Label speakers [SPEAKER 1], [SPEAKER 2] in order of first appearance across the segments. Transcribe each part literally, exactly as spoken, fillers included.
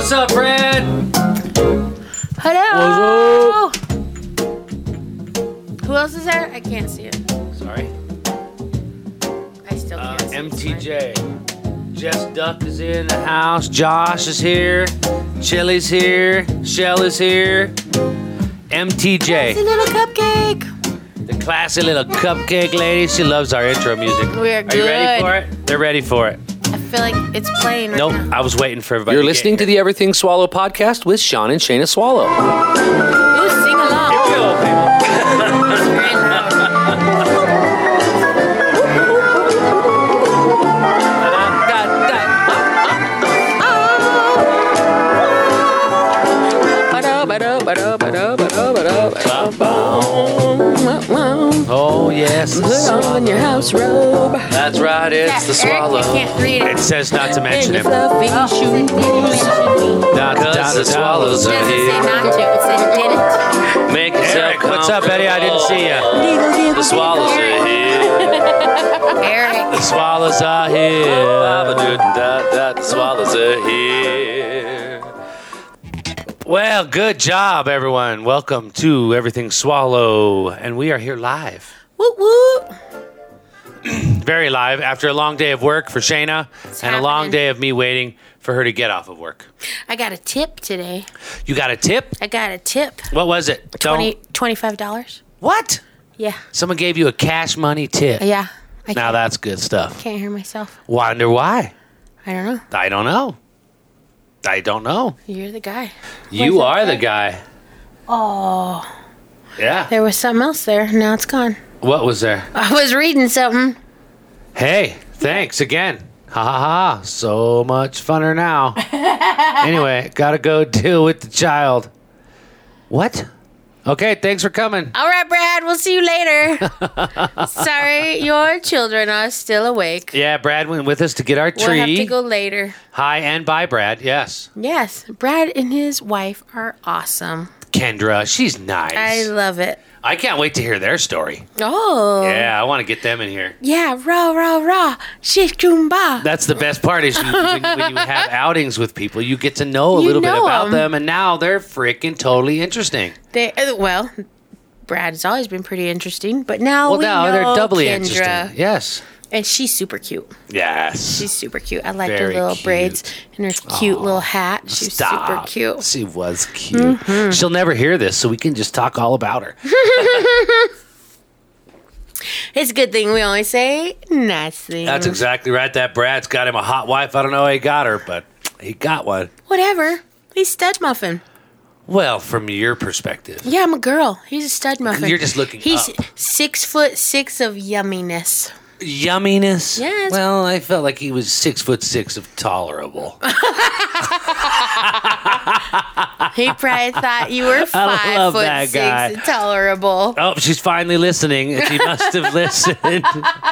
[SPEAKER 1] What's up, Brad?
[SPEAKER 2] Hello. What's up? Who else is there? I can't see it.
[SPEAKER 1] Sorry.
[SPEAKER 2] I still can't
[SPEAKER 1] Uh,
[SPEAKER 2] see
[SPEAKER 1] M
[SPEAKER 2] it.
[SPEAKER 1] T J. Jess Duck is in the house. Josh is here. Chili's here. Shell is here. M T J.
[SPEAKER 2] It's a little cupcake.
[SPEAKER 1] The classy little cupcake lady. She loves our intro music.
[SPEAKER 2] We're
[SPEAKER 1] Are you ready
[SPEAKER 2] good.
[SPEAKER 1] for it? They're ready for it.
[SPEAKER 2] I feel like it's playing right
[SPEAKER 1] Nope.
[SPEAKER 2] now.
[SPEAKER 1] I was waiting for everybody.
[SPEAKER 3] You're
[SPEAKER 1] to
[SPEAKER 3] listening to
[SPEAKER 1] get
[SPEAKER 3] the Everything Swallow podcast with Sean and Shayna Swallow.
[SPEAKER 2] Ooh, sing along.
[SPEAKER 1] here. Go, people.
[SPEAKER 2] It's very loud.
[SPEAKER 1] Oh, yes. the
[SPEAKER 2] Put on
[SPEAKER 1] swallow.
[SPEAKER 2] your house robe.
[SPEAKER 1] That's right. It's the swallow.
[SPEAKER 2] Eric, I can't read
[SPEAKER 1] It
[SPEAKER 2] it.
[SPEAKER 1] says not to mention
[SPEAKER 2] And
[SPEAKER 1] him.
[SPEAKER 2] your fluffy shoes.
[SPEAKER 1] Not to, not the swallows
[SPEAKER 2] It
[SPEAKER 1] are
[SPEAKER 2] doesn't say
[SPEAKER 1] here.
[SPEAKER 2] not to. It said didn't.
[SPEAKER 1] Make yourself What's up, Betty? I didn't see you.
[SPEAKER 2] The
[SPEAKER 1] swallows are here.
[SPEAKER 2] Eric.
[SPEAKER 1] The swallows are here. The swallows are here. Well, good job, everyone. Welcome to Everything Swallow, and we are here live.
[SPEAKER 2] Whoop whoop.
[SPEAKER 1] Very live after a long day of work for Shayna
[SPEAKER 2] It's
[SPEAKER 1] and a long
[SPEAKER 2] happening.
[SPEAKER 1] day of me waiting for her to get off of work.
[SPEAKER 2] I got a tip today.
[SPEAKER 1] You got a tip?
[SPEAKER 2] I got a tip.
[SPEAKER 1] What was it?
[SPEAKER 2] twenty,
[SPEAKER 1] Don't.
[SPEAKER 2] twenty-five dollars.
[SPEAKER 1] What?
[SPEAKER 2] Yeah.
[SPEAKER 1] Someone gave you a cash money tip.
[SPEAKER 2] Yeah. I
[SPEAKER 1] Now
[SPEAKER 2] can't,
[SPEAKER 1] that's good stuff.
[SPEAKER 2] can't hear myself.
[SPEAKER 1] Wonder why?
[SPEAKER 2] I don't know.
[SPEAKER 1] I don't know. I don't know.
[SPEAKER 2] You're the guy.
[SPEAKER 1] You
[SPEAKER 2] Where's
[SPEAKER 1] are
[SPEAKER 2] that
[SPEAKER 1] the guy.
[SPEAKER 2] Oh,
[SPEAKER 1] Yeah.
[SPEAKER 2] there was something else there. Now it's gone.
[SPEAKER 1] What was there?
[SPEAKER 2] I was reading something.
[SPEAKER 1] Hey, thanks again. Ha ha ha. So much funner now. Anyway, gotta go deal with the child. What? Okay, thanks for coming.
[SPEAKER 2] All right, Brad. We'll see you later. Sorry, your children are still awake.
[SPEAKER 1] Yeah, Brad went with us to get our
[SPEAKER 2] We'll
[SPEAKER 1] tree.
[SPEAKER 2] have to go later.
[SPEAKER 1] Hi and bye, Brad. Yes.
[SPEAKER 2] Yes, Brad and his wife are awesome.
[SPEAKER 1] Kendra, she's nice.
[SPEAKER 2] I love it.
[SPEAKER 1] I can't wait to hear their story.
[SPEAKER 2] Oh.
[SPEAKER 1] Yeah, I want to get them in here.
[SPEAKER 2] Yeah, rah, rah, rah. Shish Jumba.
[SPEAKER 1] That's the best part is you, when, when you have outings with people, you get to know a
[SPEAKER 2] You
[SPEAKER 1] little bit
[SPEAKER 2] know
[SPEAKER 1] about
[SPEAKER 2] 'em.
[SPEAKER 1] them, and now they're freaking totally interesting.
[SPEAKER 2] They, uh, well, Brad has always been pretty interesting, but now
[SPEAKER 1] Well,
[SPEAKER 2] we
[SPEAKER 1] now
[SPEAKER 2] know
[SPEAKER 1] they're doubly
[SPEAKER 2] Kendra.
[SPEAKER 1] interesting. Yes.
[SPEAKER 2] And she's super cute.
[SPEAKER 1] Yes.
[SPEAKER 2] She's super cute. I liked
[SPEAKER 1] Very
[SPEAKER 2] her little
[SPEAKER 1] cute.
[SPEAKER 2] braids and her cute little hat. She was
[SPEAKER 1] Stop.
[SPEAKER 2] super cute.
[SPEAKER 1] She was cute. She'll never hear this, so we can just talk all about her.
[SPEAKER 2] It's a good thing we only say nice things.
[SPEAKER 1] That's exactly right. That Brad's got him a hot wife. I don't know how he got her, but he got one.
[SPEAKER 2] Whatever. He's stud muffin.
[SPEAKER 1] Well, from your perspective.
[SPEAKER 2] Yeah, I'm a girl. He's a stud muffin.
[SPEAKER 1] You're just looking
[SPEAKER 2] He's
[SPEAKER 1] up.
[SPEAKER 2] six foot six of yumminess.
[SPEAKER 1] Yumminess?
[SPEAKER 2] Yes.
[SPEAKER 1] Well, I felt like he was six foot six of tolerable.
[SPEAKER 2] He probably thought you were five
[SPEAKER 1] love
[SPEAKER 2] foot
[SPEAKER 1] that
[SPEAKER 2] six
[SPEAKER 1] guy.
[SPEAKER 2] and tolerable.
[SPEAKER 1] Oh, she's finally listening. She must have listened.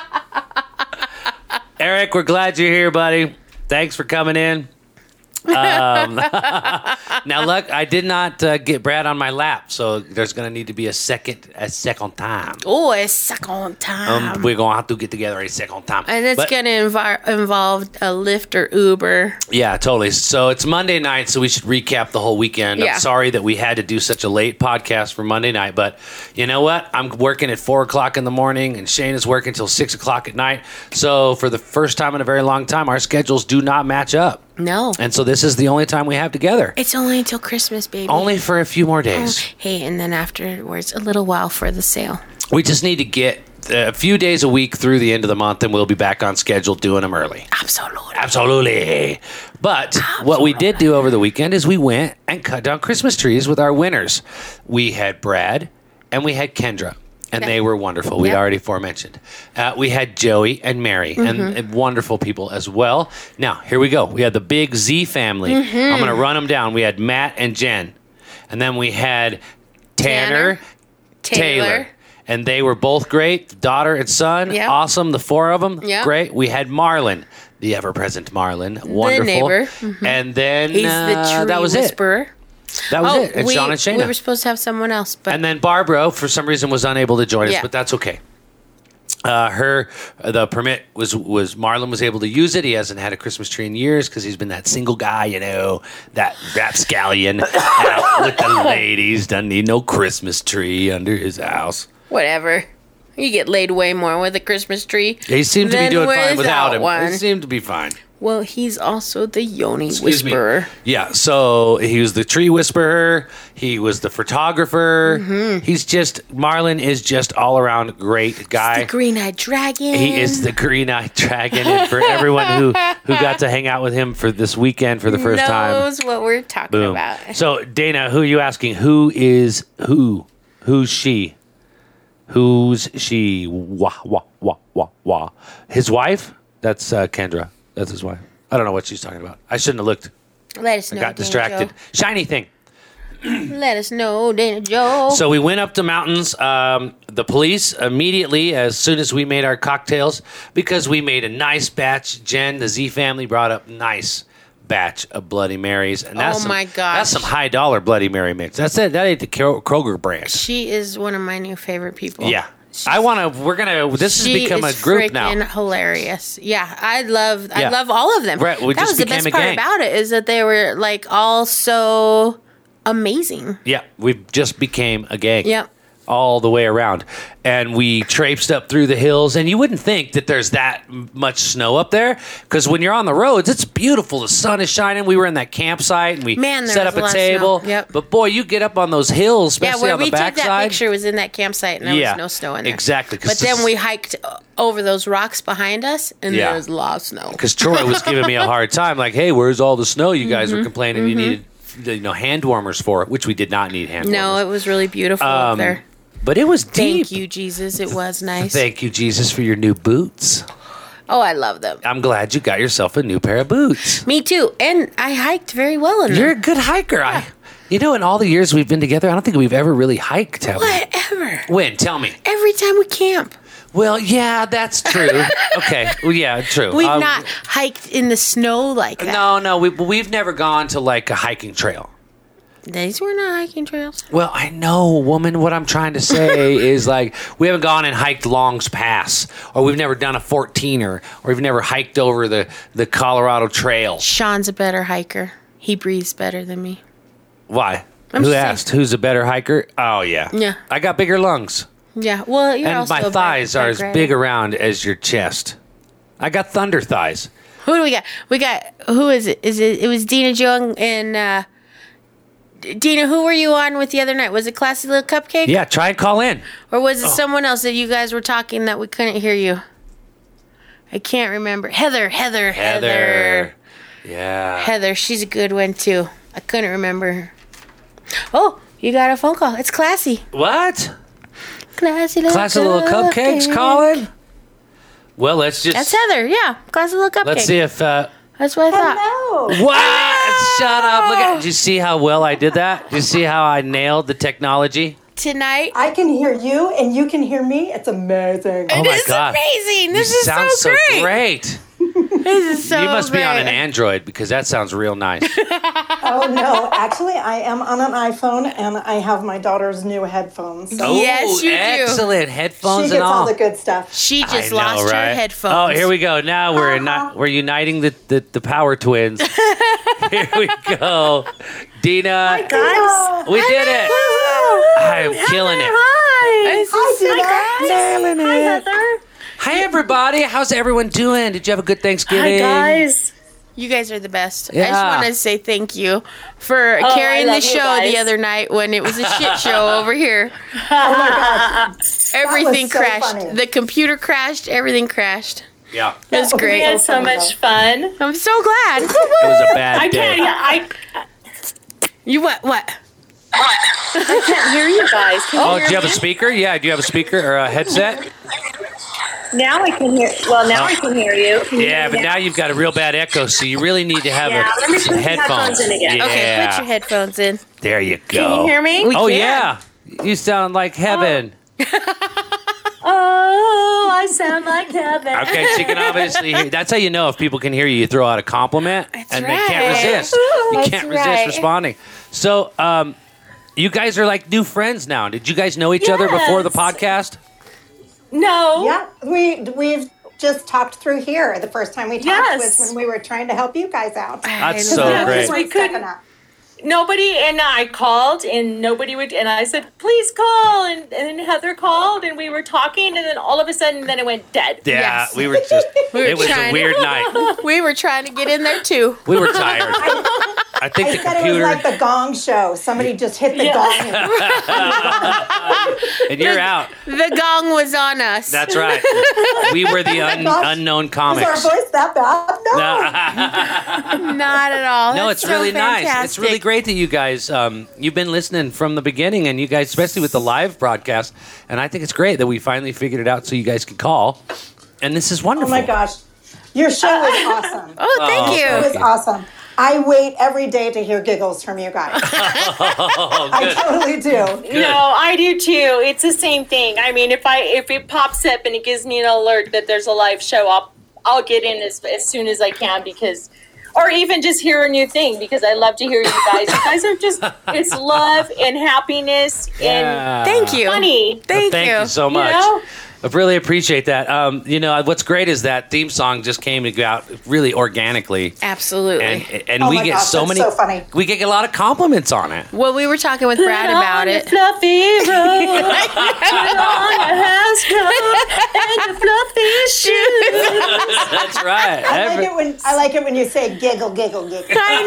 [SPEAKER 1] Eric, we're glad you're here, buddy. Thanks for coming in. Um, now, look, I did not uh, get Brad on my lap, so there's going to need to be a second, a second time.
[SPEAKER 2] Oh, a second time.
[SPEAKER 1] Um, we're going to have to get together a second time.
[SPEAKER 2] and it's
[SPEAKER 1] But-
[SPEAKER 2] going to invi- involve a Lyft or Uber.
[SPEAKER 1] Yeah, totally. So it's Monday night, so we should recap the whole weekend.
[SPEAKER 2] Yeah.
[SPEAKER 1] I'm sorry that we had to do such a late podcast for Monday night, but you know what? I'm working at four o'clock in the morning, and Shane is working until six o'clock at night. So for the first time in a very long time, our schedules do not match up.
[SPEAKER 2] No.
[SPEAKER 1] And so this is the only time we have together.
[SPEAKER 2] It's only until Christmas, baby.
[SPEAKER 1] Only for a few more days.
[SPEAKER 2] Hey, and then afterwards, a little while for the sale.
[SPEAKER 1] We just need to get a few days a week through the end of the month, and we'll be back on schedule doing them early.
[SPEAKER 2] Absolutely.
[SPEAKER 1] Absolutely. But what we did do over the weekend is we went and cut down Christmas trees with our winners. We had Brad and we had Kendra. And they were wonderful. We
[SPEAKER 2] Yep.
[SPEAKER 1] already aforementioned. Uh, we had Joey and Mary, and,
[SPEAKER 2] Mm-hmm.
[SPEAKER 1] and wonderful people as well. Now, here we go. We had the big Z family. I'm
[SPEAKER 2] Mm-hmm.
[SPEAKER 1] going to run them down. We had Matt and Jen. And then we had Tanner,
[SPEAKER 2] Tanner,
[SPEAKER 1] Taylor.
[SPEAKER 2] Taylor.
[SPEAKER 1] And they were both great. Daughter and son.
[SPEAKER 2] Yep.
[SPEAKER 1] Awesome. The four of them.
[SPEAKER 2] Yep.
[SPEAKER 1] Great. We had Marlon, the ever-present Marlon. Wonderful.
[SPEAKER 2] neighbor. Mm-hmm.
[SPEAKER 1] And then
[SPEAKER 2] He's the
[SPEAKER 1] uh,
[SPEAKER 2] tree
[SPEAKER 1] that was
[SPEAKER 2] whisperer.
[SPEAKER 1] it. That was
[SPEAKER 2] Oh,
[SPEAKER 1] it. And
[SPEAKER 2] we,
[SPEAKER 1] Sean and Shayna.
[SPEAKER 2] we were supposed to have someone else, but
[SPEAKER 1] And then Barbara, for some reason, was unable to join us,
[SPEAKER 2] Yeah.
[SPEAKER 1] but that's okay. Uh, her, the permit was, was Marlon was able to use it. He hasn't had a Christmas tree in years because he's been that single guy, you know, that rapscallion out with the ladies. Doesn't need no Christmas tree under his house.
[SPEAKER 2] Whatever. You get laid way more with a Christmas tree.
[SPEAKER 1] He seemed to be
[SPEAKER 2] than
[SPEAKER 1] doing fine
[SPEAKER 2] without
[SPEAKER 1] without him.
[SPEAKER 2] one.
[SPEAKER 1] He seemed to be fine.
[SPEAKER 2] Well, he's also the Yoni
[SPEAKER 1] Excuse me.
[SPEAKER 2] Whisperer.
[SPEAKER 1] Yeah, so he was the tree whisperer. He was the photographer.
[SPEAKER 2] Mm-hmm.
[SPEAKER 1] He's just, Marlon is just all around great guy.
[SPEAKER 2] The green-eyed dragon.
[SPEAKER 1] He is the green-eyed dragon. And for everyone who, who got to hang out with him for this weekend for the first time.
[SPEAKER 2] knows what we're talking
[SPEAKER 1] Boom.
[SPEAKER 2] about.
[SPEAKER 1] So, Dana, who are you asking? Who is who? Who's she? Who's she? Wah, wah, wah, wah, wah. His wife? That's uh, Kendra. That's his wife. I don't know what she's talking about. I shouldn't have looked.
[SPEAKER 2] Let us
[SPEAKER 1] I
[SPEAKER 2] know,
[SPEAKER 1] got
[SPEAKER 2] Dana
[SPEAKER 1] distracted.
[SPEAKER 2] Joe.
[SPEAKER 1] Shiny thing.
[SPEAKER 2] Let us know, Dana Joe.
[SPEAKER 1] So we went up to mountains. Um, the police immediately, as soon as we made our cocktails, because we made a nice batch. Jen, the Z family, brought up nice batch of Bloody Marys, and that's
[SPEAKER 2] Oh
[SPEAKER 1] some,
[SPEAKER 2] my gosh.
[SPEAKER 1] that's some high dollar Bloody Mary mix. That's it. That ain't the Kro- Kroger brand.
[SPEAKER 2] She is one of my new favorite people.
[SPEAKER 1] Yeah, I want to. We're gonna. This has
[SPEAKER 2] She
[SPEAKER 1] become a
[SPEAKER 2] is
[SPEAKER 1] group
[SPEAKER 2] freaking
[SPEAKER 1] now.
[SPEAKER 2] hilarious. Yeah, I love I
[SPEAKER 1] Yeah.
[SPEAKER 2] love all of them.
[SPEAKER 1] Right, we
[SPEAKER 2] that
[SPEAKER 1] just
[SPEAKER 2] was the
[SPEAKER 1] became
[SPEAKER 2] best
[SPEAKER 1] a
[SPEAKER 2] part
[SPEAKER 1] gang.
[SPEAKER 2] about it is that they were like all so amazing.
[SPEAKER 1] Yeah, we just became a gang.
[SPEAKER 2] Yep.
[SPEAKER 1] All the way around. And we traipsed up through the hills. And you wouldn't think that there's that m- much snow up there. Because when you're on the roads, it's beautiful. The sun is shining. We were in that campsite and we
[SPEAKER 2] Man, there
[SPEAKER 1] set
[SPEAKER 2] was
[SPEAKER 1] up
[SPEAKER 2] a lot
[SPEAKER 1] a
[SPEAKER 2] of
[SPEAKER 1] table.
[SPEAKER 2] snow. Yep.
[SPEAKER 1] But boy, you get up on those hills,
[SPEAKER 2] Yeah,
[SPEAKER 1] especially
[SPEAKER 2] where
[SPEAKER 1] on the
[SPEAKER 2] we took that
[SPEAKER 1] backside.
[SPEAKER 2] picture was in that campsite and there
[SPEAKER 1] Yeah,
[SPEAKER 2] was no snow in there.
[SPEAKER 1] exactly, 'cause
[SPEAKER 2] But then
[SPEAKER 1] this-
[SPEAKER 2] we hiked uh, over those rocks behind us and
[SPEAKER 1] Yeah.
[SPEAKER 2] there was a lot of snow.
[SPEAKER 1] Because Troy was giving me a hard time. Like, hey, where's all the snow? You guys
[SPEAKER 2] Mm-hmm.
[SPEAKER 1] were complaining you needed you know, hand warmers for it, which we did not need hand
[SPEAKER 2] No,
[SPEAKER 1] warmers.
[SPEAKER 2] it was really beautiful up
[SPEAKER 1] Um,
[SPEAKER 2] there.
[SPEAKER 1] But it was deep.
[SPEAKER 2] Thank you, Jesus. It was nice.
[SPEAKER 1] Thank you, Jesus, for your new boots.
[SPEAKER 2] Oh, I love them.
[SPEAKER 1] I'm glad you got yourself a new pair of boots.
[SPEAKER 2] Me too. And I hiked very well in
[SPEAKER 1] You're a
[SPEAKER 2] them.
[SPEAKER 1] good hiker. I, you know, in all the years we've been together, I don't think we've ever really hiked, have we?
[SPEAKER 2] Whatever.
[SPEAKER 1] When? Tell me.
[SPEAKER 2] Every time we camp.
[SPEAKER 1] Well, yeah, that's true. Okay. Well, yeah, true.
[SPEAKER 2] We've
[SPEAKER 1] Um,
[SPEAKER 2] not hiked in the snow like that.
[SPEAKER 1] No, no, we, we've never gone to like a hiking trail.
[SPEAKER 2] These were not hiking trails.
[SPEAKER 1] Well, I know, woman. What I'm trying to say is like we haven't gone and hiked Long's Pass, or we've never done a fourteener, or we've never hiked over the, the Colorado Trail.
[SPEAKER 2] Sean's a better hiker. He breathes better than me.
[SPEAKER 1] Why?
[SPEAKER 2] I'm
[SPEAKER 1] Who
[SPEAKER 2] just saying.
[SPEAKER 1] asked? Who's a better hiker? Oh, yeah.
[SPEAKER 2] Yeah.
[SPEAKER 1] I got bigger lungs.
[SPEAKER 2] Yeah. Well, you're
[SPEAKER 1] And
[SPEAKER 2] also
[SPEAKER 1] my
[SPEAKER 2] a
[SPEAKER 1] thighs
[SPEAKER 2] bike-
[SPEAKER 1] are
[SPEAKER 2] bike
[SPEAKER 1] as
[SPEAKER 2] rider.
[SPEAKER 1] big around as your chest. I got thunder thighs.
[SPEAKER 2] Who do we got? We got who is it? Is it? It was Dina Jung and uh, Dina. Who were you on with the other night? Was it Classy Little Cupcake?
[SPEAKER 1] Yeah, try and call in.
[SPEAKER 2] Or was it someone else that you guys were talking that we couldn't hear you? I can't remember. Heather. Heather. Heather.
[SPEAKER 1] Heather. Yeah.
[SPEAKER 2] Heather. She's a good one too. I couldn't remember her. Oh, you got a phone call. It's Classy.
[SPEAKER 1] What?
[SPEAKER 2] Classy Little
[SPEAKER 1] Class of little cupcakes
[SPEAKER 2] Cupcake.
[SPEAKER 1] calling? Well, let's just
[SPEAKER 2] That's Heather. Yeah, Classy Little Cupcake.
[SPEAKER 1] let's see if uh
[SPEAKER 2] That's what I thought.
[SPEAKER 4] Hello.
[SPEAKER 1] what? Shut up. Look at Did you see how well I did that? Did you see how I nailed the technology?
[SPEAKER 2] Tonight.
[SPEAKER 4] I can hear you and you can hear me. It's amazing.
[SPEAKER 1] Oh
[SPEAKER 2] It
[SPEAKER 1] my
[SPEAKER 2] is
[SPEAKER 1] God.
[SPEAKER 2] amazing. This
[SPEAKER 1] you
[SPEAKER 2] is
[SPEAKER 1] sound
[SPEAKER 2] so great.
[SPEAKER 1] great.
[SPEAKER 2] This is so
[SPEAKER 1] you must be on
[SPEAKER 2] great.
[SPEAKER 1] an Android because that sounds real nice.
[SPEAKER 4] Oh no, actually I am on an iPhone and I have my daughter's new headphones. So
[SPEAKER 2] Yes, you do.
[SPEAKER 1] excellent
[SPEAKER 4] she
[SPEAKER 1] headphones
[SPEAKER 4] gets
[SPEAKER 1] and
[SPEAKER 4] all
[SPEAKER 1] all.
[SPEAKER 4] the good stuff.
[SPEAKER 2] She
[SPEAKER 1] I
[SPEAKER 2] just
[SPEAKER 1] know,
[SPEAKER 2] lost
[SPEAKER 1] right?
[SPEAKER 2] her headphones.
[SPEAKER 1] Oh, here we go. Now we're not we're uniting the, the, the power twins. Here we go. Dina,
[SPEAKER 4] Guys.
[SPEAKER 1] we did it. I'm killing it.
[SPEAKER 2] Hi.
[SPEAKER 4] Hi, Dina.
[SPEAKER 1] Nailing it. Hi, everybody. How's everyone doing? Did you have a good Thanksgiving?
[SPEAKER 2] You guys are the best. I
[SPEAKER 1] Yeah.
[SPEAKER 2] just want to say thank you for
[SPEAKER 5] I
[SPEAKER 2] carrying the
[SPEAKER 5] love you
[SPEAKER 2] show
[SPEAKER 5] guys.
[SPEAKER 2] the other night when it was a shit show over here.
[SPEAKER 4] Oh my gosh.
[SPEAKER 2] Everything
[SPEAKER 4] so
[SPEAKER 2] crashed.
[SPEAKER 4] funny.
[SPEAKER 2] The computer crashed. Everything crashed.
[SPEAKER 1] Yeah.
[SPEAKER 2] It was
[SPEAKER 4] Yeah,
[SPEAKER 2] great.
[SPEAKER 5] We had so much fun.
[SPEAKER 2] I'm so glad.
[SPEAKER 1] It was a bad
[SPEAKER 5] I
[SPEAKER 1] day.
[SPEAKER 5] can't. I
[SPEAKER 2] You what? What?
[SPEAKER 5] can't hear you guys. Can
[SPEAKER 1] Oh,
[SPEAKER 5] you
[SPEAKER 1] do
[SPEAKER 5] hear
[SPEAKER 1] you have a
[SPEAKER 5] me?
[SPEAKER 1] speaker? Yeah, do you have a speaker or a headset?
[SPEAKER 5] Now I can hear. Well, now I can hear you. Can you
[SPEAKER 1] Yeah,
[SPEAKER 5] hear
[SPEAKER 1] but
[SPEAKER 5] me
[SPEAKER 1] now you've got a real bad echo, so you really need to have
[SPEAKER 5] Yeah,
[SPEAKER 1] a,
[SPEAKER 5] let me
[SPEAKER 1] some
[SPEAKER 5] put the
[SPEAKER 1] headphones.
[SPEAKER 5] headphones in again.
[SPEAKER 1] Yeah.
[SPEAKER 2] Okay, put your headphones in.
[SPEAKER 1] There you go.
[SPEAKER 5] Can you hear me?
[SPEAKER 2] We
[SPEAKER 1] Oh,
[SPEAKER 2] can.
[SPEAKER 1] yeah. You sound like heaven.
[SPEAKER 5] Oh, I sound like heaven.
[SPEAKER 1] Okay, she can obviously hear. That's how you know if people can hear you. You throw out a compliment,
[SPEAKER 2] That's
[SPEAKER 1] and they can't
[SPEAKER 2] right.
[SPEAKER 1] resist. You
[SPEAKER 2] That's
[SPEAKER 1] can't resist
[SPEAKER 2] right.
[SPEAKER 1] responding. So, um, you guys are like new friends now. Did you guys know each other before the
[SPEAKER 5] Yes.
[SPEAKER 1] podcast?
[SPEAKER 5] No.
[SPEAKER 4] Yeah, we we've just talked through here. The first time we talked
[SPEAKER 5] Yes.
[SPEAKER 4] was when we were trying to help you guys out.
[SPEAKER 1] That's
[SPEAKER 2] I
[SPEAKER 1] so
[SPEAKER 2] love
[SPEAKER 1] great.
[SPEAKER 2] it.
[SPEAKER 5] We couldn't. Nobody, and I called, and nobody would, and I said, please call, and, and then Heather called, and we were talking, and then all of a sudden, then it went dead.
[SPEAKER 1] Yeah,
[SPEAKER 2] Yes.
[SPEAKER 1] we were just.
[SPEAKER 2] We were
[SPEAKER 1] it was a
[SPEAKER 2] trying-
[SPEAKER 1] weird night.
[SPEAKER 2] We were trying to get in there too.
[SPEAKER 1] We were tired. I think
[SPEAKER 4] I
[SPEAKER 1] the
[SPEAKER 4] said
[SPEAKER 1] computer.
[SPEAKER 4] it was like the Gong Show. Somebody just hit the
[SPEAKER 5] Yeah.
[SPEAKER 4] gong. And
[SPEAKER 1] and you're out.
[SPEAKER 2] The gong was on us.
[SPEAKER 1] That's right. We were the un,
[SPEAKER 4] Gosh.
[SPEAKER 1] unknown
[SPEAKER 4] Is our
[SPEAKER 1] comics.
[SPEAKER 4] voice that bad? No.
[SPEAKER 2] Not at all.
[SPEAKER 1] No,
[SPEAKER 2] That's
[SPEAKER 1] it's
[SPEAKER 2] so
[SPEAKER 1] really nice. It's
[SPEAKER 2] fantastic.
[SPEAKER 1] really great that you guys, um, you've been listening from the beginning, and you guys, especially with the live broadcast, and I think it's great that we finally figured it out so you guys could call. And this is
[SPEAKER 4] Oh
[SPEAKER 1] wonderful.
[SPEAKER 4] my gosh. Your show is awesome.
[SPEAKER 2] Oh, thank
[SPEAKER 4] It
[SPEAKER 2] you.
[SPEAKER 4] was awesome. I wait every day to hear giggles from you guys. I totally do.
[SPEAKER 5] No, I do too. It's the same thing. I mean, if I if it pops up and it gives me an alert that there's a live show, I'll I'll get in as as soon as I can because, or even just hear a new thing because I love to hear you guys. You guys are just it's love and happiness and
[SPEAKER 1] Yeah.
[SPEAKER 2] Thank you.
[SPEAKER 5] funny.
[SPEAKER 2] Thank,
[SPEAKER 1] Thank
[SPEAKER 2] you.
[SPEAKER 1] you so
[SPEAKER 5] You
[SPEAKER 1] much.
[SPEAKER 5] know?
[SPEAKER 1] I really appreciate that. Um, you know, what's great is that theme song just came out really organically.
[SPEAKER 2] Absolutely.
[SPEAKER 1] And and
[SPEAKER 4] Oh
[SPEAKER 1] we
[SPEAKER 4] my
[SPEAKER 1] get
[SPEAKER 4] gosh,
[SPEAKER 1] so
[SPEAKER 4] that's
[SPEAKER 1] many
[SPEAKER 4] so funny.
[SPEAKER 1] we get a lot of compliments on it.
[SPEAKER 2] well, we were talking with Brad about
[SPEAKER 5] Put on
[SPEAKER 2] it.
[SPEAKER 5] your fluffy robe, put on your house coat and your fluffy shoes.
[SPEAKER 1] That's right.
[SPEAKER 4] I like
[SPEAKER 1] Every-
[SPEAKER 4] it when I like it when you say giggle, giggle, giggle.
[SPEAKER 2] I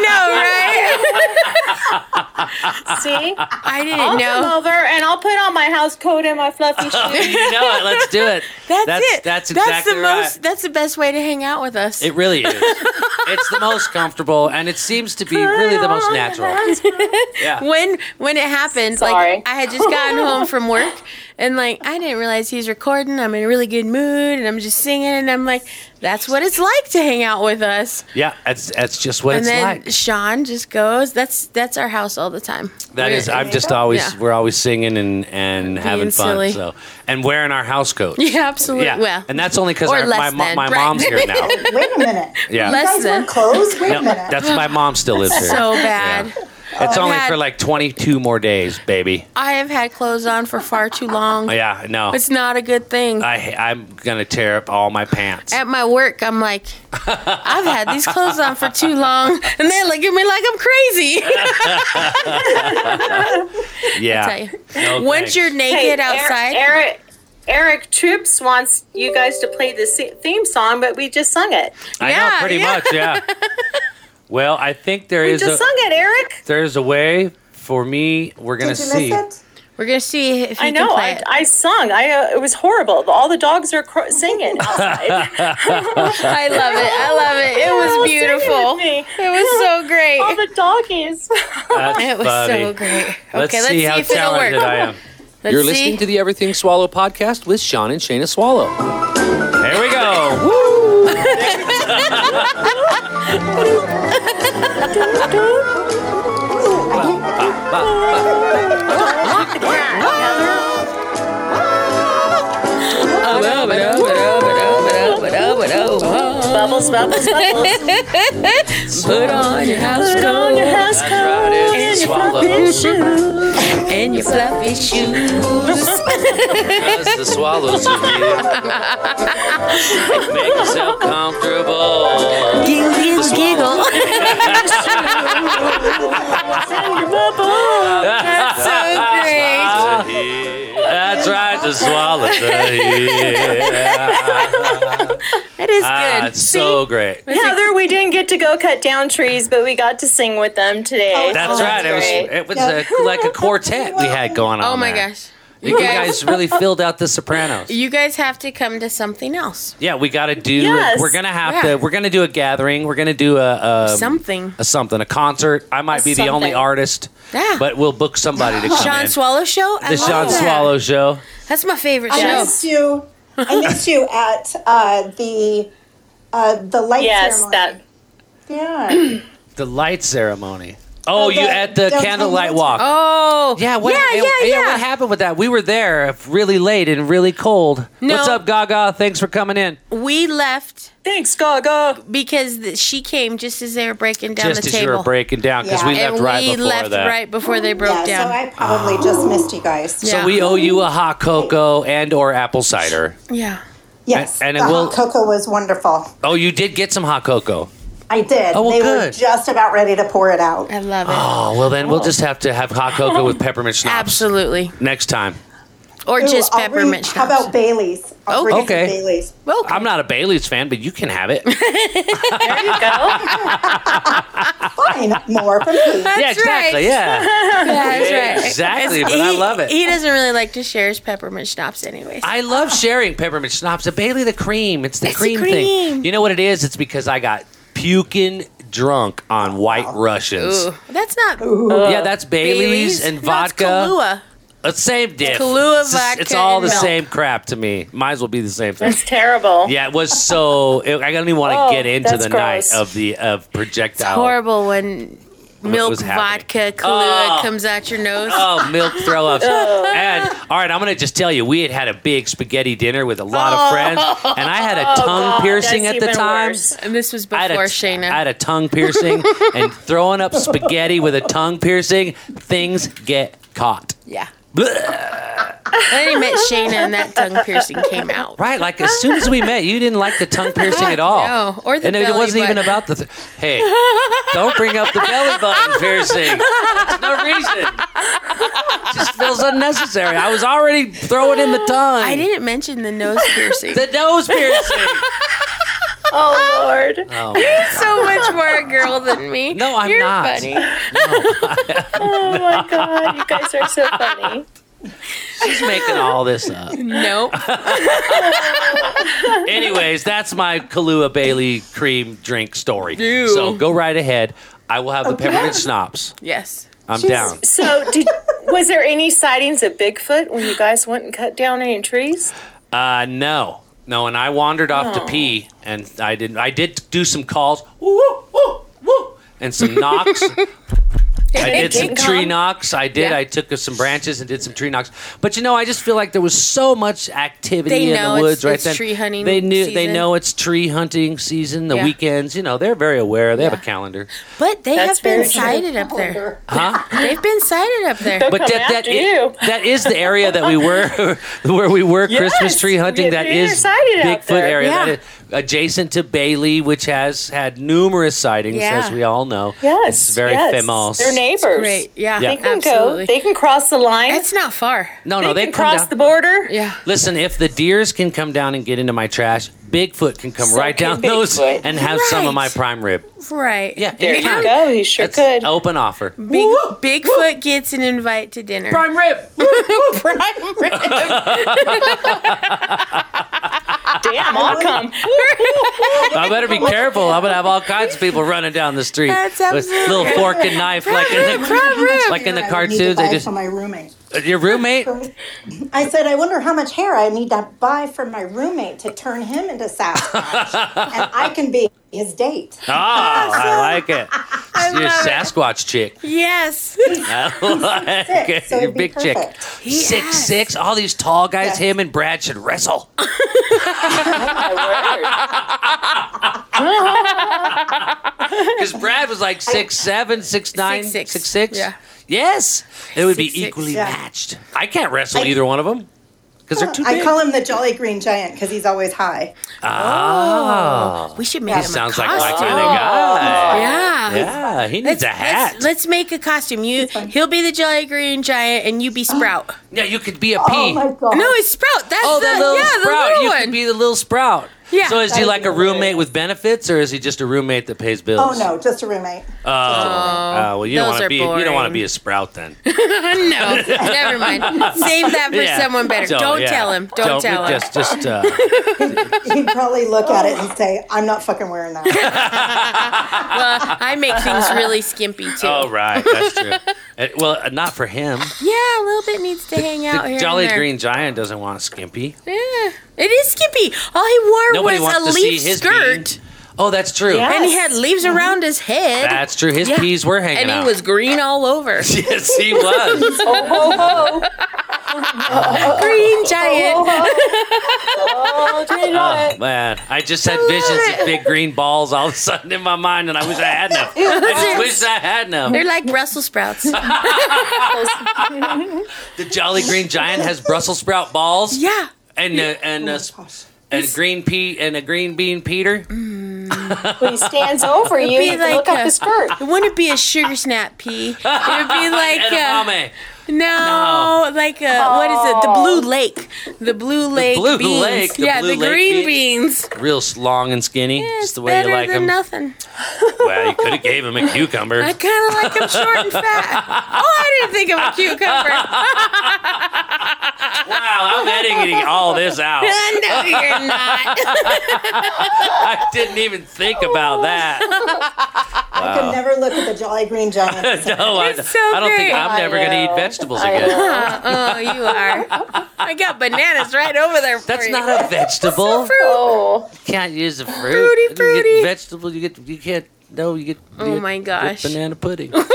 [SPEAKER 2] know, right?
[SPEAKER 5] See,
[SPEAKER 2] I didn't
[SPEAKER 5] I'll
[SPEAKER 2] know.
[SPEAKER 5] come over and I'll put on my house coat and my fluffy shoes.
[SPEAKER 1] you know it. Let's do it.
[SPEAKER 2] That's,
[SPEAKER 1] that's
[SPEAKER 2] it.
[SPEAKER 1] That's exactly
[SPEAKER 2] the
[SPEAKER 1] right.
[SPEAKER 2] most. That's the best way to hang out with us.
[SPEAKER 1] It really is. It's the most comfortable, and it seems to be really the most natural. Yeah.
[SPEAKER 2] when when it happened,
[SPEAKER 5] Sorry.
[SPEAKER 2] like I had just gotten home from work, and like I didn't realize he's recording. I'm in a really good mood, and I'm just singing, and I'm like, that's what it's like to hang out with us.
[SPEAKER 1] Yeah, that's that's just what
[SPEAKER 2] And
[SPEAKER 1] it's
[SPEAKER 2] then
[SPEAKER 1] like.
[SPEAKER 2] Sean just goes. That's that's our house all the time.
[SPEAKER 1] That
[SPEAKER 2] We're-
[SPEAKER 1] is, I'm just always,
[SPEAKER 2] Yeah.
[SPEAKER 1] we're always singing and, and having fun.
[SPEAKER 2] silly.
[SPEAKER 1] So, and wearing our house coats.
[SPEAKER 2] Yeah, absolutely.
[SPEAKER 1] Yeah,
[SPEAKER 2] Well,
[SPEAKER 1] and that's only because
[SPEAKER 2] or
[SPEAKER 1] my
[SPEAKER 2] less
[SPEAKER 1] mo-
[SPEAKER 2] than,
[SPEAKER 1] my
[SPEAKER 2] right.
[SPEAKER 1] mom's here now.
[SPEAKER 4] Wait a minute.
[SPEAKER 1] Yeah.
[SPEAKER 4] You
[SPEAKER 2] Less
[SPEAKER 4] guys
[SPEAKER 2] than.
[SPEAKER 4] wear clothes? Wait
[SPEAKER 1] No,
[SPEAKER 4] a minute.
[SPEAKER 1] that's my mom still lives here.
[SPEAKER 2] so bad.
[SPEAKER 1] It's
[SPEAKER 2] I've
[SPEAKER 1] only
[SPEAKER 2] had-
[SPEAKER 1] for like twenty-two more days, baby.
[SPEAKER 2] I have had clothes on for far too long.
[SPEAKER 1] Yeah, no,
[SPEAKER 2] It's not a good thing.
[SPEAKER 1] I I'm gonna tear up all my pants.
[SPEAKER 2] At my work, I'm like, I've had these clothes on for too long, and they look at me like I'm crazy.
[SPEAKER 1] Yeah.
[SPEAKER 2] Tell you.
[SPEAKER 1] No,
[SPEAKER 2] Once
[SPEAKER 1] thanks.
[SPEAKER 2] you're naked outside,
[SPEAKER 5] Eric, Eric Troops wants you guys to play the se- theme song, but we just sung it.
[SPEAKER 1] I know,
[SPEAKER 2] Yeah,
[SPEAKER 1] pretty
[SPEAKER 2] yeah.
[SPEAKER 1] much, yeah. Well, I think there
[SPEAKER 5] We
[SPEAKER 1] is
[SPEAKER 5] just
[SPEAKER 1] a
[SPEAKER 5] sung it, Eric.
[SPEAKER 1] there's a way for me. We're gonna
[SPEAKER 4] Did you
[SPEAKER 1] see.
[SPEAKER 4] miss it?
[SPEAKER 2] we're gonna see if you
[SPEAKER 5] I know.
[SPEAKER 2] can play
[SPEAKER 5] I,
[SPEAKER 2] it.
[SPEAKER 5] I sung. I uh, it was horrible. All the dogs are cr- singing outside.
[SPEAKER 2] I love it. I love it. It
[SPEAKER 5] They're all
[SPEAKER 2] was
[SPEAKER 5] singing
[SPEAKER 2] beautiful.
[SPEAKER 5] with me.
[SPEAKER 2] It was so great.
[SPEAKER 5] All the doggies.
[SPEAKER 1] That's
[SPEAKER 2] It was
[SPEAKER 1] funny.
[SPEAKER 2] so great.
[SPEAKER 1] Let's
[SPEAKER 2] Okay, let's
[SPEAKER 1] see
[SPEAKER 2] see
[SPEAKER 1] how
[SPEAKER 2] if it'll
[SPEAKER 1] talented
[SPEAKER 2] work.
[SPEAKER 1] I am.
[SPEAKER 2] Let's
[SPEAKER 3] You're
[SPEAKER 2] see.
[SPEAKER 3] listening to the Everything Swallow podcast with Sean and Shayna Swallow.
[SPEAKER 1] Here we go. Woo!
[SPEAKER 5] Bubbles, bubbles, bubbles.
[SPEAKER 2] Put on your house
[SPEAKER 5] Put on your house
[SPEAKER 1] That's
[SPEAKER 5] coat
[SPEAKER 1] right,
[SPEAKER 5] and
[SPEAKER 1] it's
[SPEAKER 5] your
[SPEAKER 1] swallow.
[SPEAKER 5] fluffy shoes.
[SPEAKER 2] and your fluffy shoes.
[SPEAKER 1] As the swallows are here. Make yourself comfortable.
[SPEAKER 2] Giggle, giggle, giggle.
[SPEAKER 5] And your bubbles.
[SPEAKER 2] That's so great.
[SPEAKER 1] That's right, the swallows are here.
[SPEAKER 2] That is
[SPEAKER 1] Ah,
[SPEAKER 2] good.
[SPEAKER 1] it's so great.
[SPEAKER 5] Heather, we didn't get to go cut down trees, but we got to sing with them today.
[SPEAKER 1] That's
[SPEAKER 5] So
[SPEAKER 1] right. It was
[SPEAKER 5] great.
[SPEAKER 1] it was
[SPEAKER 4] Yeah.
[SPEAKER 1] a, like a quartet we had going on.
[SPEAKER 2] Oh my
[SPEAKER 1] there.
[SPEAKER 2] gosh.
[SPEAKER 1] You guys really filled out the Sopranos.
[SPEAKER 2] You guys have to come to something else.
[SPEAKER 1] Yeah, we got to do.
[SPEAKER 5] Yes.
[SPEAKER 1] We're gonna have
[SPEAKER 2] Yeah.
[SPEAKER 1] to. We're gonna do a gathering. We're gonna do a, a
[SPEAKER 2] Something.
[SPEAKER 1] a something, a concert. I might
[SPEAKER 5] A
[SPEAKER 1] be the only
[SPEAKER 5] something.
[SPEAKER 1] artist,
[SPEAKER 2] Yeah.
[SPEAKER 1] but we'll book somebody to come
[SPEAKER 2] Sean
[SPEAKER 1] in.
[SPEAKER 2] Swallow Show? I
[SPEAKER 1] the
[SPEAKER 2] love
[SPEAKER 1] Sean
[SPEAKER 2] that.
[SPEAKER 1] Swallow Show.
[SPEAKER 2] That's my favorite
[SPEAKER 4] I
[SPEAKER 2] show.
[SPEAKER 4] missed you. I missed you at uh, the uh, the light
[SPEAKER 5] Yes,
[SPEAKER 4] ceremony.
[SPEAKER 5] that.
[SPEAKER 4] Yeah.
[SPEAKER 1] The light ceremony. Oh,
[SPEAKER 4] Oh,
[SPEAKER 1] you
[SPEAKER 4] the
[SPEAKER 1] at the
[SPEAKER 4] downtown
[SPEAKER 1] candlelight
[SPEAKER 4] military.
[SPEAKER 1] walk.
[SPEAKER 2] Oh,
[SPEAKER 1] Yeah, what,
[SPEAKER 2] yeah,
[SPEAKER 1] and-
[SPEAKER 2] yeah, yeah.
[SPEAKER 1] What happened with that? We were there really late and really cold.
[SPEAKER 2] No.
[SPEAKER 1] What's up, Gaga? Thanks for coming in.
[SPEAKER 2] We left
[SPEAKER 5] Thanks, Gaga.
[SPEAKER 2] because th- she came just as they were breaking down
[SPEAKER 1] Just
[SPEAKER 2] the
[SPEAKER 1] as
[SPEAKER 2] table.
[SPEAKER 1] you were breaking down, because
[SPEAKER 4] Yeah.
[SPEAKER 1] we
[SPEAKER 2] and
[SPEAKER 1] left right
[SPEAKER 2] we
[SPEAKER 1] before
[SPEAKER 2] left
[SPEAKER 1] that.
[SPEAKER 2] right before they broke
[SPEAKER 4] Yeah,
[SPEAKER 2] down.
[SPEAKER 4] so I probably just missed you guys.
[SPEAKER 2] Yeah.
[SPEAKER 1] So we owe you a hot cocoa and or apple cider.
[SPEAKER 2] yeah.
[SPEAKER 4] Yes,
[SPEAKER 1] And- and it
[SPEAKER 4] the
[SPEAKER 1] will-
[SPEAKER 4] hot cocoa was wonderful.
[SPEAKER 1] Oh, you did get some hot cocoa.
[SPEAKER 4] I did.
[SPEAKER 1] Oh, well,
[SPEAKER 4] they were
[SPEAKER 1] good.
[SPEAKER 4] just about ready to pour it out.
[SPEAKER 2] I love it.
[SPEAKER 1] Oh, well then we'll just have to have hot cocoa with peppermint schnapps
[SPEAKER 2] Absolutely.
[SPEAKER 1] next time.
[SPEAKER 2] Or
[SPEAKER 4] Ooh,
[SPEAKER 2] just
[SPEAKER 4] I'll
[SPEAKER 2] peppermint
[SPEAKER 4] bring- How
[SPEAKER 2] schnapps.
[SPEAKER 4] about Bailey's? I'll
[SPEAKER 2] Oh,
[SPEAKER 4] bring you
[SPEAKER 1] okay.
[SPEAKER 4] some Bailey's.
[SPEAKER 2] Okay.
[SPEAKER 1] I'm not a Bailey's fan, but you can have it.
[SPEAKER 5] There you go.
[SPEAKER 4] Fine, more from me.
[SPEAKER 2] That's
[SPEAKER 1] yeah, exactly.
[SPEAKER 2] right.
[SPEAKER 1] Yeah.
[SPEAKER 2] That's right.
[SPEAKER 1] Exactly,
[SPEAKER 2] It's-
[SPEAKER 1] but I
[SPEAKER 2] he-
[SPEAKER 1] love it.
[SPEAKER 2] He doesn't really like to share his peppermint schnapps anyways.
[SPEAKER 1] I love sharing peppermint schnapps. The Bailey the cream. It's the
[SPEAKER 2] It's the
[SPEAKER 1] cream,
[SPEAKER 2] cream.
[SPEAKER 1] thing. You know what it is? It's because I got puking drunk on White Russians.
[SPEAKER 2] Ooh, that's not
[SPEAKER 1] Yeah, that's Bailey's,
[SPEAKER 2] Bailey's
[SPEAKER 1] and
[SPEAKER 2] No, it's
[SPEAKER 1] vodka.
[SPEAKER 2] Kahlua.
[SPEAKER 1] It's same diff.
[SPEAKER 2] Kahlua,
[SPEAKER 1] it's, just- it's
[SPEAKER 2] vodka,
[SPEAKER 1] all
[SPEAKER 2] and
[SPEAKER 1] the
[SPEAKER 2] milk.
[SPEAKER 1] same crap to me. Might as well be the same thing.
[SPEAKER 5] That's terrible.
[SPEAKER 1] Yeah, it was so. It, I don't even want to
[SPEAKER 5] Oh,
[SPEAKER 1] get into
[SPEAKER 5] that's
[SPEAKER 1] the
[SPEAKER 5] gross.
[SPEAKER 1] night of the of projectile.
[SPEAKER 2] Horrible when milk,
[SPEAKER 1] was happening.
[SPEAKER 2] vodka, Kahlua
[SPEAKER 1] Oh.
[SPEAKER 2] comes out your nose.
[SPEAKER 1] Oh, milk throw ups. And all right, I'm gonna just tell you, we had had a big spaghetti dinner with a lot of friends, and I had a tongue
[SPEAKER 5] God,
[SPEAKER 1] piercing
[SPEAKER 5] that's
[SPEAKER 1] at the
[SPEAKER 5] even
[SPEAKER 1] time.
[SPEAKER 5] worse.
[SPEAKER 2] And this was
[SPEAKER 1] I had,
[SPEAKER 2] before
[SPEAKER 1] a,
[SPEAKER 2] Shayna.
[SPEAKER 1] I had a tongue piercing, and throwing up spaghetti with a tongue piercing, things get caught.
[SPEAKER 2] yeah.
[SPEAKER 1] Blech.
[SPEAKER 2] Then he met Shayna and that tongue piercing came out.
[SPEAKER 1] Right, like as soon as we met, you didn't like the tongue piercing at all.
[SPEAKER 2] No, or the
[SPEAKER 1] and it
[SPEAKER 2] belly
[SPEAKER 1] wasn't even
[SPEAKER 2] button.
[SPEAKER 1] about the. Th- hey, don't bring up the belly button piercing. There's no reason. It just feels unnecessary. I was already throwing in the tongue.
[SPEAKER 2] I didn't mention the nose piercing.
[SPEAKER 1] The nose piercing.
[SPEAKER 5] Oh, Lord.
[SPEAKER 1] Oh, my
[SPEAKER 2] so much more a girl than me.
[SPEAKER 1] No, I'm
[SPEAKER 2] You're
[SPEAKER 1] not.
[SPEAKER 2] funny.
[SPEAKER 5] Oh, my God. You guys are so funny.
[SPEAKER 1] she's making all this up.
[SPEAKER 2] Nope.
[SPEAKER 1] Anyways, that's my Kahlua Bailey cream drink story.
[SPEAKER 2] Ew.
[SPEAKER 1] So go right ahead. I will have the peppermint schnapps.
[SPEAKER 2] Yes.
[SPEAKER 1] I'm down.
[SPEAKER 5] So, did, was there any sightings of Bigfoot when you guys went and cut down any trees?
[SPEAKER 1] Uh, no, no, and I wandered off to
[SPEAKER 5] Oh.
[SPEAKER 1] pee, and I didn't. I did do some calls, woo, woo, woo, woo, and some knocks. I did some
[SPEAKER 5] King
[SPEAKER 1] tree
[SPEAKER 5] Kong?
[SPEAKER 1] knocks. I did.
[SPEAKER 2] Yeah.
[SPEAKER 1] I took some branches and did some tree knocks. But you know, I just feel like there was so much activity
[SPEAKER 2] They
[SPEAKER 1] in
[SPEAKER 2] know
[SPEAKER 1] the
[SPEAKER 2] woods
[SPEAKER 1] woods right
[SPEAKER 2] it's
[SPEAKER 1] then.
[SPEAKER 2] tree hunting
[SPEAKER 1] They knew. They
[SPEAKER 2] season.
[SPEAKER 1] know it's tree hunting season. The
[SPEAKER 2] Yeah.
[SPEAKER 1] weekends. You know, they're very aware. They have
[SPEAKER 2] Yeah.
[SPEAKER 1] a calendar.
[SPEAKER 2] But they
[SPEAKER 5] That's
[SPEAKER 2] have been
[SPEAKER 5] very true.
[SPEAKER 2] sighted up there.
[SPEAKER 1] Huh?
[SPEAKER 2] They've been sighted up there.
[SPEAKER 5] They'll
[SPEAKER 1] But
[SPEAKER 5] come
[SPEAKER 1] that, that,
[SPEAKER 5] after
[SPEAKER 1] i-
[SPEAKER 5] you.
[SPEAKER 1] that is the area that we were, where we were Christmas
[SPEAKER 5] Yes.
[SPEAKER 1] tree hunting.
[SPEAKER 5] Yeah,
[SPEAKER 1] That
[SPEAKER 5] they're
[SPEAKER 1] is
[SPEAKER 5] excited out
[SPEAKER 1] Bigfoot
[SPEAKER 5] there.
[SPEAKER 1] area.
[SPEAKER 2] Yeah.
[SPEAKER 1] That is adjacent to Bailey, which has had numerous sightings,
[SPEAKER 2] Yeah.
[SPEAKER 1] as we all know.
[SPEAKER 5] Yes.
[SPEAKER 1] It's very
[SPEAKER 5] yes.
[SPEAKER 1] famous.
[SPEAKER 5] They're neighbors.
[SPEAKER 2] Great. Yeah.
[SPEAKER 1] Yeah.
[SPEAKER 5] They can
[SPEAKER 2] Absolutely.
[SPEAKER 5] go. They can cross the line.
[SPEAKER 2] It's not far.
[SPEAKER 1] No,
[SPEAKER 5] they
[SPEAKER 1] no, they
[SPEAKER 5] can
[SPEAKER 1] come
[SPEAKER 5] cross
[SPEAKER 1] down.
[SPEAKER 5] the border.
[SPEAKER 2] Yeah.
[SPEAKER 1] Listen, if the deers can come down and get into my trash, Bigfoot can come
[SPEAKER 5] So
[SPEAKER 1] right
[SPEAKER 5] can
[SPEAKER 1] down those
[SPEAKER 5] Bigfoot.
[SPEAKER 1] and have some of my
[SPEAKER 2] Right.
[SPEAKER 1] prime rib.
[SPEAKER 2] Right.
[SPEAKER 1] Yeah,
[SPEAKER 5] There
[SPEAKER 1] anytime.
[SPEAKER 5] you go. He sure
[SPEAKER 1] That's
[SPEAKER 5] could.
[SPEAKER 1] open offer.
[SPEAKER 2] Big, Bigfoot gets an invite to dinner.
[SPEAKER 1] Prime rib.
[SPEAKER 2] Prime rib.
[SPEAKER 5] Damn, I'll come.
[SPEAKER 1] I better be careful. I'm gonna have all kinds of people running down the street
[SPEAKER 2] That's
[SPEAKER 1] with
[SPEAKER 2] absolutely
[SPEAKER 1] little
[SPEAKER 2] right.
[SPEAKER 1] fork and knife, like in
[SPEAKER 2] rib, prime rib.
[SPEAKER 1] the, like in the
[SPEAKER 4] I need to
[SPEAKER 1] cartoons. They
[SPEAKER 4] buy
[SPEAKER 1] just
[SPEAKER 4] from my roommate.
[SPEAKER 1] your roommate.
[SPEAKER 4] I said, I wonder how much hair I need to buy from my roommate to turn him into Sasquatch, and I can be his date.
[SPEAKER 1] Oh, I like it. You're a
[SPEAKER 2] love it.
[SPEAKER 1] Sasquatch chick.
[SPEAKER 2] Yes.
[SPEAKER 1] I like
[SPEAKER 4] Six,
[SPEAKER 1] it.
[SPEAKER 4] so
[SPEAKER 1] You're a
[SPEAKER 4] it'd be
[SPEAKER 1] big chick.
[SPEAKER 4] perfect.
[SPEAKER 1] Six
[SPEAKER 2] Yes.
[SPEAKER 1] six. All these tall guys.
[SPEAKER 4] Yes.
[SPEAKER 1] Him and Brad should wrestle. Because Brad was like six seven, six nine,
[SPEAKER 2] Six, six.
[SPEAKER 1] six six.
[SPEAKER 2] Yeah.
[SPEAKER 1] Yes, it would be
[SPEAKER 2] Six, six.
[SPEAKER 1] equally
[SPEAKER 4] Yeah.
[SPEAKER 1] matched. I can't wrestle
[SPEAKER 4] I-
[SPEAKER 1] either one of them because they're too
[SPEAKER 4] I
[SPEAKER 1] big.
[SPEAKER 4] call him the Jolly Green Giant because he's always high.
[SPEAKER 1] Oh,
[SPEAKER 2] We should make
[SPEAKER 4] Yeah.
[SPEAKER 2] him
[SPEAKER 1] sounds
[SPEAKER 2] a
[SPEAKER 1] like my
[SPEAKER 2] costume.
[SPEAKER 1] kind of guy.
[SPEAKER 2] Yeah.
[SPEAKER 1] Yeah, he needs
[SPEAKER 2] Let's,
[SPEAKER 1] a hat.
[SPEAKER 2] let's, let's make a costume. You, he'll be the Jolly Green Giant, and you be Sprout.
[SPEAKER 1] Yeah, you could be a
[SPEAKER 4] Oh
[SPEAKER 1] pea.
[SPEAKER 4] my god!
[SPEAKER 2] No, it's Sprout. That's
[SPEAKER 1] Oh,
[SPEAKER 2] the,
[SPEAKER 1] the little
[SPEAKER 2] yeah,
[SPEAKER 1] sprout.
[SPEAKER 2] the little
[SPEAKER 1] You
[SPEAKER 2] one.
[SPEAKER 1] could be the little sprout.
[SPEAKER 2] Yeah.
[SPEAKER 1] So is he
[SPEAKER 4] That'd
[SPEAKER 1] like
[SPEAKER 4] be
[SPEAKER 1] a roommate
[SPEAKER 4] hilarious.
[SPEAKER 1] with benefits, or is he just a roommate that pays bills?
[SPEAKER 4] Oh no, just a roommate.
[SPEAKER 1] Oh, uh, well, you don't
[SPEAKER 2] those
[SPEAKER 1] want to
[SPEAKER 2] are
[SPEAKER 1] be. You don't want to
[SPEAKER 2] boring.
[SPEAKER 1] be a sprout then.
[SPEAKER 2] no, never mind. Save that for
[SPEAKER 1] Yeah.
[SPEAKER 2] someone better.
[SPEAKER 1] So,
[SPEAKER 2] don't
[SPEAKER 1] yeah.
[SPEAKER 2] tell him. Don't, tell him.
[SPEAKER 1] Just, just. Uh,
[SPEAKER 4] He'd probably look at it and say, "I'm not fucking wearing that."
[SPEAKER 2] Well, I make things really skimpy too.
[SPEAKER 1] oh, right, that's true. Uh, well, uh, not for him.
[SPEAKER 2] Yeah, a little bit needs to hang out
[SPEAKER 1] The
[SPEAKER 2] here.
[SPEAKER 1] Jolly
[SPEAKER 2] and there.
[SPEAKER 1] Green Giant doesn't want a skimpy.
[SPEAKER 2] Yeah, it is skimpy. All he wore
[SPEAKER 1] Nobody
[SPEAKER 2] was
[SPEAKER 1] wants
[SPEAKER 2] a
[SPEAKER 1] to see
[SPEAKER 2] leaf
[SPEAKER 1] his
[SPEAKER 2] skirt.
[SPEAKER 1] bean. Oh, that's true.
[SPEAKER 5] Yeah.
[SPEAKER 2] And he had leaves around his head.
[SPEAKER 1] That's true. His
[SPEAKER 2] Yeah.
[SPEAKER 1] peas were hanging
[SPEAKER 2] and
[SPEAKER 1] out.
[SPEAKER 2] he was leaves around his head.
[SPEAKER 1] That's true. His
[SPEAKER 2] Yeah.
[SPEAKER 1] peas were hanging
[SPEAKER 2] Yeah.
[SPEAKER 1] out. His peas were hanging
[SPEAKER 2] and
[SPEAKER 1] out.
[SPEAKER 2] he was green all over.
[SPEAKER 1] Yes, he was.
[SPEAKER 5] Oh, ho, ho.
[SPEAKER 2] Green giant.
[SPEAKER 5] Oh, do you know
[SPEAKER 1] Oh,
[SPEAKER 5] it?
[SPEAKER 1] man. I just had visions of big green balls all of a sudden in my mind, and I wish I had them. I just wish I had them.
[SPEAKER 2] They're like Brussels sprouts.
[SPEAKER 1] The Jolly Green Giant has Brussels sprout balls.
[SPEAKER 2] Yeah.
[SPEAKER 1] And uh, and uh,
[SPEAKER 4] gosh.
[SPEAKER 1] and green pea and a green bean Peter.
[SPEAKER 5] When he stands over you,
[SPEAKER 2] be
[SPEAKER 5] you can
[SPEAKER 2] like
[SPEAKER 5] look up
[SPEAKER 2] a-
[SPEAKER 5] the skirt.
[SPEAKER 2] It wouldn't be a sugar snap pea. It would be like uh,
[SPEAKER 1] Edamame.
[SPEAKER 2] no, like uh, what is it? The blue lake, the blue lake
[SPEAKER 1] Blue
[SPEAKER 2] beans.
[SPEAKER 1] Lake, the
[SPEAKER 2] yeah,
[SPEAKER 1] Blue
[SPEAKER 2] the
[SPEAKER 1] Lake
[SPEAKER 2] green
[SPEAKER 1] beans.
[SPEAKER 2] beans.
[SPEAKER 1] Real long and skinny.
[SPEAKER 2] Yeah,
[SPEAKER 1] Just
[SPEAKER 2] it's
[SPEAKER 1] the way
[SPEAKER 2] better
[SPEAKER 1] you like
[SPEAKER 2] than
[SPEAKER 1] them.
[SPEAKER 2] nothing.
[SPEAKER 1] Well, you could have gave him a cucumber.
[SPEAKER 2] I kind of like them short and fat. Oh, I didn't think of a cucumber.
[SPEAKER 1] Wow, I'm editing all this out.
[SPEAKER 2] No, you're not.
[SPEAKER 1] I didn't even think about that.
[SPEAKER 4] I could never look at the Jolly Green Giant.
[SPEAKER 1] No, I,
[SPEAKER 2] It's so
[SPEAKER 1] I don't think
[SPEAKER 2] great.
[SPEAKER 1] I'm never going to eat
[SPEAKER 5] know.
[SPEAKER 1] vegetables
[SPEAKER 5] I
[SPEAKER 1] again.
[SPEAKER 5] know.
[SPEAKER 2] Oh, you are. I got bananas right over there for
[SPEAKER 1] That's
[SPEAKER 2] you.
[SPEAKER 1] not a vegetable.
[SPEAKER 5] Oh,
[SPEAKER 1] You can't use a fruit.
[SPEAKER 2] Fruity,
[SPEAKER 1] You
[SPEAKER 2] fruity.
[SPEAKER 1] get vegetable. You get. You can't. No, you get. you
[SPEAKER 2] Oh
[SPEAKER 1] get-
[SPEAKER 2] my
[SPEAKER 1] get
[SPEAKER 2] gosh.
[SPEAKER 1] banana pudding.
[SPEAKER 5] banana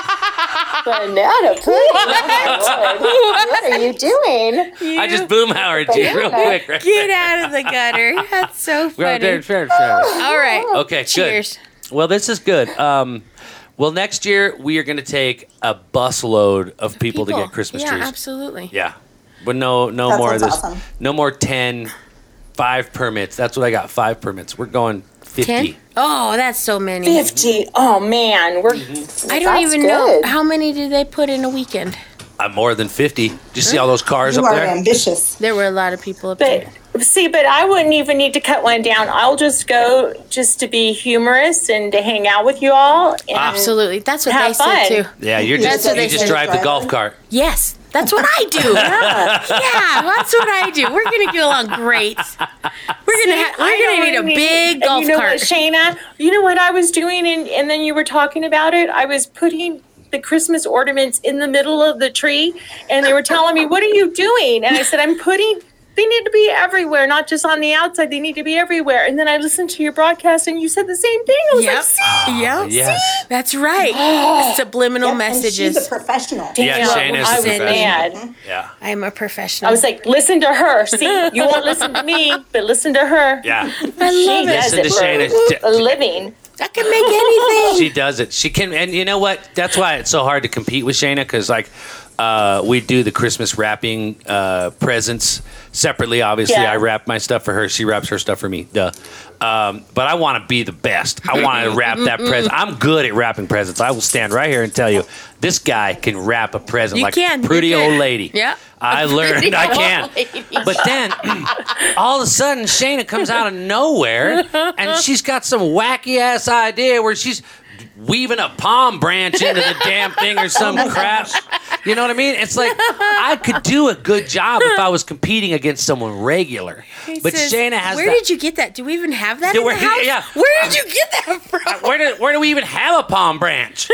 [SPEAKER 5] pudding. Oh, my Lord. What are you doing?
[SPEAKER 1] I just boomhauered you real quick. Right
[SPEAKER 2] Get out of the gutter. That's so
[SPEAKER 1] Well, there,
[SPEAKER 2] funny.
[SPEAKER 1] fair, fair.
[SPEAKER 2] All right.
[SPEAKER 1] Okay,
[SPEAKER 2] Cheers.
[SPEAKER 1] good. Well, this is good. Um, well, next year we are going to take a busload of people, to get Christmas
[SPEAKER 2] yeah,
[SPEAKER 1] trees.
[SPEAKER 2] absolutely.
[SPEAKER 1] Yeah, but no, no
[SPEAKER 4] That
[SPEAKER 1] more of this.
[SPEAKER 4] sounds awesome.
[SPEAKER 1] No more ten, five permits. That's what I got. Five permits. We're going fifty.
[SPEAKER 2] Ten? Oh, that's so many.
[SPEAKER 5] Fifty. Oh man, we're.
[SPEAKER 2] I don't
[SPEAKER 5] that's
[SPEAKER 2] even
[SPEAKER 5] good.
[SPEAKER 2] know how many did they put in a weekend.
[SPEAKER 1] Uh, more than fifty. Do you see all those cars
[SPEAKER 4] You
[SPEAKER 1] up
[SPEAKER 4] are
[SPEAKER 1] there?
[SPEAKER 4] ambitious.
[SPEAKER 2] There were a lot of people up
[SPEAKER 5] But
[SPEAKER 2] there.
[SPEAKER 5] see, but I wouldn't even need to cut one down. I'll just go just to be humorous and to hang out with you all. And
[SPEAKER 2] Absolutely. That's what
[SPEAKER 5] Have
[SPEAKER 2] they said
[SPEAKER 5] fun.
[SPEAKER 2] too.
[SPEAKER 1] Yeah, you're
[SPEAKER 4] That's
[SPEAKER 1] just
[SPEAKER 4] what
[SPEAKER 1] you
[SPEAKER 4] they
[SPEAKER 1] just
[SPEAKER 4] say.
[SPEAKER 1] drive the golf cart.
[SPEAKER 2] Yes. That's what I do. yeah. that's what I do. We're gonna get along great. We're gonna ha-
[SPEAKER 5] I
[SPEAKER 2] we're gonna need a
[SPEAKER 5] already-
[SPEAKER 2] big
[SPEAKER 5] and
[SPEAKER 2] golf
[SPEAKER 5] you know
[SPEAKER 2] cart.
[SPEAKER 5] what, Shayna? You know what I was doing, and, and then you were talking about it. I was putting the Christmas ornaments in the middle of the tree, and they were telling me, "What are you doing?" And I said, "I'm putting." They need to be everywhere, not just on the outside. They need to be everywhere. And then I listened to your broadcast, and you said the same thing. I was
[SPEAKER 2] Yep.
[SPEAKER 5] like, "See,
[SPEAKER 2] Yep.
[SPEAKER 1] Yes.
[SPEAKER 2] That's right. Subliminal
[SPEAKER 4] Yep, and
[SPEAKER 2] messages.
[SPEAKER 4] she's a professional.
[SPEAKER 1] Yeah,
[SPEAKER 5] damn,
[SPEAKER 1] Shayna's
[SPEAKER 5] I
[SPEAKER 1] the
[SPEAKER 5] was
[SPEAKER 1] professional.
[SPEAKER 5] mad."
[SPEAKER 1] Yeah.
[SPEAKER 2] I am a professional.
[SPEAKER 5] I was like, "Listen to her. See, you won't listen to me, but listen to her.
[SPEAKER 1] Yeah.
[SPEAKER 2] I
[SPEAKER 5] She
[SPEAKER 2] love it.
[SPEAKER 5] does
[SPEAKER 1] Listen
[SPEAKER 5] it
[SPEAKER 1] to
[SPEAKER 5] for
[SPEAKER 1] Shayna.
[SPEAKER 5] a living."
[SPEAKER 2] I can make anything.
[SPEAKER 1] She does it. She can, and you know what? That's why it's so hard to compete with Shayna, because like uh, we do the Christmas wrapping uh, presents separately. Obviously,
[SPEAKER 5] Yeah.
[SPEAKER 1] I wrap my stuff for her. She wraps her stuff for me. Duh. Um, but I want to be the best. I want to wrap that present. I'm good at wrapping presents. I will stand right here and tell you, this guy can wrap a present
[SPEAKER 2] You
[SPEAKER 1] like
[SPEAKER 2] can.
[SPEAKER 1] a pretty
[SPEAKER 2] You can.
[SPEAKER 1] old lady.
[SPEAKER 2] Yeah.
[SPEAKER 1] I
[SPEAKER 2] A
[SPEAKER 1] learned
[SPEAKER 2] pretty
[SPEAKER 1] I
[SPEAKER 2] old
[SPEAKER 1] can.
[SPEAKER 2] lady.
[SPEAKER 1] But then, all of a sudden, Shayna comes out of nowhere, and she's got some wacky ass idea where she's weaving a palm branch into the damn thing or some crap. You know what I mean? It's like I could do a good job if I was competing against someone regular.
[SPEAKER 2] He
[SPEAKER 1] But
[SPEAKER 2] says,
[SPEAKER 1] Shayna has
[SPEAKER 2] Where
[SPEAKER 1] that.
[SPEAKER 2] did you get that? Do we even have that
[SPEAKER 1] Yeah,
[SPEAKER 2] in
[SPEAKER 1] where-
[SPEAKER 2] the house?
[SPEAKER 1] yeah.
[SPEAKER 2] Where did you get that from?
[SPEAKER 1] where do where do we even have a palm branch?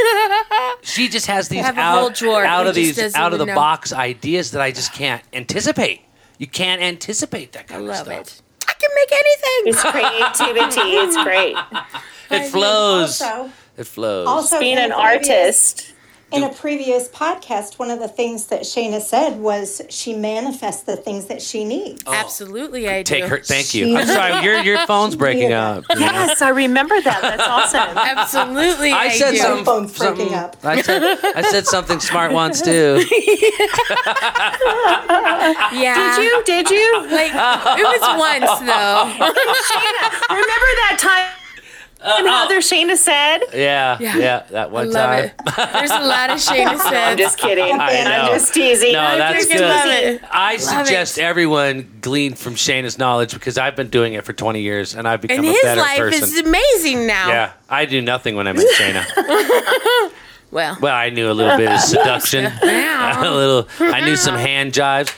[SPEAKER 1] She just has these
[SPEAKER 2] have a
[SPEAKER 1] out,
[SPEAKER 2] whole drawer.
[SPEAKER 1] out
[SPEAKER 2] He
[SPEAKER 1] of
[SPEAKER 2] just
[SPEAKER 1] these
[SPEAKER 2] doesn't
[SPEAKER 1] out of the
[SPEAKER 2] even know.
[SPEAKER 1] box ideas that I just can't anticipate. You can't anticipate that kind
[SPEAKER 2] I
[SPEAKER 1] of
[SPEAKER 2] love
[SPEAKER 1] stuff.
[SPEAKER 2] it. I can make anything.
[SPEAKER 5] It's creativity. It's great.
[SPEAKER 1] It flows.
[SPEAKER 4] Also,
[SPEAKER 1] It flows.
[SPEAKER 4] also
[SPEAKER 5] Being
[SPEAKER 4] in
[SPEAKER 5] an
[SPEAKER 4] a previous-
[SPEAKER 5] artist.
[SPEAKER 4] In a previous podcast, one of the things that Shayna said was she manifests the things that she needs.
[SPEAKER 2] Absolutely, I do.
[SPEAKER 1] Take her. Thank you. I'm sorry. Your your phone's breaking
[SPEAKER 4] Yeah.
[SPEAKER 1] up. you know?
[SPEAKER 5] Yes, I remember that. That's awesome.
[SPEAKER 2] Absolutely, I,
[SPEAKER 1] I said
[SPEAKER 2] do.
[SPEAKER 4] Some
[SPEAKER 1] something.
[SPEAKER 4] phone's breaking
[SPEAKER 1] something-
[SPEAKER 4] up.
[SPEAKER 1] I said I said something smart once too.
[SPEAKER 2] Yeah.
[SPEAKER 5] Did you? Did you?
[SPEAKER 2] Like, it was once though.
[SPEAKER 5] Remember that time and Heather Shayna said?
[SPEAKER 1] Yeah,
[SPEAKER 2] Yeah.
[SPEAKER 1] yeah, that
[SPEAKER 2] I
[SPEAKER 1] one
[SPEAKER 2] love
[SPEAKER 1] time.
[SPEAKER 2] it. There's a lot of Shayna
[SPEAKER 5] I'm
[SPEAKER 2] said.
[SPEAKER 5] just kidding.
[SPEAKER 1] I
[SPEAKER 5] And I'm
[SPEAKER 1] know.
[SPEAKER 5] just teasing.
[SPEAKER 1] No,
[SPEAKER 5] I'm
[SPEAKER 1] that's
[SPEAKER 5] just
[SPEAKER 1] good.
[SPEAKER 2] love
[SPEAKER 5] teasing.
[SPEAKER 2] it.
[SPEAKER 1] I
[SPEAKER 2] Love
[SPEAKER 1] suggest
[SPEAKER 2] it.
[SPEAKER 1] everyone glean from Shayna's knowledge because I've been doing it for twenty years and I've become
[SPEAKER 2] And
[SPEAKER 1] a
[SPEAKER 2] his
[SPEAKER 1] better
[SPEAKER 2] life
[SPEAKER 1] person.
[SPEAKER 2] is amazing now.
[SPEAKER 1] Yeah, I do nothing when I met Shayna.
[SPEAKER 2] Well,
[SPEAKER 1] Well, I knew a little bit of seduction.
[SPEAKER 2] Wow.
[SPEAKER 1] a little. I knew some hand jives.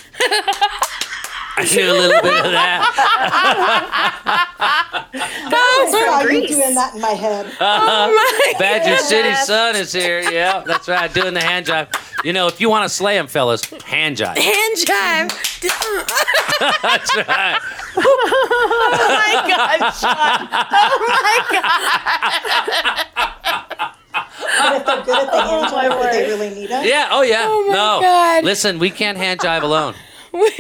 [SPEAKER 1] I knew a little bit of that.
[SPEAKER 4] I saw you
[SPEAKER 5] Greece.
[SPEAKER 4] doing that in my head.
[SPEAKER 1] Badger City Sun is here. Yeah, that's right. Doing the hand jive. You know, if you want to slay them, fellas, hand jive.
[SPEAKER 2] hand jive.
[SPEAKER 1] That's right.
[SPEAKER 2] Oh my God, Sean. Oh my God.
[SPEAKER 4] But if they're good at the hand
[SPEAKER 5] my
[SPEAKER 4] job, would they
[SPEAKER 5] word.
[SPEAKER 4] really need us?
[SPEAKER 1] Yeah. Oh yeah.
[SPEAKER 2] Oh, my
[SPEAKER 1] no.
[SPEAKER 2] God.
[SPEAKER 1] Listen, we can't hand jive alone.
[SPEAKER 2] We like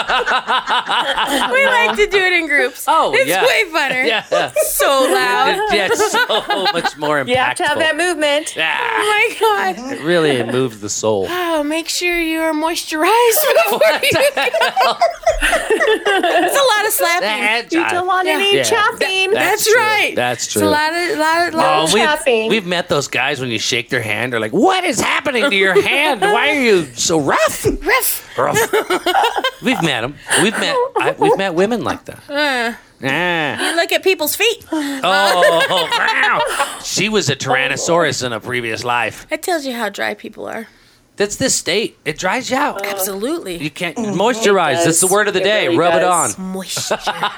[SPEAKER 2] to do it in groups.
[SPEAKER 1] Oh,
[SPEAKER 2] it's
[SPEAKER 1] yeah.
[SPEAKER 2] way funner.
[SPEAKER 1] Yeah.
[SPEAKER 2] So loud.
[SPEAKER 1] Yeah, it's so much more impactful.
[SPEAKER 5] You have to have that movement.
[SPEAKER 2] Oh
[SPEAKER 1] Ah,
[SPEAKER 2] my God.
[SPEAKER 1] it really moves the soul.
[SPEAKER 2] Oh, make sure you're moisturized before you go. It's a lot of
[SPEAKER 1] The
[SPEAKER 2] slapping.
[SPEAKER 1] hand
[SPEAKER 5] You
[SPEAKER 1] jive.
[SPEAKER 5] don't want any
[SPEAKER 1] Yeah.
[SPEAKER 5] caffeine.
[SPEAKER 2] That's
[SPEAKER 1] true.
[SPEAKER 2] right.
[SPEAKER 1] That's
[SPEAKER 2] It's
[SPEAKER 1] true.
[SPEAKER 2] a lot of, lot of, lot
[SPEAKER 1] Oh,
[SPEAKER 2] of
[SPEAKER 1] we've,
[SPEAKER 5] Caffeine.
[SPEAKER 1] we've met those guys when you shake their hand. They're like, "What is happening to your hand? Why are you so rough?"
[SPEAKER 2] riff.
[SPEAKER 1] Rough. We've met them. We've met. I, we've met women like that.
[SPEAKER 2] Uh,
[SPEAKER 1] Ah.
[SPEAKER 2] you look at people's feet.
[SPEAKER 1] Oh, wow. She was a Tyrannosaurus in a previous life.
[SPEAKER 2] That tells you how dry people are.
[SPEAKER 1] That's this state. It dries you out.
[SPEAKER 2] Absolutely.
[SPEAKER 1] You can't moisturize.
[SPEAKER 5] does.
[SPEAKER 1] That's the word of the
[SPEAKER 5] It
[SPEAKER 1] day.
[SPEAKER 5] really
[SPEAKER 1] Rub
[SPEAKER 5] does.
[SPEAKER 1] it on.
[SPEAKER 2] Moisture.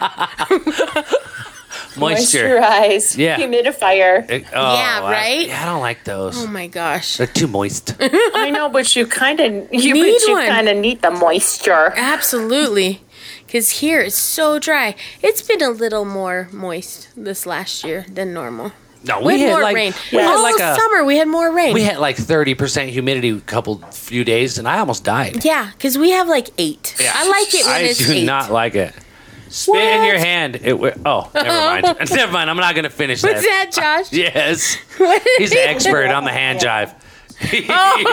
[SPEAKER 1] Moisture.
[SPEAKER 5] Moisturize.
[SPEAKER 1] Yeah.
[SPEAKER 5] Humidifier.
[SPEAKER 1] It- oh,
[SPEAKER 2] Yeah,
[SPEAKER 1] I-
[SPEAKER 2] right?
[SPEAKER 1] yeah, I don't like those.
[SPEAKER 2] Oh my gosh.
[SPEAKER 1] They're too moist.
[SPEAKER 5] I know, but you kind of you,
[SPEAKER 2] Need
[SPEAKER 5] but you
[SPEAKER 2] one.
[SPEAKER 5] kind of need the moisture.
[SPEAKER 2] Absolutely. Because here it's so dry. It's been a little more moist this last year than normal.
[SPEAKER 1] No,
[SPEAKER 2] We,
[SPEAKER 1] we
[SPEAKER 2] had
[SPEAKER 1] had
[SPEAKER 2] more
[SPEAKER 1] like
[SPEAKER 2] rain.
[SPEAKER 1] we had
[SPEAKER 2] All
[SPEAKER 1] like a
[SPEAKER 2] summer we had more rain.
[SPEAKER 1] we had like thirty percent humidity a couple few days, and I almost died.
[SPEAKER 2] yeah, because we have like eight.
[SPEAKER 1] Yeah.
[SPEAKER 2] I like it when
[SPEAKER 1] I
[SPEAKER 2] it's
[SPEAKER 1] do
[SPEAKER 2] eight.
[SPEAKER 1] not like it. Spit in
[SPEAKER 2] What?
[SPEAKER 1] your hand. It. wi- Oh, never mind. never mind. I'm not gonna finish
[SPEAKER 2] What's
[SPEAKER 1] that.
[SPEAKER 2] that, Josh?
[SPEAKER 1] Yes,
[SPEAKER 2] What is
[SPEAKER 1] he's an
[SPEAKER 2] it?
[SPEAKER 1] expert on the hand jive. He's-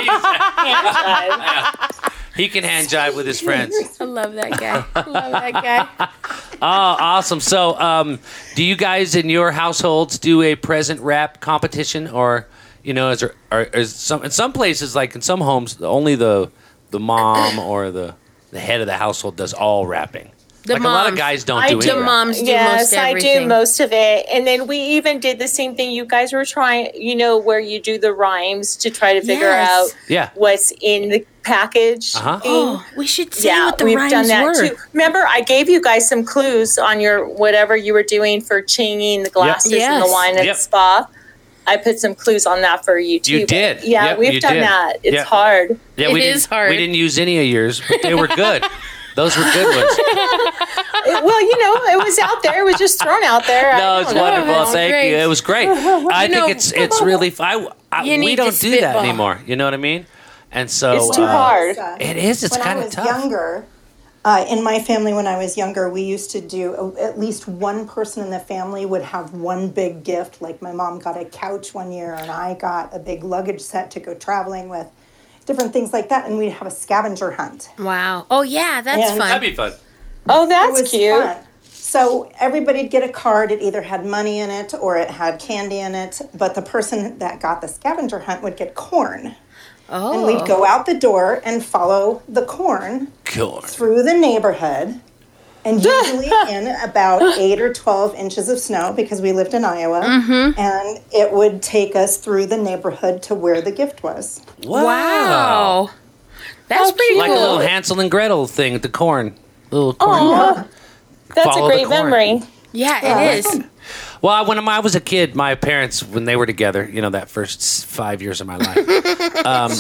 [SPEAKER 1] he can hand jive with his friends.
[SPEAKER 2] I love that guy. I love that guy.
[SPEAKER 1] Oh, awesome. So, um, do you guys in your households do a present wrap competition, or you know, is there are is some in some places, like in some homes, only the the mom or the the head of the household does all wrapping.
[SPEAKER 2] The
[SPEAKER 1] like a lot of
[SPEAKER 2] moms.
[SPEAKER 1] guys don't
[SPEAKER 5] I
[SPEAKER 1] do
[SPEAKER 5] do.
[SPEAKER 1] any
[SPEAKER 2] The
[SPEAKER 1] wrap.
[SPEAKER 2] moms do
[SPEAKER 5] Yes,
[SPEAKER 2] most
[SPEAKER 5] I
[SPEAKER 2] everything.
[SPEAKER 5] do most of it. And then we even did the same thing you guys were trying, you know, where you do the rhymes to try to figure
[SPEAKER 2] Yes.
[SPEAKER 5] out
[SPEAKER 1] Yeah.
[SPEAKER 5] what's in the package.
[SPEAKER 1] Uh-huh.
[SPEAKER 5] thing.
[SPEAKER 2] Oh, we should say
[SPEAKER 5] Yeah,
[SPEAKER 2] what the
[SPEAKER 5] we've
[SPEAKER 2] rhymes
[SPEAKER 5] done that
[SPEAKER 2] were.
[SPEAKER 5] too. Remember, I gave you guys some clues on your whatever you were doing for chinging the glasses and
[SPEAKER 2] Yes.
[SPEAKER 5] the wine at
[SPEAKER 1] Yep.
[SPEAKER 5] the spa. I put some clues on that for you too.
[SPEAKER 1] You
[SPEAKER 5] but
[SPEAKER 1] did.
[SPEAKER 5] Yeah,
[SPEAKER 1] Yep,
[SPEAKER 5] we've
[SPEAKER 1] you
[SPEAKER 5] done
[SPEAKER 1] did.
[SPEAKER 5] that. It's
[SPEAKER 1] Yep.
[SPEAKER 5] hard.
[SPEAKER 1] Yeah,
[SPEAKER 2] It
[SPEAKER 1] we
[SPEAKER 2] is
[SPEAKER 1] didn't,
[SPEAKER 2] hard.
[SPEAKER 1] We didn't use any of yours, but they were good. Those were good ones.
[SPEAKER 5] It- well, you know, it was out there. It was just thrown out there. I
[SPEAKER 1] No,
[SPEAKER 5] don't
[SPEAKER 1] it's
[SPEAKER 5] know.
[SPEAKER 1] wonderful.
[SPEAKER 2] that's
[SPEAKER 1] Thank
[SPEAKER 2] great.
[SPEAKER 1] you. It was great. I
[SPEAKER 2] know-
[SPEAKER 1] think it's it's really. I, I,
[SPEAKER 2] You
[SPEAKER 1] we
[SPEAKER 2] need to
[SPEAKER 1] don't do that
[SPEAKER 2] spitball.
[SPEAKER 1] anymore. You know what I mean? And so
[SPEAKER 5] It's too
[SPEAKER 1] uh,
[SPEAKER 5] hard.
[SPEAKER 4] Uh,
[SPEAKER 1] It is. It's
[SPEAKER 4] when
[SPEAKER 1] kind
[SPEAKER 4] I
[SPEAKER 1] of
[SPEAKER 4] was
[SPEAKER 1] tough.
[SPEAKER 4] younger, uh, in my family, when I was younger, we used to do uh, at least one person in the family would have one big gift. Like my mom got a couch one year, and I got a big luggage set to go traveling with, different things like that. And we'd have a scavenger hunt.
[SPEAKER 2] Wow. Oh, yeah, that's
[SPEAKER 4] And-
[SPEAKER 2] fun.
[SPEAKER 1] That'd be fun.
[SPEAKER 5] Oh,
[SPEAKER 4] It
[SPEAKER 5] that's
[SPEAKER 4] was
[SPEAKER 5] cute.
[SPEAKER 4] fun. So everybody'd get a card. It either had money in it or it had candy in it. But the person that got the scavenger hunt would get corn.
[SPEAKER 2] oh.
[SPEAKER 4] And we'd go out the door and follow the corn
[SPEAKER 1] Cool.
[SPEAKER 4] through the neighborhood, and usually in about eight or twelve inches of snow because we lived in Iowa.
[SPEAKER 2] Mm-hmm.
[SPEAKER 4] And it would take us through the neighborhood to where the gift was.
[SPEAKER 1] Wow.
[SPEAKER 2] Wow. That's
[SPEAKER 5] How
[SPEAKER 2] pretty
[SPEAKER 5] cute.
[SPEAKER 1] Like
[SPEAKER 2] cool.
[SPEAKER 1] a little Hansel and Gretel thing at the corn. Little corn.
[SPEAKER 5] Aw, that's
[SPEAKER 1] Follow
[SPEAKER 5] a
[SPEAKER 1] the
[SPEAKER 5] great
[SPEAKER 1] corn.
[SPEAKER 5] memory.
[SPEAKER 2] Yeah,
[SPEAKER 4] Yeah.
[SPEAKER 2] it is.
[SPEAKER 1] Well, when I was a kid, my parents, when they were together, you know, that first s- five years of my life, um,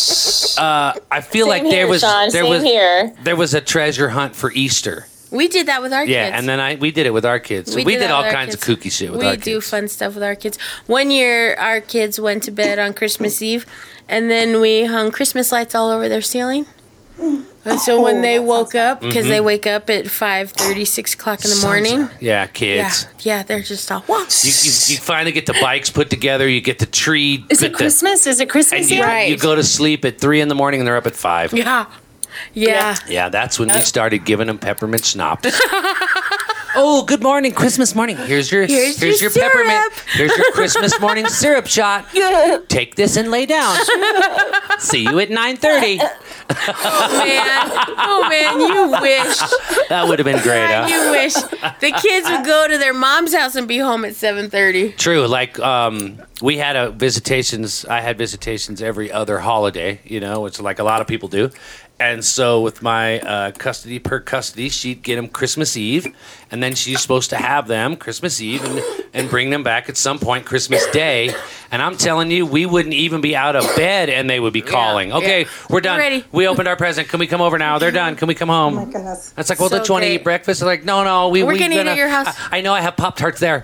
[SPEAKER 1] uh, I feel
[SPEAKER 5] Same
[SPEAKER 1] like
[SPEAKER 5] here,
[SPEAKER 1] there was
[SPEAKER 5] Sean,
[SPEAKER 1] there
[SPEAKER 5] same
[SPEAKER 1] was
[SPEAKER 5] here.
[SPEAKER 1] there was a treasure hunt for Easter.
[SPEAKER 2] We did that with our
[SPEAKER 1] Yeah,
[SPEAKER 2] kids.
[SPEAKER 1] and then I we did it with our kids. So we, did,
[SPEAKER 2] that
[SPEAKER 1] all
[SPEAKER 2] with our
[SPEAKER 1] kinds of
[SPEAKER 2] kids.
[SPEAKER 1] kooky shit with
[SPEAKER 2] we
[SPEAKER 1] our
[SPEAKER 2] do
[SPEAKER 1] kids.
[SPEAKER 2] fun stuff with our kids. One year, our kids went to bed on Christmas Eve, and then we hung Christmas lights all over their ceiling. And so when
[SPEAKER 4] Oh,
[SPEAKER 2] they
[SPEAKER 4] that
[SPEAKER 2] woke up, because
[SPEAKER 1] Mm-hmm.
[SPEAKER 2] they wake up at five thirty, six o'clock in the
[SPEAKER 1] Sons
[SPEAKER 2] morning.
[SPEAKER 1] of- Yeah,
[SPEAKER 2] Yeah,
[SPEAKER 1] kids.
[SPEAKER 2] yeah, they're just all, whoa.
[SPEAKER 1] You, you, you finally get the bikes put together. You get the tree.
[SPEAKER 5] Is
[SPEAKER 1] put
[SPEAKER 5] it
[SPEAKER 1] the-
[SPEAKER 5] Christmas? Is it Christmas
[SPEAKER 1] And you,
[SPEAKER 5] yet?
[SPEAKER 2] Right.
[SPEAKER 1] you go to sleep at three in the morning, and they're up at five.
[SPEAKER 2] Yeah. Yeah.
[SPEAKER 1] Yeah, that's when we started giving them peppermint schnapps. Oh, good morning, Christmas morning. Here's your
[SPEAKER 2] Here's
[SPEAKER 1] here's,
[SPEAKER 2] your
[SPEAKER 1] your, peppermint.
[SPEAKER 2] syrup.
[SPEAKER 1] Here's your Christmas morning syrup shot. Take this and lay down. See you at nine thirty.
[SPEAKER 2] Oh, man. Oh, man, you wish.
[SPEAKER 1] That would have been great, huh?
[SPEAKER 2] You wish. The kids would go to their mom's house and be home at seven thirty.
[SPEAKER 1] True. Like um, we had a visitations. I had visitations every other holiday. You know, which like a lot of people do. And so with my uh, custody per custody, she'd get them Christmas Eve, and then she's supposed to have them Christmas Eve and, and bring them back at some point Christmas Day. And I'm telling you, we wouldn't even be out of bed and they would be calling. Okay,
[SPEAKER 2] yeah.
[SPEAKER 1] we're done.
[SPEAKER 2] We're ready.
[SPEAKER 1] We opened our present. Can we come over now? They're done. Can we come home?
[SPEAKER 4] Oh my goodness.
[SPEAKER 1] It's like, well,
[SPEAKER 2] So
[SPEAKER 1] don't you want to
[SPEAKER 2] great.
[SPEAKER 1] eat breakfast? They're like, no, no. We,
[SPEAKER 2] We're
[SPEAKER 1] we
[SPEAKER 2] gonna eat at your house.
[SPEAKER 1] I, I know I have Pop-Tarts there.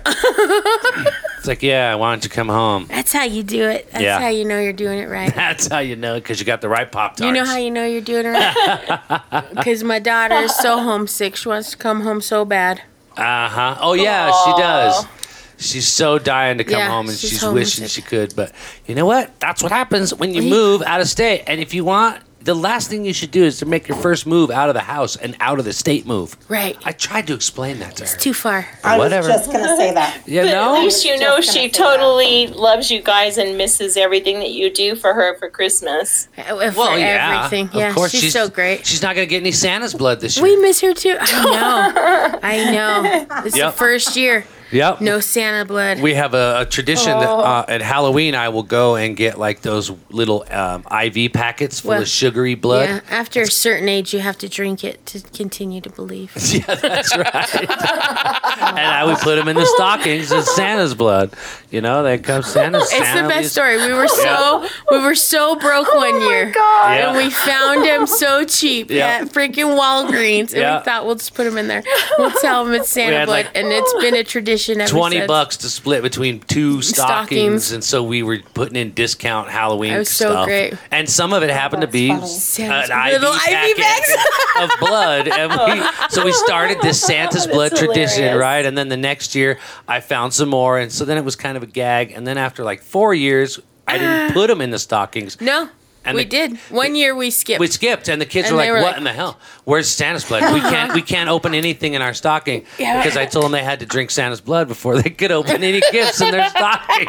[SPEAKER 1] It's like, yeah, why don't you come home?
[SPEAKER 2] That's how you do it. That's
[SPEAKER 1] Yeah.
[SPEAKER 2] how you know you're doing it right.
[SPEAKER 1] That's how you know, because you got the right Pop-Tarts.
[SPEAKER 2] You know how you know you're doing it right? Because my daughter is so homesick. She wants to come home so bad.
[SPEAKER 1] Uh-huh. Oh, yeah, she does. She's so dying to come
[SPEAKER 2] Yeah,
[SPEAKER 1] home, and
[SPEAKER 2] she's
[SPEAKER 1] she's,
[SPEAKER 2] homesick.
[SPEAKER 1] wishing she could. But you know what? That's what happens when you move out of state. And if you want, the last thing you should do is to make your first move out of the house and out of the state move.
[SPEAKER 2] Right.
[SPEAKER 1] I tried to explain that to her.
[SPEAKER 2] Too far.
[SPEAKER 4] I
[SPEAKER 1] Whatever.
[SPEAKER 4] was just going to say that.
[SPEAKER 1] You
[SPEAKER 5] But
[SPEAKER 1] know?
[SPEAKER 5] at least you know
[SPEAKER 4] Just gonna
[SPEAKER 5] she
[SPEAKER 4] say that.
[SPEAKER 5] totally loves you guys and misses everything that you do for her for Christmas.
[SPEAKER 2] Uh, For
[SPEAKER 1] Well, yeah.
[SPEAKER 2] everything.
[SPEAKER 1] Of
[SPEAKER 2] Yeah,
[SPEAKER 1] course,
[SPEAKER 2] she's, so great.
[SPEAKER 1] She's not going to get any Santa's blood this year.
[SPEAKER 2] We miss her too. I know. I know. It's
[SPEAKER 1] Yep.
[SPEAKER 2] the first year.
[SPEAKER 1] Yep.
[SPEAKER 2] No Santa blood.
[SPEAKER 1] We have a, a tradition that uh, at Halloween I will go and get like those little um, I V packets full
[SPEAKER 2] Well,
[SPEAKER 1] of sugary blood.
[SPEAKER 2] Yeah, after a certain age, you have to drink it to continue to believe.
[SPEAKER 1] Yeah, that's right. And I would put them in the stockings as Santa's blood. You know, they come Santa.
[SPEAKER 2] It's
[SPEAKER 1] Santa
[SPEAKER 2] the best
[SPEAKER 1] leaves-
[SPEAKER 2] story. We were so we were so broke one year,
[SPEAKER 1] Yeah.
[SPEAKER 2] and we found him so cheap
[SPEAKER 1] Yeah.
[SPEAKER 2] at freaking Walgreens, and
[SPEAKER 1] Yeah.
[SPEAKER 2] we thought we'll just put him in there. We'll tell him it's Santa
[SPEAKER 1] had,
[SPEAKER 2] blood,
[SPEAKER 1] like,
[SPEAKER 2] and it's been a tradition ever
[SPEAKER 1] Twenty
[SPEAKER 2] since.
[SPEAKER 1] bucks to split between two stockings,
[SPEAKER 2] Stockings.
[SPEAKER 1] and so we were putting in discount Halloween
[SPEAKER 2] That was so
[SPEAKER 1] stuff.
[SPEAKER 2] great.
[SPEAKER 1] And some of it happened to
[SPEAKER 4] That's
[SPEAKER 1] be
[SPEAKER 4] funny.
[SPEAKER 1] an
[SPEAKER 2] Santa's
[SPEAKER 1] I V
[SPEAKER 2] little I V
[SPEAKER 1] packet of blood, and we, so we started this Santa's blood
[SPEAKER 5] That's
[SPEAKER 1] tradition,
[SPEAKER 5] hilarious.
[SPEAKER 1] right? And then the next year, I found some more, and so then it was kind of a gag. And then after like four years, I didn't put them in the stockings.
[SPEAKER 2] No,
[SPEAKER 1] And
[SPEAKER 2] we
[SPEAKER 1] the-
[SPEAKER 2] did. One year we skipped.
[SPEAKER 1] We skipped, and the kids
[SPEAKER 2] And
[SPEAKER 1] were
[SPEAKER 2] they
[SPEAKER 1] like,
[SPEAKER 2] were
[SPEAKER 1] "What
[SPEAKER 2] like-
[SPEAKER 1] in the hell? Where's Santa's blood? We can't, we can't open anything in our stocking
[SPEAKER 2] Yeah.
[SPEAKER 1] because I told them they had to drink Santa's blood before they could open any gifts in their stockings."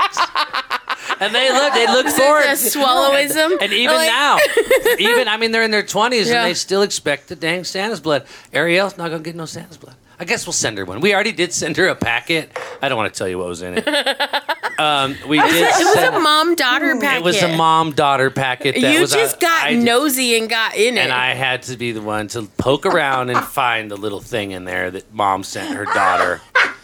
[SPEAKER 1] And they look, they look forward.
[SPEAKER 2] a swallowism.
[SPEAKER 1] And even
[SPEAKER 2] Like-
[SPEAKER 1] now, even I mean, they're in their twenties
[SPEAKER 2] Yeah.
[SPEAKER 1] and they still expect the dang Santa's blood. Ariel's not gonna get no Santa's blood. I guess we'll send her one. We already did send her a packet. I don't want to tell you what was in it. Um, we did.
[SPEAKER 2] It was
[SPEAKER 1] send,
[SPEAKER 2] a mom daughter packet.
[SPEAKER 1] it was a mom daughter packet. That
[SPEAKER 2] You
[SPEAKER 1] was
[SPEAKER 2] just
[SPEAKER 1] a-
[SPEAKER 2] got
[SPEAKER 1] I did-
[SPEAKER 2] nosy and got in it.
[SPEAKER 1] and I had to be the one to poke around and find the little thing in there that mom sent her daughter.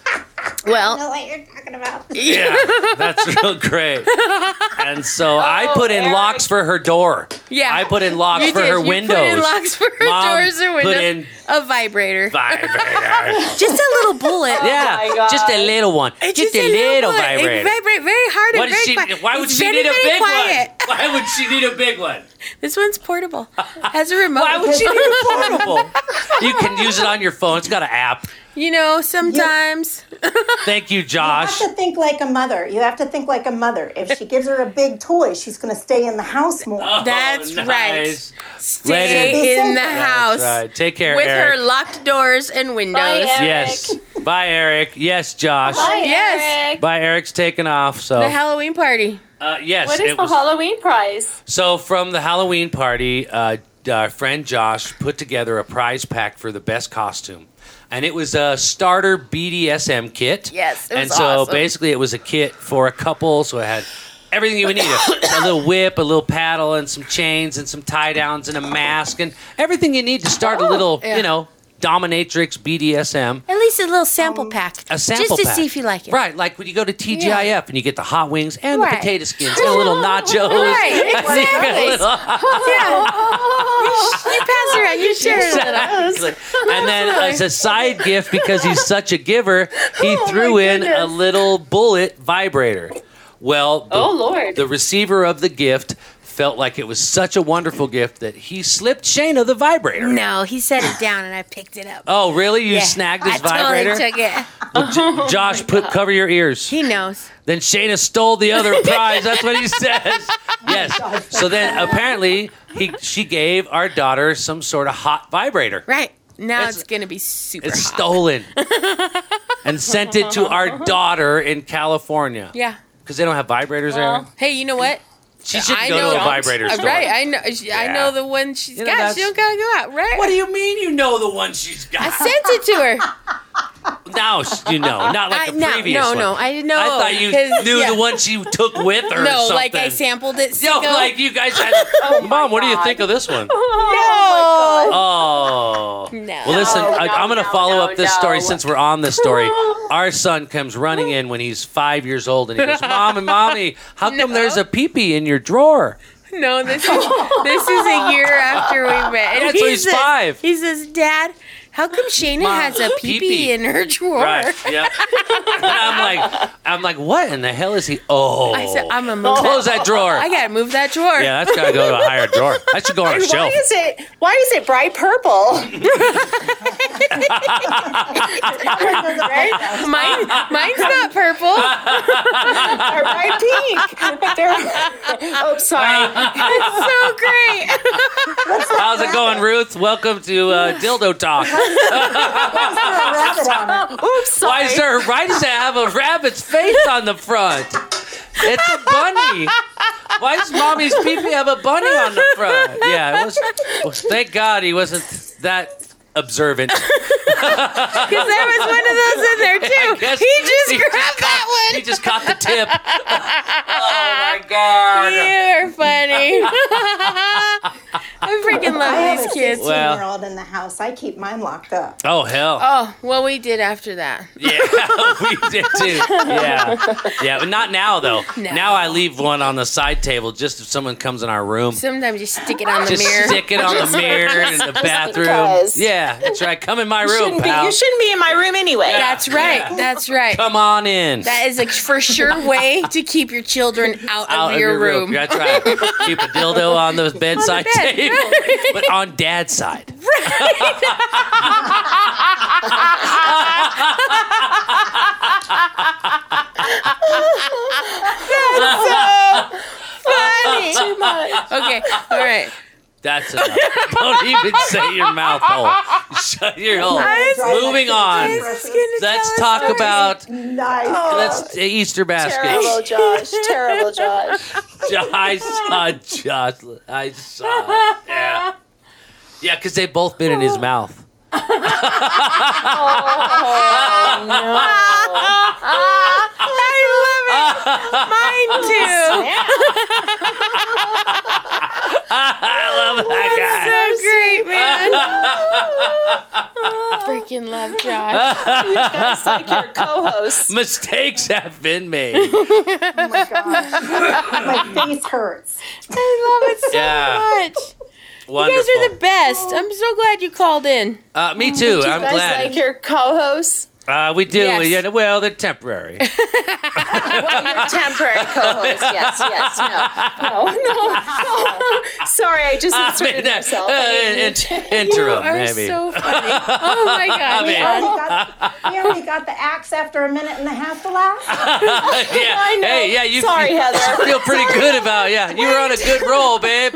[SPEAKER 2] well,
[SPEAKER 4] what you're talking about.
[SPEAKER 1] Yeah, that's real great. And so I
[SPEAKER 2] Oh,
[SPEAKER 1] put in
[SPEAKER 5] Eric.
[SPEAKER 1] locks for her door.
[SPEAKER 2] Yeah.
[SPEAKER 1] I put in locks
[SPEAKER 2] you
[SPEAKER 1] for
[SPEAKER 2] did.
[SPEAKER 1] her
[SPEAKER 2] You
[SPEAKER 1] windows.
[SPEAKER 2] Put in locks for her
[SPEAKER 1] Mom
[SPEAKER 2] doors or
[SPEAKER 1] put
[SPEAKER 2] windows.
[SPEAKER 1] in-
[SPEAKER 2] A vibrator.
[SPEAKER 1] Vibrator.
[SPEAKER 2] Just a little bullet.
[SPEAKER 1] Yeah,
[SPEAKER 5] my God.
[SPEAKER 1] just a little one.
[SPEAKER 2] It's
[SPEAKER 1] Just, a little
[SPEAKER 2] bullet.
[SPEAKER 1] vibrator.
[SPEAKER 2] It vibrate very hard
[SPEAKER 1] What
[SPEAKER 2] and
[SPEAKER 1] does
[SPEAKER 2] very
[SPEAKER 1] she?
[SPEAKER 2] quiet.
[SPEAKER 1] Why would
[SPEAKER 2] It's
[SPEAKER 1] she
[SPEAKER 2] very,
[SPEAKER 1] need a
[SPEAKER 2] very
[SPEAKER 1] big
[SPEAKER 2] quiet.
[SPEAKER 1] one? Why would she need a big one?
[SPEAKER 2] This one's portable. Has a remote.
[SPEAKER 1] Why would she need a portable? You can use it on your phone. It's got an app.
[SPEAKER 2] You know, sometimes.
[SPEAKER 1] Thank you,
[SPEAKER 4] You
[SPEAKER 1] Josh.
[SPEAKER 4] have to think like a mother. You have to think like a mother. If she gives her a big toy, she's going to stay in the house more.
[SPEAKER 2] That's
[SPEAKER 1] Oh,
[SPEAKER 2] right.
[SPEAKER 1] nice.
[SPEAKER 2] Stay
[SPEAKER 4] Let it-
[SPEAKER 2] in the
[SPEAKER 4] That's
[SPEAKER 2] house.
[SPEAKER 1] That's right. Take care,
[SPEAKER 2] With
[SPEAKER 1] Eric.
[SPEAKER 2] her locked doors and windows.
[SPEAKER 5] Bye, Eric.
[SPEAKER 1] Yes. Bye, Eric. Yes, Josh.
[SPEAKER 5] Hi,
[SPEAKER 2] Yes.
[SPEAKER 5] Eric.
[SPEAKER 1] Bye, Eric's taking off. So,
[SPEAKER 2] The Halloween party.
[SPEAKER 1] uh, yes,
[SPEAKER 5] What is
[SPEAKER 1] it
[SPEAKER 5] the
[SPEAKER 1] was.
[SPEAKER 5] Halloween prize?
[SPEAKER 1] So from the Halloween party, uh, our friend Josh put together a prize pack for the best costume. And it was a starter B D S M kit.
[SPEAKER 2] Yes, it was
[SPEAKER 1] And so
[SPEAKER 2] awesome.
[SPEAKER 1] basically it was a kit for a couple. So it had everything you would need. A, a little whip, a little paddle, and some chains, and some tie downs, and a mask, and everything you need to start a little,
[SPEAKER 2] Yeah.
[SPEAKER 1] you know, dominatrix B D S M.
[SPEAKER 2] At least a little sample pack.
[SPEAKER 1] A sample
[SPEAKER 2] Just to
[SPEAKER 1] pack.
[SPEAKER 2] see if you like it.
[SPEAKER 1] Right, like when you go to T G I F and you get the hot wings and
[SPEAKER 2] Right.
[SPEAKER 1] the potato skins and a little nachos.
[SPEAKER 2] Right,
[SPEAKER 1] And you get a
[SPEAKER 2] exactly.
[SPEAKER 1] little-
[SPEAKER 2] You pass around. You share a little.
[SPEAKER 1] Exactly. And then as a side gift, because he's such a giver, he threw in a little bullet vibrator. Well, the,
[SPEAKER 5] Oh, Lord.
[SPEAKER 1] the receiver of the gift felt like it was such a wonderful gift that he slipped Shayna the vibrator.
[SPEAKER 2] No, he set it down and I picked it up.
[SPEAKER 1] Oh, really? You
[SPEAKER 2] Yeah.
[SPEAKER 1] snagged his
[SPEAKER 2] I totally
[SPEAKER 1] vibrator?
[SPEAKER 2] took it.
[SPEAKER 1] Well, J- Josh, put cover your ears.
[SPEAKER 2] He knows.
[SPEAKER 1] Then Shayna stole the other prize. That's what he says. Yes. So then apparently he she gave our daughter some sort of hot vibrator.
[SPEAKER 2] Right. Now
[SPEAKER 1] It's-
[SPEAKER 2] it's, going to be super
[SPEAKER 1] It's
[SPEAKER 2] hot.
[SPEAKER 1] stolen. And sent it to our daughter in California.
[SPEAKER 2] Yeah.
[SPEAKER 1] Because they don't have vibrators there.
[SPEAKER 2] Hey, you know what?
[SPEAKER 1] She should
[SPEAKER 2] I
[SPEAKER 1] go
[SPEAKER 2] know,
[SPEAKER 1] to a vibrator
[SPEAKER 2] Uh,
[SPEAKER 1] store.
[SPEAKER 2] Right. I know. she- I
[SPEAKER 1] Yeah.
[SPEAKER 2] know the one she's
[SPEAKER 1] You know,
[SPEAKER 2] got.
[SPEAKER 1] that's-
[SPEAKER 2] She don't gotta go out. Right.
[SPEAKER 1] What do you mean you know the one she's got?
[SPEAKER 2] I sent it to her.
[SPEAKER 1] Now you know, not like
[SPEAKER 2] I-
[SPEAKER 1] the
[SPEAKER 2] no,
[SPEAKER 1] previous
[SPEAKER 2] no,
[SPEAKER 1] one.
[SPEAKER 2] no, I didn't know,
[SPEAKER 1] I thought you
[SPEAKER 2] 'cause-
[SPEAKER 1] knew
[SPEAKER 2] yeah.
[SPEAKER 1] the one she took with her. or
[SPEAKER 2] No,
[SPEAKER 1] something.
[SPEAKER 2] like I sampled it.
[SPEAKER 1] Yo,
[SPEAKER 2] Sicko.
[SPEAKER 1] like you guys had. Mom, what do you think of this one?
[SPEAKER 2] no.
[SPEAKER 1] Oh,
[SPEAKER 2] No.
[SPEAKER 1] Well, listen,
[SPEAKER 5] No,
[SPEAKER 1] I,
[SPEAKER 5] no,
[SPEAKER 1] I'm going to
[SPEAKER 5] no,
[SPEAKER 1] follow
[SPEAKER 5] no,
[SPEAKER 1] up this
[SPEAKER 5] no.
[SPEAKER 1] story since we're on this story. Our son comes running in when he's five years old, and he goes, "Mom and Mommy, how come
[SPEAKER 2] No.
[SPEAKER 1] there's a pee-pee in your drawer?"
[SPEAKER 2] No, this is this is a year after we met. And
[SPEAKER 1] Yeah, so
[SPEAKER 2] he
[SPEAKER 1] he's
[SPEAKER 2] says-
[SPEAKER 1] five.
[SPEAKER 2] He says, "Dad, how come Shayna
[SPEAKER 1] Mom,
[SPEAKER 2] has a pee-pee
[SPEAKER 1] pee-pee."
[SPEAKER 2] in her drawer?"
[SPEAKER 1] Right. Yeah. And I'm like, I'm like, what in the hell is he? Oh.
[SPEAKER 2] I said, "I'm gonna move
[SPEAKER 1] Close
[SPEAKER 2] that.
[SPEAKER 1] that drawer.
[SPEAKER 2] I gotta move that drawer."
[SPEAKER 1] Yeah, that's gotta go to a higher drawer. That should go on a
[SPEAKER 5] And why
[SPEAKER 1] shelf.
[SPEAKER 5] is it? Why is it bright purple? right?
[SPEAKER 2] Mine, mine's not purple.
[SPEAKER 5] Or bright pink? They're- oh, sorry.
[SPEAKER 2] It's so great.
[SPEAKER 1] How's it going, Ruth? Welcome to uh, Dildo Talk.
[SPEAKER 4] Why is there a rabbit on it?
[SPEAKER 5] Oops, sorry.
[SPEAKER 1] Why is there? Why does it have a rabbit's face on the front? It's a bunny. Why does Mommy's pee-pee have a bunny on the front? Yeah, it was. Well, thank God he wasn't that observant.
[SPEAKER 2] Because there was one of those in there
[SPEAKER 1] I
[SPEAKER 2] too.
[SPEAKER 1] guess
[SPEAKER 2] He just
[SPEAKER 1] he
[SPEAKER 2] grabbed
[SPEAKER 1] caught-
[SPEAKER 2] that one.
[SPEAKER 1] He just caught the tip. Oh my God.
[SPEAKER 2] You're funny. I freaking
[SPEAKER 4] I
[SPEAKER 2] love
[SPEAKER 4] have a
[SPEAKER 2] these kids.
[SPEAKER 4] sixteen-year-old in the house. I keep mine locked up.
[SPEAKER 1] Oh hell.
[SPEAKER 2] Oh, well, we did after that.
[SPEAKER 1] Yeah, we did too. Yeah, yeah, but not now though.
[SPEAKER 2] No.
[SPEAKER 1] Now I leave one on the side table just if someone comes in our room.
[SPEAKER 2] Sometimes you stick it on the
[SPEAKER 1] Just
[SPEAKER 2] mirror.
[SPEAKER 1] stick it on the mirror in the bathroom.
[SPEAKER 5] because.
[SPEAKER 1] Yeah, that's right. Come in my
[SPEAKER 5] You
[SPEAKER 1] room,
[SPEAKER 5] shouldn't, be,
[SPEAKER 1] pal.
[SPEAKER 5] you shouldn't be in my room anyway.
[SPEAKER 2] That's right.
[SPEAKER 1] Yeah.
[SPEAKER 2] That's right.
[SPEAKER 1] Come on in.
[SPEAKER 2] That is a for sure way to keep your children out,
[SPEAKER 1] Out
[SPEAKER 2] of your room.
[SPEAKER 1] That's right. Keep a dildo on the bedside
[SPEAKER 2] bed.
[SPEAKER 1] table, but on Dad's side.
[SPEAKER 2] Funny.
[SPEAKER 5] Too much.
[SPEAKER 2] Okay. All right.
[SPEAKER 1] That's enough. Don't even say your mouth hole. Shut your hole.
[SPEAKER 2] I was-
[SPEAKER 1] Moving on. Let's talk about
[SPEAKER 4] Nice.
[SPEAKER 1] let's Easter basket.
[SPEAKER 5] Terrible, Josh. Terrible, Josh.
[SPEAKER 1] I saw Josh. I saw. It. Yeah. Yeah, because they've both been in his mouth. I love that guy.
[SPEAKER 2] So great, man. Freaking love Josh.
[SPEAKER 5] That's like your co-host.
[SPEAKER 1] Mistakes have been made.
[SPEAKER 4] Oh my God. My face hurts.
[SPEAKER 2] I love it so
[SPEAKER 1] Yeah.
[SPEAKER 2] much.
[SPEAKER 1] Wonderful.
[SPEAKER 2] You guys are the best. I'm so glad you called in.
[SPEAKER 1] uh, me too. I'm
[SPEAKER 5] That's
[SPEAKER 1] glad.
[SPEAKER 5] like your co-host.
[SPEAKER 1] Uh, we do.
[SPEAKER 2] Yes.
[SPEAKER 1] Yeah, well, they're temporary.
[SPEAKER 5] Well, your temporary co-host. Yes, yes. No, no, no. no. Sorry, I just inserted
[SPEAKER 1] Uh,
[SPEAKER 5] myself.
[SPEAKER 1] uh,
[SPEAKER 5] I didn't
[SPEAKER 1] in-
[SPEAKER 5] mean to.
[SPEAKER 1] interim,
[SPEAKER 2] You are
[SPEAKER 1] maybe.
[SPEAKER 2] so funny. Oh my
[SPEAKER 1] I
[SPEAKER 2] god.
[SPEAKER 1] mean-
[SPEAKER 4] We only, got, we only got the axe after a minute and a half to laugh.
[SPEAKER 1] yeah.
[SPEAKER 5] I know.
[SPEAKER 1] Hey, yeah, you,
[SPEAKER 5] Sorry,
[SPEAKER 1] you
[SPEAKER 5] Heather.
[SPEAKER 1] feel pretty good about yeah. You were on a good roll, babe.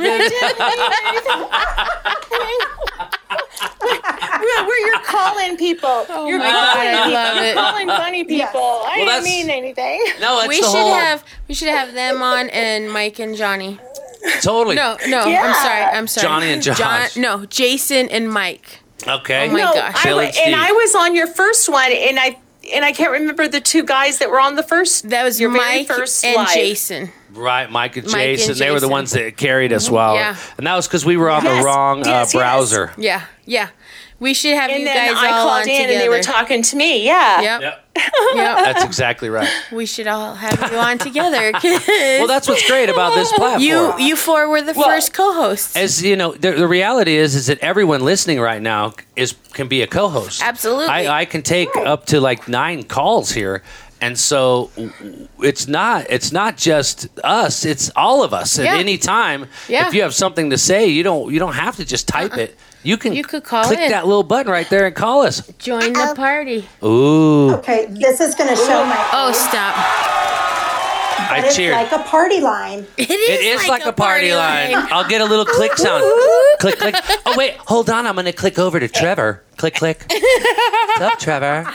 [SPEAKER 5] We're, we're your call-in people. You're
[SPEAKER 2] my
[SPEAKER 5] calling
[SPEAKER 2] God, I
[SPEAKER 5] people.
[SPEAKER 2] love
[SPEAKER 5] You're
[SPEAKER 2] it.
[SPEAKER 5] calling funny people. I didn't
[SPEAKER 1] that's-
[SPEAKER 5] mean anything.
[SPEAKER 1] No, it's
[SPEAKER 2] We
[SPEAKER 1] the
[SPEAKER 2] should
[SPEAKER 1] whole
[SPEAKER 2] have we should have them on and Mike and Johnny.
[SPEAKER 1] totally.
[SPEAKER 2] No, no,
[SPEAKER 5] Yeah.
[SPEAKER 2] I'm sorry. I'm sorry.
[SPEAKER 1] Johnny and Josh.
[SPEAKER 2] John, no, Jason and Mike.
[SPEAKER 1] Okay.
[SPEAKER 2] Oh my
[SPEAKER 5] no,
[SPEAKER 2] gosh.
[SPEAKER 5] I
[SPEAKER 1] Bill
[SPEAKER 5] w-
[SPEAKER 1] and Steve.
[SPEAKER 5] and I was on your first one, and I and I can't remember the two guys that were on the first.
[SPEAKER 2] That was
[SPEAKER 5] your very
[SPEAKER 2] Mike
[SPEAKER 5] first
[SPEAKER 2] and
[SPEAKER 5] live.
[SPEAKER 2] Jason.
[SPEAKER 1] Right, Mike and
[SPEAKER 2] Mike and
[SPEAKER 1] Jason. They were the
[SPEAKER 2] Jason.
[SPEAKER 1] ones that carried us while,
[SPEAKER 2] Yeah.
[SPEAKER 1] and that was because we were on
[SPEAKER 5] Yes,
[SPEAKER 1] the wrong
[SPEAKER 5] yes,
[SPEAKER 1] uh,
[SPEAKER 5] yes.
[SPEAKER 1] browser.
[SPEAKER 2] Yeah, yeah. We should have
[SPEAKER 5] And
[SPEAKER 2] you
[SPEAKER 5] then
[SPEAKER 2] guys
[SPEAKER 5] I
[SPEAKER 2] all
[SPEAKER 5] called
[SPEAKER 2] on
[SPEAKER 5] in,
[SPEAKER 2] together.
[SPEAKER 5] and they were talking to me. Yeah.
[SPEAKER 2] Yep.
[SPEAKER 1] Yep,
[SPEAKER 2] Yep.
[SPEAKER 1] that's exactly right.
[SPEAKER 2] We should all have you on together. 'Cause
[SPEAKER 1] Well, that's what's great about this platform.
[SPEAKER 2] you you four were the first co-hosts.
[SPEAKER 1] As you know, the, the reality is, is that everyone listening right now is can be a co-host.
[SPEAKER 2] Absolutely.
[SPEAKER 1] I, I can take up to like nine calls here, and so it's not it's not just us; it's all of us at
[SPEAKER 2] Yeah.
[SPEAKER 1] any time.
[SPEAKER 2] Yeah.
[SPEAKER 1] If you have something to say, you don't you don't have to just type it. You can
[SPEAKER 2] You could call
[SPEAKER 1] click
[SPEAKER 2] in.
[SPEAKER 1] that little button right there and call us.
[SPEAKER 2] Join the party.
[SPEAKER 1] Ooh,
[SPEAKER 4] Okay, this is going to show my.
[SPEAKER 2] Oh, stop.
[SPEAKER 1] I
[SPEAKER 4] But it's
[SPEAKER 1] cheered.
[SPEAKER 4] like a party line.
[SPEAKER 2] It
[SPEAKER 1] It
[SPEAKER 2] is,
[SPEAKER 1] is like, a party, line. I'll get a little click sound. Click, click. Oh, wait. Hold on. I'm going to click over to Trevor. Click, click. What's up, Trevor?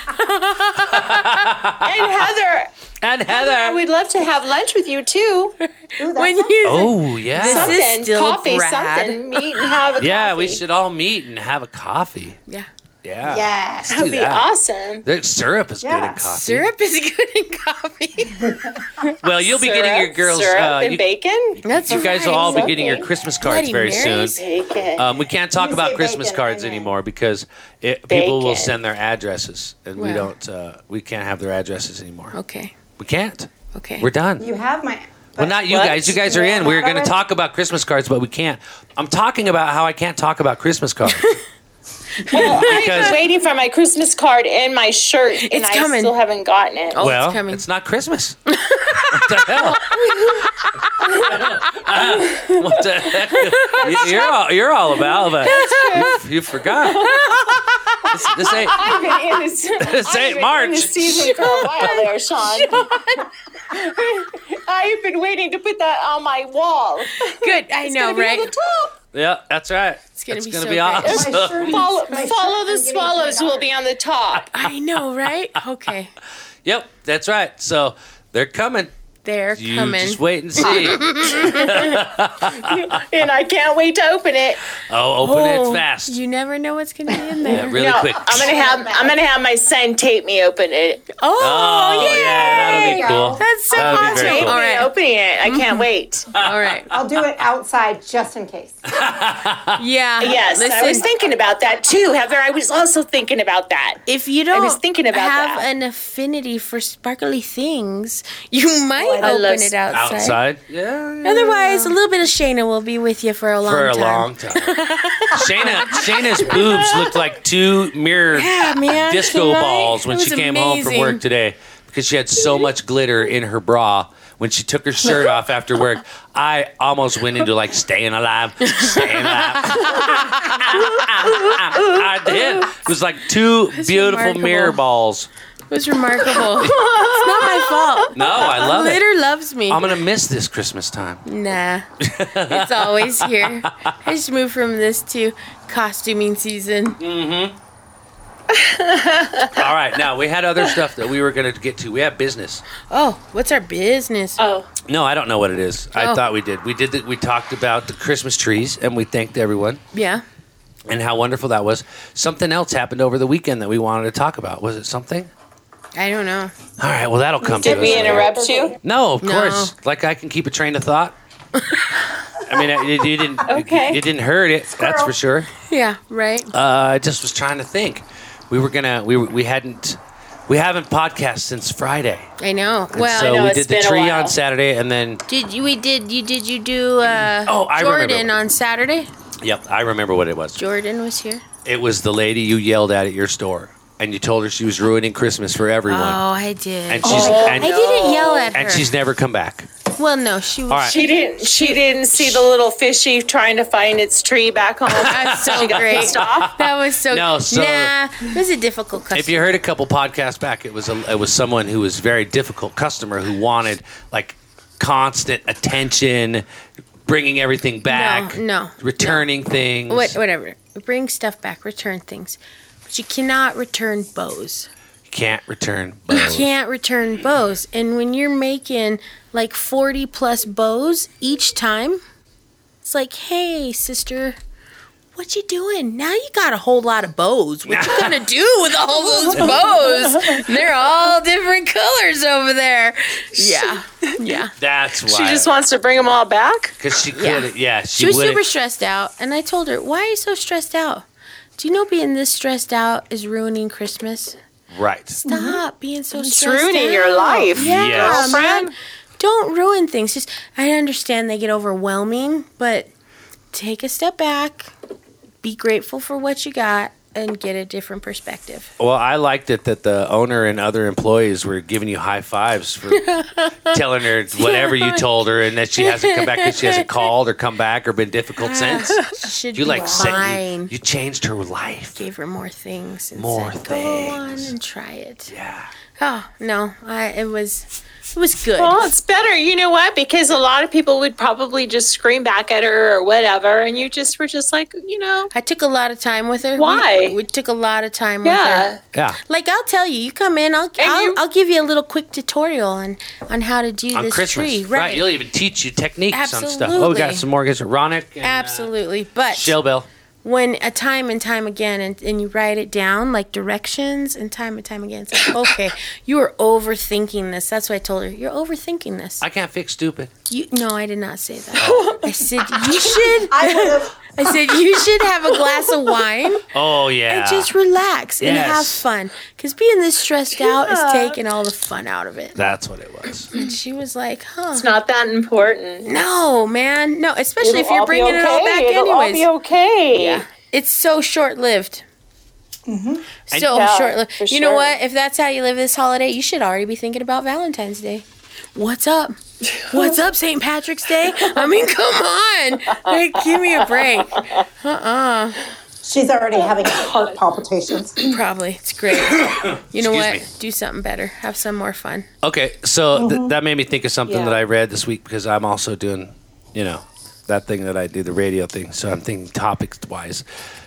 [SPEAKER 5] And Heather,
[SPEAKER 1] And
[SPEAKER 5] I
[SPEAKER 1] Heather.
[SPEAKER 5] would love to have lunch with you too.
[SPEAKER 4] Ooh, that's
[SPEAKER 2] When you
[SPEAKER 1] Oh, yeah.
[SPEAKER 2] This is
[SPEAKER 5] Something,
[SPEAKER 2] still
[SPEAKER 5] coffee,
[SPEAKER 2] Brad.
[SPEAKER 5] something. Meet and have a
[SPEAKER 1] Yeah,
[SPEAKER 5] coffee.
[SPEAKER 1] we should all meet and have a coffee.
[SPEAKER 2] yeah.
[SPEAKER 1] Yeah.
[SPEAKER 4] Yes.
[SPEAKER 5] That would
[SPEAKER 1] do
[SPEAKER 5] be
[SPEAKER 1] that.
[SPEAKER 5] awesome.
[SPEAKER 1] The syrup is good
[SPEAKER 4] Yeah.
[SPEAKER 1] in coffee.
[SPEAKER 2] Syrup is good in coffee.
[SPEAKER 1] Well, you'll be getting your
[SPEAKER 5] Syrup,
[SPEAKER 1] girls.
[SPEAKER 5] syrup
[SPEAKER 1] Uh,
[SPEAKER 5] and
[SPEAKER 1] you,
[SPEAKER 5] bacon.
[SPEAKER 2] That's
[SPEAKER 1] you guys will
[SPEAKER 2] right.
[SPEAKER 1] all be
[SPEAKER 5] Okay.
[SPEAKER 1] getting your Christmas cards
[SPEAKER 2] Bloody
[SPEAKER 1] very
[SPEAKER 2] Marys.
[SPEAKER 1] soon.
[SPEAKER 5] Bacon.
[SPEAKER 1] Um, we can't talk
[SPEAKER 4] You
[SPEAKER 1] about
[SPEAKER 4] say
[SPEAKER 1] Christmas
[SPEAKER 4] bacon,
[SPEAKER 1] cards
[SPEAKER 4] I know.
[SPEAKER 1] anymore because it, people will
[SPEAKER 5] Bacon.
[SPEAKER 1] send their addresses, and we
[SPEAKER 2] Wow.
[SPEAKER 1] don't. Uh, we can't have their addresses anymore.
[SPEAKER 2] Okay.
[SPEAKER 1] We can't.
[SPEAKER 2] Okay.
[SPEAKER 1] We're done.
[SPEAKER 4] You have my.
[SPEAKER 1] Well, not you
[SPEAKER 5] What?
[SPEAKER 1] guys. You guys are in. We were going to talk about Christmas cards, but we can't. I'm talking about how I can't talk about Christmas cards.
[SPEAKER 5] Well, I've
[SPEAKER 1] Because-
[SPEAKER 5] been waiting for my Christmas card and my shirt, and
[SPEAKER 2] It's
[SPEAKER 5] I
[SPEAKER 2] coming.
[SPEAKER 5] still haven't gotten it.
[SPEAKER 2] Oh,
[SPEAKER 1] well,
[SPEAKER 2] it's coming.
[SPEAKER 1] not Christmas. What the hell? What the heck? You- You're all, you're all about, but you, you forgot. This, this ain't.
[SPEAKER 5] I've been in this,
[SPEAKER 1] This
[SPEAKER 5] I've
[SPEAKER 1] ain't
[SPEAKER 5] been
[SPEAKER 1] March.
[SPEAKER 5] in this season for a while there, Sean. I've been waiting to put that on my wall.
[SPEAKER 2] Good. I
[SPEAKER 5] It's
[SPEAKER 2] know,
[SPEAKER 5] gonna be
[SPEAKER 2] right?
[SPEAKER 5] on the top.
[SPEAKER 1] Yeah, that's right.
[SPEAKER 2] It's gonna
[SPEAKER 1] It's
[SPEAKER 2] be
[SPEAKER 1] gonna
[SPEAKER 2] so
[SPEAKER 1] be
[SPEAKER 2] great.
[SPEAKER 1] awesome.
[SPEAKER 4] My shirt-
[SPEAKER 5] Follow,
[SPEAKER 4] my
[SPEAKER 5] follow
[SPEAKER 4] shirt
[SPEAKER 5] the
[SPEAKER 4] I'm getting
[SPEAKER 5] swallows
[SPEAKER 4] twenty
[SPEAKER 5] will be on the top.
[SPEAKER 2] I know, right? Okay.
[SPEAKER 1] Yep, that's right. So they're coming.
[SPEAKER 2] They're
[SPEAKER 1] You
[SPEAKER 2] coming.
[SPEAKER 1] just wait and see.
[SPEAKER 5] And I can't wait to open it.
[SPEAKER 1] Oh, open
[SPEAKER 2] Oh,
[SPEAKER 1] it fast.
[SPEAKER 2] You never know what's going to be in there.
[SPEAKER 1] Yeah, really
[SPEAKER 5] no,
[SPEAKER 1] quick.
[SPEAKER 5] I'm gonna have I'm gonna have my son tape me open it.
[SPEAKER 2] Oh,
[SPEAKER 1] Oh,
[SPEAKER 2] yay!
[SPEAKER 1] yeah, that'll be cool.
[SPEAKER 2] That's so
[SPEAKER 1] That'll be
[SPEAKER 2] awesome.
[SPEAKER 1] very
[SPEAKER 5] Tape
[SPEAKER 1] cool.
[SPEAKER 2] All
[SPEAKER 5] me
[SPEAKER 2] right.
[SPEAKER 5] opening it. I can't wait.
[SPEAKER 2] All right.
[SPEAKER 4] I'll do it outside just in case.
[SPEAKER 2] Yeah.
[SPEAKER 5] Yes,
[SPEAKER 2] Listen,
[SPEAKER 5] I was thinking about that too, Heather. I was also thinking about that.
[SPEAKER 2] if you don't
[SPEAKER 5] was thinking about
[SPEAKER 2] have
[SPEAKER 5] that.
[SPEAKER 2] an affinity for sparkly things, you might
[SPEAKER 5] I
[SPEAKER 2] open
[SPEAKER 5] love
[SPEAKER 2] it outside.
[SPEAKER 1] Outside? Yeah. yeah.
[SPEAKER 2] Otherwise, a little bit of Shayna will be with you for a long
[SPEAKER 1] For a
[SPEAKER 2] time.
[SPEAKER 1] long time. Shayna, Shayna's boobs looked like two mirror
[SPEAKER 2] Yeah, man.
[SPEAKER 1] disco
[SPEAKER 2] right?
[SPEAKER 1] balls when
[SPEAKER 2] It
[SPEAKER 1] she
[SPEAKER 2] was
[SPEAKER 1] came home from
[SPEAKER 2] amazing.
[SPEAKER 1] work today because she had so much glitter in her bra. When she took her shirt off after work, I almost went into like staying alive, staying alive. I did. It was like two beautiful
[SPEAKER 2] remarkable.
[SPEAKER 1] mirror balls.
[SPEAKER 2] It was remarkable. It's not my fault.
[SPEAKER 1] No, I love it.
[SPEAKER 2] Glitter loves me.
[SPEAKER 1] I'm gonna miss this Christmas time.
[SPEAKER 2] Nah, it's always here. I just moved from this to costuming season.
[SPEAKER 1] All right, now we had other stuff that we were gonna get to. We have business.
[SPEAKER 2] Oh, what's our business?
[SPEAKER 5] Oh,
[SPEAKER 1] No, I don't know what it is. I
[SPEAKER 2] Oh.
[SPEAKER 1] thought we did. We did. The, we talked about the Christmas trees, and we thanked everyone
[SPEAKER 2] Yeah.
[SPEAKER 1] and how wonderful that was. Something else happened over the weekend that we wanted to talk about. Was it something?
[SPEAKER 2] I don't know.
[SPEAKER 1] All right. Well, that'll come
[SPEAKER 5] did
[SPEAKER 1] to
[SPEAKER 5] we
[SPEAKER 1] us.
[SPEAKER 5] interrupt you?
[SPEAKER 1] No, of
[SPEAKER 2] No.
[SPEAKER 1] course. Like I can keep a train of thought. I mean, you, you didn't.
[SPEAKER 5] Okay.
[SPEAKER 1] You didn't hurt it. That's for sure.
[SPEAKER 2] Yeah, right.
[SPEAKER 1] Uh, I just was trying to think. We were gonna. We were, we hadn't. We haven't podcast since Friday.
[SPEAKER 2] I know.
[SPEAKER 1] And
[SPEAKER 2] Well,
[SPEAKER 1] so
[SPEAKER 5] know,
[SPEAKER 1] we
[SPEAKER 5] it's
[SPEAKER 1] did the
[SPEAKER 5] been a
[SPEAKER 1] tree
[SPEAKER 5] while.
[SPEAKER 1] on Saturday, and then
[SPEAKER 2] did you? We did. You did. You do? Uh,
[SPEAKER 1] Oh, I remember.
[SPEAKER 2] Jordan on Saturday.
[SPEAKER 1] yep, I remember what it was.
[SPEAKER 2] Jordan was here.
[SPEAKER 1] It was the lady you yelled at at your store, and you told her she was ruining Christmas for everyone,
[SPEAKER 2] Oh, I did.
[SPEAKER 1] and she's
[SPEAKER 5] Oh,
[SPEAKER 1] and,
[SPEAKER 2] I didn't yell at her.
[SPEAKER 1] and she's never come back.
[SPEAKER 2] well, no, she was.
[SPEAKER 1] All right.
[SPEAKER 5] She didn't. She didn't see the little fishy trying to find its tree back home.
[SPEAKER 2] That's so
[SPEAKER 5] She got
[SPEAKER 2] great.
[SPEAKER 5] pissed off.
[SPEAKER 2] That was so.
[SPEAKER 1] No, so-
[SPEAKER 2] nah, it was a difficult customer.
[SPEAKER 1] If you heard a couple podcasts back, it was a, it was someone who was a very difficult customer who wanted like constant attention, bringing everything back,
[SPEAKER 2] no,
[SPEAKER 1] returning things.
[SPEAKER 2] What, whatever. Bring stuff back. Return things, but you cannot return bows.
[SPEAKER 1] You can't return
[SPEAKER 2] You
[SPEAKER 1] bows.
[SPEAKER 2] can't return bows. And when you're making like forty plus bows each time, it's like, hey, sister, what you doing? Now you got a whole lot of bows. What you gonna do with all those bows? They're all different colors over there. Yeah, yeah.
[SPEAKER 1] That's why.
[SPEAKER 5] She just wants to bring them all back.
[SPEAKER 1] because she could. Yeah, she,
[SPEAKER 2] She was
[SPEAKER 1] wouldn't.
[SPEAKER 2] super stressed out, and I told her, why are you so stressed out? Do you know being this stressed out is ruining Christmas?
[SPEAKER 1] Right.
[SPEAKER 2] Stop being so
[SPEAKER 5] It's
[SPEAKER 2] stressed
[SPEAKER 5] ruining
[SPEAKER 2] out.
[SPEAKER 5] your life.
[SPEAKER 2] Yeah,
[SPEAKER 1] Yes.
[SPEAKER 2] man. Don't ruin things. Just I understand they get overwhelming, but take a step back, be grateful for what you got, and get a different perspective.
[SPEAKER 1] Well, I liked it that the owner and other employees were giving you high fives for telling her whatever you told her, and that she hasn't come back because she hasn't called or come back or been difficult since.
[SPEAKER 2] She should
[SPEAKER 1] You
[SPEAKER 2] be
[SPEAKER 1] like set,
[SPEAKER 2] fine.
[SPEAKER 1] you, you changed her life.
[SPEAKER 2] Gave her more things. And
[SPEAKER 1] More
[SPEAKER 2] said, Go on
[SPEAKER 1] things.
[SPEAKER 2] and try it.
[SPEAKER 1] Yeah.
[SPEAKER 2] Oh no, I it was it was good.
[SPEAKER 5] Well, it's better. You know what? Because a lot of people would probably just scream back at her or whatever, and you just were just like, you know,
[SPEAKER 2] I took a lot of time with her.
[SPEAKER 5] Why?
[SPEAKER 2] We, we took a lot of time with
[SPEAKER 5] yeah.
[SPEAKER 2] her.
[SPEAKER 1] Yeah.
[SPEAKER 2] Like I'll tell you, you come in, I'll I'll,
[SPEAKER 5] you-
[SPEAKER 2] I'll give you a little quick tutorial on on how to do
[SPEAKER 1] On
[SPEAKER 2] this
[SPEAKER 1] Christmas.
[SPEAKER 2] tree.
[SPEAKER 1] Right.
[SPEAKER 2] Right.
[SPEAKER 1] You'll even teach you techniques on stuff. Oh, we
[SPEAKER 2] Absolutely.
[SPEAKER 1] got some more. Guys. Ronick. And, uh,
[SPEAKER 2] Absolutely. But
[SPEAKER 1] Shell Bell.
[SPEAKER 2] when a time and time again, and, and you write it down, like directions, and time and time again, it's like, okay, you are overthinking this. That's what I told her. You're overthinking this.
[SPEAKER 1] I can't fix stupid.
[SPEAKER 2] You, no, I did not say that. I said, you should.
[SPEAKER 4] I would have.
[SPEAKER 2] I said, you should have a glass of wine
[SPEAKER 1] Oh, yeah.
[SPEAKER 2] and just relax and
[SPEAKER 1] Yes.
[SPEAKER 2] have fun. Because being this stressed out is taking all the fun out of it.
[SPEAKER 1] That's what it was.
[SPEAKER 2] And she was like, huh.
[SPEAKER 5] It's not that important.
[SPEAKER 2] No, man. No, especially if
[SPEAKER 5] It'll
[SPEAKER 2] you're
[SPEAKER 5] all be
[SPEAKER 2] bringing it all
[SPEAKER 5] okay.
[SPEAKER 2] back
[SPEAKER 5] It'll all
[SPEAKER 2] anyways.
[SPEAKER 5] be okay.
[SPEAKER 2] Yeah. It's so short-lived. Mm-hmm. So
[SPEAKER 5] Yeah,
[SPEAKER 2] short-lived.
[SPEAKER 5] for
[SPEAKER 2] You know
[SPEAKER 5] sure.
[SPEAKER 2] what? If that's how you live this holiday, you should already be thinking about Valentine's Day. What's up? What's up, Saint Patrick's Day? I mean, come on. Like, give me a break. Uh-uh.
[SPEAKER 4] She's already having heart palpitations.
[SPEAKER 2] Probably. It's great. You know
[SPEAKER 1] Excuse
[SPEAKER 2] what?
[SPEAKER 1] me.
[SPEAKER 2] Do something better. Have some more fun.
[SPEAKER 1] Okay, so th- that made me think of something
[SPEAKER 5] Yeah.
[SPEAKER 1] that I read this week because I'm also doing, you know, that thing that I do, the radio thing. So I'm thinking topics-wise.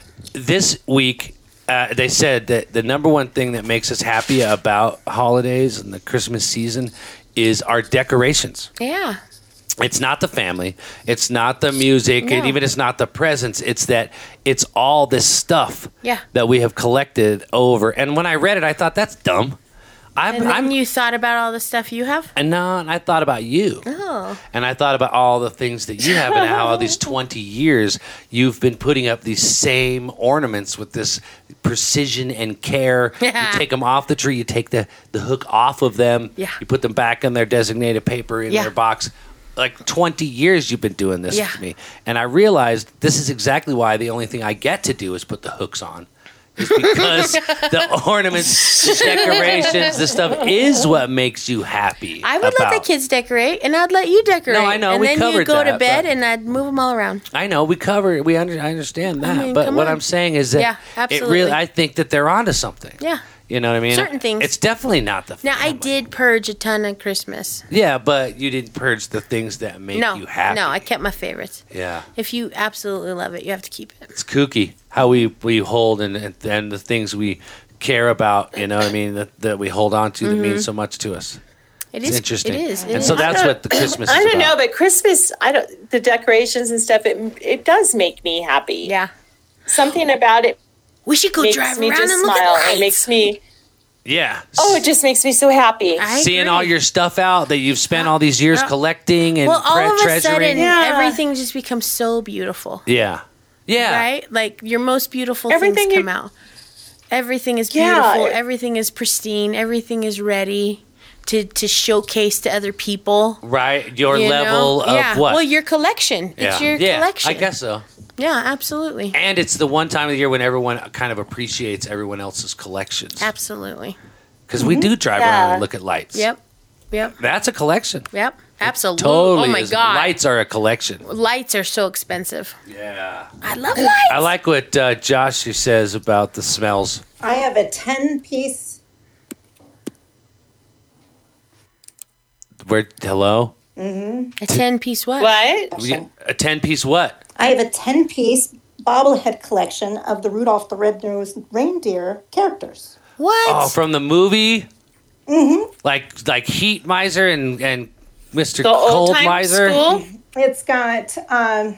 [SPEAKER 1] This week, uh, they said that the number one thing that makes us happy about holidays and the Christmas season is our decorations.
[SPEAKER 2] Yeah.
[SPEAKER 1] It's not the family. It's not the music. And
[SPEAKER 2] No.
[SPEAKER 1] even it's not the presents. It's that it's all this stuff
[SPEAKER 2] Yeah.
[SPEAKER 1] that we have collected over. And when I read it, I thought, that's dumb. I'm,
[SPEAKER 2] And then
[SPEAKER 1] I'm
[SPEAKER 2] you thought about all the stuff you have?
[SPEAKER 1] and no, and I thought about you.
[SPEAKER 2] Oh.
[SPEAKER 1] And I thought about all the things that you have and how all these twenty years you've been putting up these same ornaments with this precision and care.
[SPEAKER 2] Yeah.
[SPEAKER 1] You take them off the tree, you take the, the hook off of them,
[SPEAKER 2] Yeah.
[SPEAKER 1] you put them back in their designated paper in
[SPEAKER 2] Yeah.
[SPEAKER 1] their box. Like twenty years you've been doing this
[SPEAKER 2] Yeah.
[SPEAKER 1] with me. And I realized this is exactly why the only thing I get to do is put the hooks on. Is because the ornaments, the decorations, the stuff is what makes you happy.
[SPEAKER 2] I would
[SPEAKER 1] about.
[SPEAKER 2] let the kids decorate, and I'd let you decorate.
[SPEAKER 1] No, I know,
[SPEAKER 2] And
[SPEAKER 1] we
[SPEAKER 2] then you
[SPEAKER 1] covered
[SPEAKER 2] go to
[SPEAKER 1] that,
[SPEAKER 2] bed,
[SPEAKER 1] but-
[SPEAKER 2] and I'd move them all around.
[SPEAKER 1] I know we cover we under, I understand that,
[SPEAKER 2] mean,
[SPEAKER 1] but
[SPEAKER 2] come
[SPEAKER 1] what
[SPEAKER 2] on.
[SPEAKER 1] I'm saying is that
[SPEAKER 2] Yeah,
[SPEAKER 1] it
[SPEAKER 2] absolutely.
[SPEAKER 1] really I think that they're onto something.
[SPEAKER 2] Yeah.
[SPEAKER 1] You know what I mean?
[SPEAKER 2] Certain things.
[SPEAKER 1] It's definitely not the
[SPEAKER 2] Now, I
[SPEAKER 1] family.
[SPEAKER 2] did purge a ton of Christmas.
[SPEAKER 1] Yeah, but you didn't purge the things that make
[SPEAKER 2] No,
[SPEAKER 1] you happy.
[SPEAKER 2] no, I kept my favorites.
[SPEAKER 1] Yeah.
[SPEAKER 2] If you absolutely love it, you have to keep it.
[SPEAKER 1] It's kooky how we, we hold and, and and the things we care about, you know what I mean, that, that we hold on to that mean so much to us.
[SPEAKER 2] It
[SPEAKER 1] It's
[SPEAKER 2] is
[SPEAKER 1] interesting.
[SPEAKER 2] It is. It
[SPEAKER 1] and
[SPEAKER 2] is.
[SPEAKER 1] so that's what the Christmas is
[SPEAKER 5] I don't
[SPEAKER 1] about.
[SPEAKER 5] know, but Christmas, I don't. The decorations and stuff, it it does make me happy.
[SPEAKER 2] Yeah.
[SPEAKER 5] Something about it
[SPEAKER 2] We should go
[SPEAKER 5] makes
[SPEAKER 2] drive
[SPEAKER 5] me
[SPEAKER 2] around
[SPEAKER 5] just
[SPEAKER 2] and look
[SPEAKER 5] smile.
[SPEAKER 2] at lights.
[SPEAKER 5] It makes me.
[SPEAKER 1] Yeah.
[SPEAKER 5] Oh, it just makes me so happy.
[SPEAKER 2] I
[SPEAKER 1] Seeing
[SPEAKER 2] agree.
[SPEAKER 1] all your stuff out that you've spent all these years
[SPEAKER 2] Yeah.
[SPEAKER 1] collecting and
[SPEAKER 2] Well, all
[SPEAKER 1] tre-
[SPEAKER 2] of a
[SPEAKER 1] treasuring.
[SPEAKER 2] sudden,
[SPEAKER 5] Yeah.
[SPEAKER 2] everything just becomes so beautiful.
[SPEAKER 1] Yeah. Yeah.
[SPEAKER 2] Right? Like your most beautiful
[SPEAKER 5] Everything
[SPEAKER 2] things
[SPEAKER 5] you-
[SPEAKER 2] come out. Everything is
[SPEAKER 5] Yeah.
[SPEAKER 2] beautiful. Everything is pristine. Everything is ready to, to showcase to other people.
[SPEAKER 1] Right. Your
[SPEAKER 2] you
[SPEAKER 1] level
[SPEAKER 2] know?
[SPEAKER 1] of
[SPEAKER 2] yeah.
[SPEAKER 1] what?
[SPEAKER 2] Well, your collection. It's your
[SPEAKER 1] yeah,
[SPEAKER 2] collection.
[SPEAKER 1] I guess so.
[SPEAKER 2] Yeah, absolutely.
[SPEAKER 1] And it's the one time of the year when everyone kind of appreciates everyone else's collections.
[SPEAKER 2] Absolutely.
[SPEAKER 1] Because we do drive
[SPEAKER 5] Yeah.
[SPEAKER 1] around and look at lights.
[SPEAKER 2] Yep. Yep.
[SPEAKER 1] That's a collection.
[SPEAKER 2] Yep. Absolutely.
[SPEAKER 1] Totally.
[SPEAKER 2] Oh my
[SPEAKER 1] is.
[SPEAKER 2] God.
[SPEAKER 1] Lights are a collection.
[SPEAKER 2] Lights are so expensive.
[SPEAKER 1] Yeah.
[SPEAKER 2] I love lights.
[SPEAKER 1] I like what uh, Josh says about the smells.
[SPEAKER 4] I have a ten-piece.
[SPEAKER 1] Where, hello?
[SPEAKER 2] A ten piece what?
[SPEAKER 5] What?
[SPEAKER 1] We- A ten-piece what?
[SPEAKER 4] I have a ten-piece bobblehead collection of the Rudolph the Red-Nosed Reindeer characters.
[SPEAKER 2] What?
[SPEAKER 1] Oh, from the movie? Mm-hmm. Like like Heat Miser and, and Mister
[SPEAKER 5] The old
[SPEAKER 1] Cold
[SPEAKER 5] time
[SPEAKER 1] Miser?
[SPEAKER 5] school?
[SPEAKER 4] It's got um,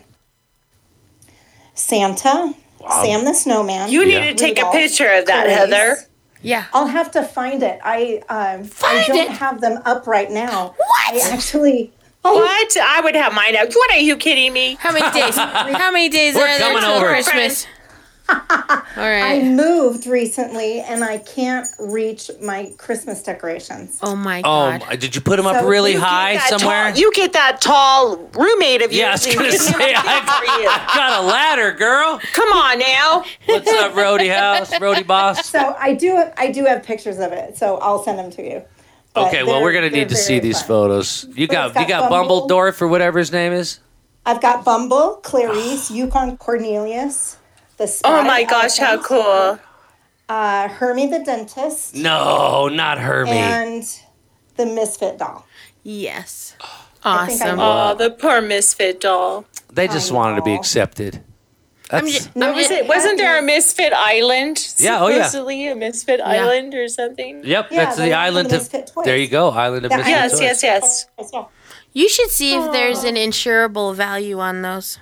[SPEAKER 4] Santa, Sam the Snowman.
[SPEAKER 5] You need
[SPEAKER 1] Yeah.
[SPEAKER 5] to take a
[SPEAKER 4] Rudolph,
[SPEAKER 5] picture of that,
[SPEAKER 4] Clarice.
[SPEAKER 5] Heather.
[SPEAKER 2] yeah.
[SPEAKER 4] I'll have to find it. I um,
[SPEAKER 2] Find
[SPEAKER 4] I don't
[SPEAKER 2] it?
[SPEAKER 4] have them up right now.
[SPEAKER 2] What?
[SPEAKER 4] I actually. I,
[SPEAKER 5] What? I would have mine out. What, are you kidding me?
[SPEAKER 2] How many days? How many days
[SPEAKER 1] We're
[SPEAKER 2] are there
[SPEAKER 1] coming
[SPEAKER 2] till
[SPEAKER 1] over.
[SPEAKER 2] Christmas? All
[SPEAKER 4] I
[SPEAKER 2] right.
[SPEAKER 4] moved recently and I can't reach my Christmas decorations.
[SPEAKER 2] Oh my
[SPEAKER 1] Oh,
[SPEAKER 2] God.
[SPEAKER 1] did you put them up
[SPEAKER 4] So
[SPEAKER 1] really
[SPEAKER 4] you get
[SPEAKER 1] high
[SPEAKER 5] That
[SPEAKER 1] somewhere?
[SPEAKER 5] Tall, you get that tall roommate of yours.
[SPEAKER 1] yeah, I was
[SPEAKER 5] and
[SPEAKER 1] going to
[SPEAKER 5] get
[SPEAKER 1] say,
[SPEAKER 5] him to do
[SPEAKER 1] I
[SPEAKER 5] it for you.
[SPEAKER 1] I got a ladder, girl.
[SPEAKER 5] Come on now.
[SPEAKER 1] What's up, Roadie House? Roadie Boss?
[SPEAKER 4] So I do I do have pictures of it, so I'll send them to you. But
[SPEAKER 1] Okay, well,
[SPEAKER 4] they're-
[SPEAKER 1] we're going to
[SPEAKER 4] they're
[SPEAKER 1] need to see
[SPEAKER 4] very
[SPEAKER 1] these
[SPEAKER 4] fun.
[SPEAKER 1] photos. You
[SPEAKER 4] But
[SPEAKER 1] got,
[SPEAKER 4] it's got
[SPEAKER 1] you got
[SPEAKER 4] Bumble.
[SPEAKER 1] Bumbledorf or whatever his name is?
[SPEAKER 4] I've got Bumble, Clarice, Yukon Cornelius, the Spy
[SPEAKER 5] Oh my gosh, how
[SPEAKER 4] Elephant,
[SPEAKER 5] cool.
[SPEAKER 4] uh, Hermie the Dentist,
[SPEAKER 1] No, not Hermie.
[SPEAKER 4] and the Misfit Doll.
[SPEAKER 2] Yes.
[SPEAKER 4] I think I
[SPEAKER 2] Awesome.
[SPEAKER 4] know.
[SPEAKER 5] Oh, the poor misfit doll.
[SPEAKER 1] they just
[SPEAKER 4] I
[SPEAKER 1] wanted to be
[SPEAKER 4] know.
[SPEAKER 1] accepted. That's,
[SPEAKER 2] just-
[SPEAKER 4] No,
[SPEAKER 5] Was it? Wasn't there a Misfit Island?
[SPEAKER 1] Yeah, oh, yeah.
[SPEAKER 5] Supposedly a Misfit Island or something.
[SPEAKER 1] Yep,
[SPEAKER 4] Yeah,
[SPEAKER 1] that's
[SPEAKER 4] the-
[SPEAKER 1] the
[SPEAKER 4] the
[SPEAKER 1] island of.
[SPEAKER 4] Misfit Toys.
[SPEAKER 1] There you go, island of
[SPEAKER 4] Yeah.
[SPEAKER 1] Misfit
[SPEAKER 5] Yes,
[SPEAKER 1] Toys.
[SPEAKER 5] yes, yes.
[SPEAKER 4] Yeah.
[SPEAKER 2] You should see if there's an insurable value on those.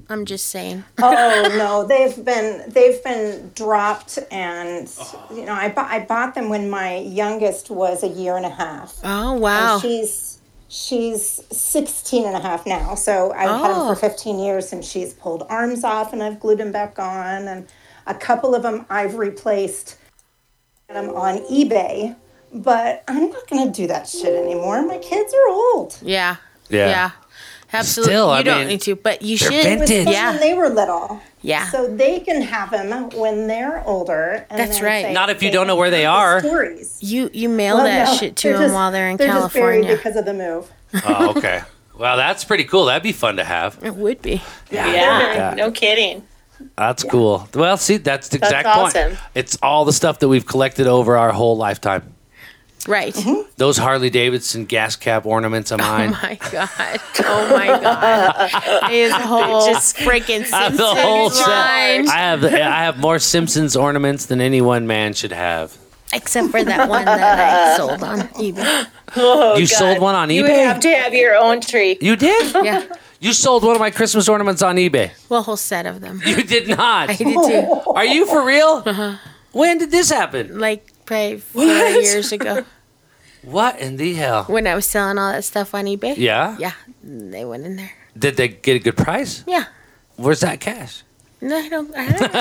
[SPEAKER 2] I'm just saying.
[SPEAKER 4] Oh no, they've been they've been dropped, and you know I bought I bought them when my youngest was a year and a half.
[SPEAKER 2] Oh, wow.
[SPEAKER 4] And she's she's sixteen and a half now, so I've had them
[SPEAKER 2] Oh.
[SPEAKER 4] for fifteen years, and she's pulled arms off, and I've glued them back on, and a couple of them I've replaced. And I'm on eBay, but I'm not going to do that shit anymore. My kids are old.
[SPEAKER 2] Yeah.
[SPEAKER 1] Yeah.
[SPEAKER 2] Yeah. Absolutely.
[SPEAKER 1] Still,
[SPEAKER 2] you
[SPEAKER 1] I
[SPEAKER 2] don't
[SPEAKER 1] mean,
[SPEAKER 2] need to, but you
[SPEAKER 1] they're
[SPEAKER 2] should.
[SPEAKER 1] vintage.
[SPEAKER 4] It was fun
[SPEAKER 2] Yeah.
[SPEAKER 4] when they were little.
[SPEAKER 2] Yeah.
[SPEAKER 4] So they can have them when they're older. And
[SPEAKER 2] That's
[SPEAKER 4] then
[SPEAKER 2] right.
[SPEAKER 4] say
[SPEAKER 3] Not if you
[SPEAKER 4] they
[SPEAKER 3] don't know where they
[SPEAKER 4] have
[SPEAKER 3] are.
[SPEAKER 4] the Stories.
[SPEAKER 2] You you mail
[SPEAKER 4] Well,
[SPEAKER 2] that
[SPEAKER 4] no,
[SPEAKER 2] shit to
[SPEAKER 4] they're
[SPEAKER 2] them
[SPEAKER 4] just-
[SPEAKER 2] while they're in
[SPEAKER 4] they're just buried
[SPEAKER 2] California.
[SPEAKER 4] because of the move.
[SPEAKER 1] Oh, okay. Well, that's pretty cool. That'd be fun to have.
[SPEAKER 2] It would be.
[SPEAKER 5] Yeah,
[SPEAKER 1] Yeah.
[SPEAKER 5] no kidding.
[SPEAKER 1] That's cool. Well, see, that's the
[SPEAKER 5] That's
[SPEAKER 1] exact
[SPEAKER 5] awesome.
[SPEAKER 1] point. It's all the stuff that we've collected over our whole lifetime.
[SPEAKER 2] Right.
[SPEAKER 1] Those Harley Davidson gas cap ornaments of
[SPEAKER 2] Oh
[SPEAKER 1] mine.
[SPEAKER 2] my god. Oh my god. His whole
[SPEAKER 5] Just-
[SPEAKER 2] freaking
[SPEAKER 1] I have
[SPEAKER 2] Simpsons
[SPEAKER 1] the whole set.
[SPEAKER 2] line.
[SPEAKER 1] I have I have more Simpsons ornaments than any one man should have.
[SPEAKER 2] Except for that one that I sold on eBay.
[SPEAKER 5] Oh,
[SPEAKER 1] You
[SPEAKER 5] God.
[SPEAKER 1] sold one on
[SPEAKER 5] You
[SPEAKER 1] eBay?
[SPEAKER 5] have to have your own tree.
[SPEAKER 1] You did?
[SPEAKER 2] Yeah.
[SPEAKER 1] You sold one of my Christmas ornaments on eBay.
[SPEAKER 2] Well, a whole set of them.
[SPEAKER 1] You did not.
[SPEAKER 2] I did too.
[SPEAKER 1] Are you for real? When did this happen?
[SPEAKER 2] Like probably four years ago
[SPEAKER 1] What in the hell?
[SPEAKER 2] when I was selling all that stuff on eBay.
[SPEAKER 1] Yeah?
[SPEAKER 2] Yeah. They went in there.
[SPEAKER 1] Did they get a good price?
[SPEAKER 2] Yeah.
[SPEAKER 1] Where's that cash?
[SPEAKER 2] No, I don't. I don't,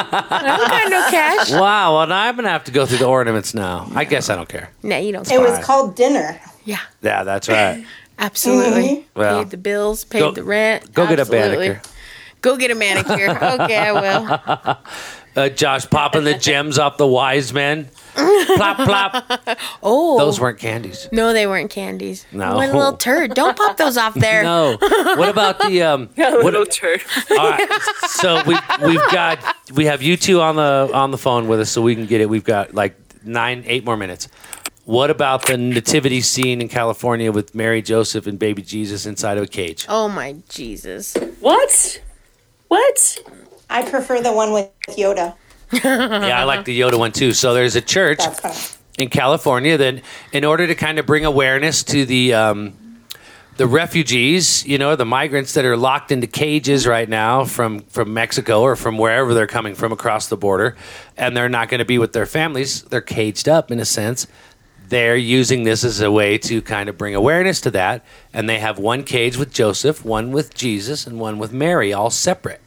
[SPEAKER 2] I don't got no cash.
[SPEAKER 1] Wow, well, now I'm going to have to go through the ornaments now. I guess I don't care.
[SPEAKER 2] No, you don't.
[SPEAKER 4] It was
[SPEAKER 1] Fine.
[SPEAKER 4] called dinner.
[SPEAKER 2] Yeah.
[SPEAKER 1] Yeah, that's right.
[SPEAKER 2] Absolutely.
[SPEAKER 1] Well,
[SPEAKER 2] paid the bills, paid
[SPEAKER 1] go-
[SPEAKER 2] the rent.
[SPEAKER 1] Go get a
[SPEAKER 2] Absolutely.
[SPEAKER 1] manicure.
[SPEAKER 2] Go get a manicure. Okay, I will.
[SPEAKER 1] Uh, Josh popping the gems off the wise men. Plop, plop.
[SPEAKER 2] Oh.
[SPEAKER 1] Those weren't candies.
[SPEAKER 2] No, they weren't candies.
[SPEAKER 1] No.
[SPEAKER 2] What a little turd. Don't pop those off there.
[SPEAKER 1] No. What about the um? What,
[SPEAKER 5] turd.
[SPEAKER 1] all right. So we we've got we have you two on the on the phone with us, so we can get it. We've got like nine, eight more minutes. What about the nativity scene in California with Mary, Joseph, and baby Jesus inside of a cage?
[SPEAKER 2] Oh my Jesus.
[SPEAKER 5] What? What?
[SPEAKER 4] I prefer the one with Yoda.
[SPEAKER 1] Yeah, I like the Yoda one too. So there's a church
[SPEAKER 4] That's fun.
[SPEAKER 1] in California that, in order to kind of bring awareness to the um, the refugees, you know, the migrants that are locked into cages right now from from Mexico or from wherever they're coming from across the border, and they're not going to be with their families. They're caged up in a sense. They're using this as a way to kind of bring awareness to that, and they have one cage with Joseph, one with Jesus, and one with Mary, all separate.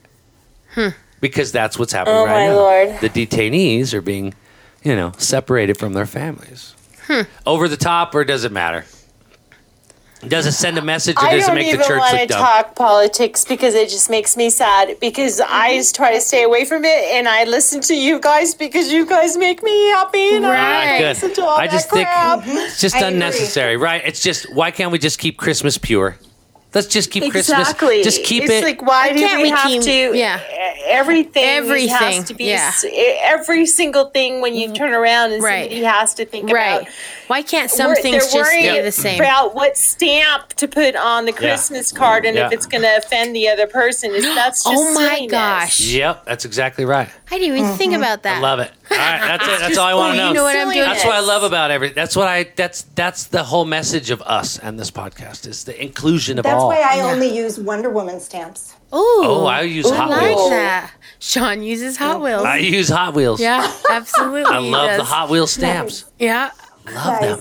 [SPEAKER 1] Because that's what's happening
[SPEAKER 5] Oh,
[SPEAKER 1] right
[SPEAKER 5] my
[SPEAKER 1] now.
[SPEAKER 5] Lord.
[SPEAKER 1] The detainees are being, you know, separated from their families. Over the top, or does it matter? Does it send a message, or
[SPEAKER 5] I
[SPEAKER 1] does it
[SPEAKER 5] don't
[SPEAKER 1] make the
[SPEAKER 5] even
[SPEAKER 1] church
[SPEAKER 5] want to
[SPEAKER 1] look dumb?
[SPEAKER 5] talk politics because it just makes me sad. Because I just try to stay away from it, and I listen to you guys because you guys make me happy. And
[SPEAKER 2] Right.
[SPEAKER 5] I
[SPEAKER 1] Good.
[SPEAKER 5] listen to all
[SPEAKER 1] I just
[SPEAKER 5] that
[SPEAKER 1] think
[SPEAKER 5] crap.
[SPEAKER 1] it's just
[SPEAKER 4] I agree.
[SPEAKER 1] unnecessary, right? It's just, why can't we just keep Christmas pure? Let's just keep
[SPEAKER 5] Exactly.
[SPEAKER 1] Christmas. Just keep
[SPEAKER 5] it's
[SPEAKER 1] it.
[SPEAKER 5] like, why do
[SPEAKER 2] can't
[SPEAKER 5] we
[SPEAKER 2] we
[SPEAKER 5] have
[SPEAKER 2] keep-
[SPEAKER 5] to?
[SPEAKER 2] yeah.
[SPEAKER 5] Everything.
[SPEAKER 2] Everything,
[SPEAKER 5] has to be.
[SPEAKER 2] yeah.
[SPEAKER 5] s- Every single thing when you turn around, and
[SPEAKER 2] Right.
[SPEAKER 5] somebody has to think
[SPEAKER 2] Right.
[SPEAKER 5] about.
[SPEAKER 2] Why can't some
[SPEAKER 5] Wor-
[SPEAKER 2] things
[SPEAKER 5] they're
[SPEAKER 2] just stay
[SPEAKER 5] worried
[SPEAKER 2] the same?
[SPEAKER 5] about what stamp to put on the Christmas card, and
[SPEAKER 1] Yeah.
[SPEAKER 5] if it's going to offend the other person. It's, that's just
[SPEAKER 2] Oh my
[SPEAKER 5] silliness.
[SPEAKER 2] gosh.
[SPEAKER 1] Yep, that's exactly right.
[SPEAKER 2] I didn't even think about that.
[SPEAKER 1] I love it. All right, that's it. That's all I want to know.
[SPEAKER 2] You know what I'm doing?
[SPEAKER 1] That's what I love about every. That's what I. That's that's the whole message of us and this podcast is the inclusion of
[SPEAKER 4] That's
[SPEAKER 1] all.
[SPEAKER 4] why I only use Wonder Woman stamps.
[SPEAKER 2] Ooh.
[SPEAKER 1] Oh, I use
[SPEAKER 2] I
[SPEAKER 1] Hot
[SPEAKER 2] like
[SPEAKER 1] Wheels.
[SPEAKER 2] that. Sean uses Hot Wheels.
[SPEAKER 1] I use Hot Wheels.
[SPEAKER 2] Yeah, absolutely.
[SPEAKER 1] I
[SPEAKER 2] he
[SPEAKER 1] love the
[SPEAKER 2] does.
[SPEAKER 1] Hot Wheels stamps.
[SPEAKER 2] Yeah.
[SPEAKER 1] Love them.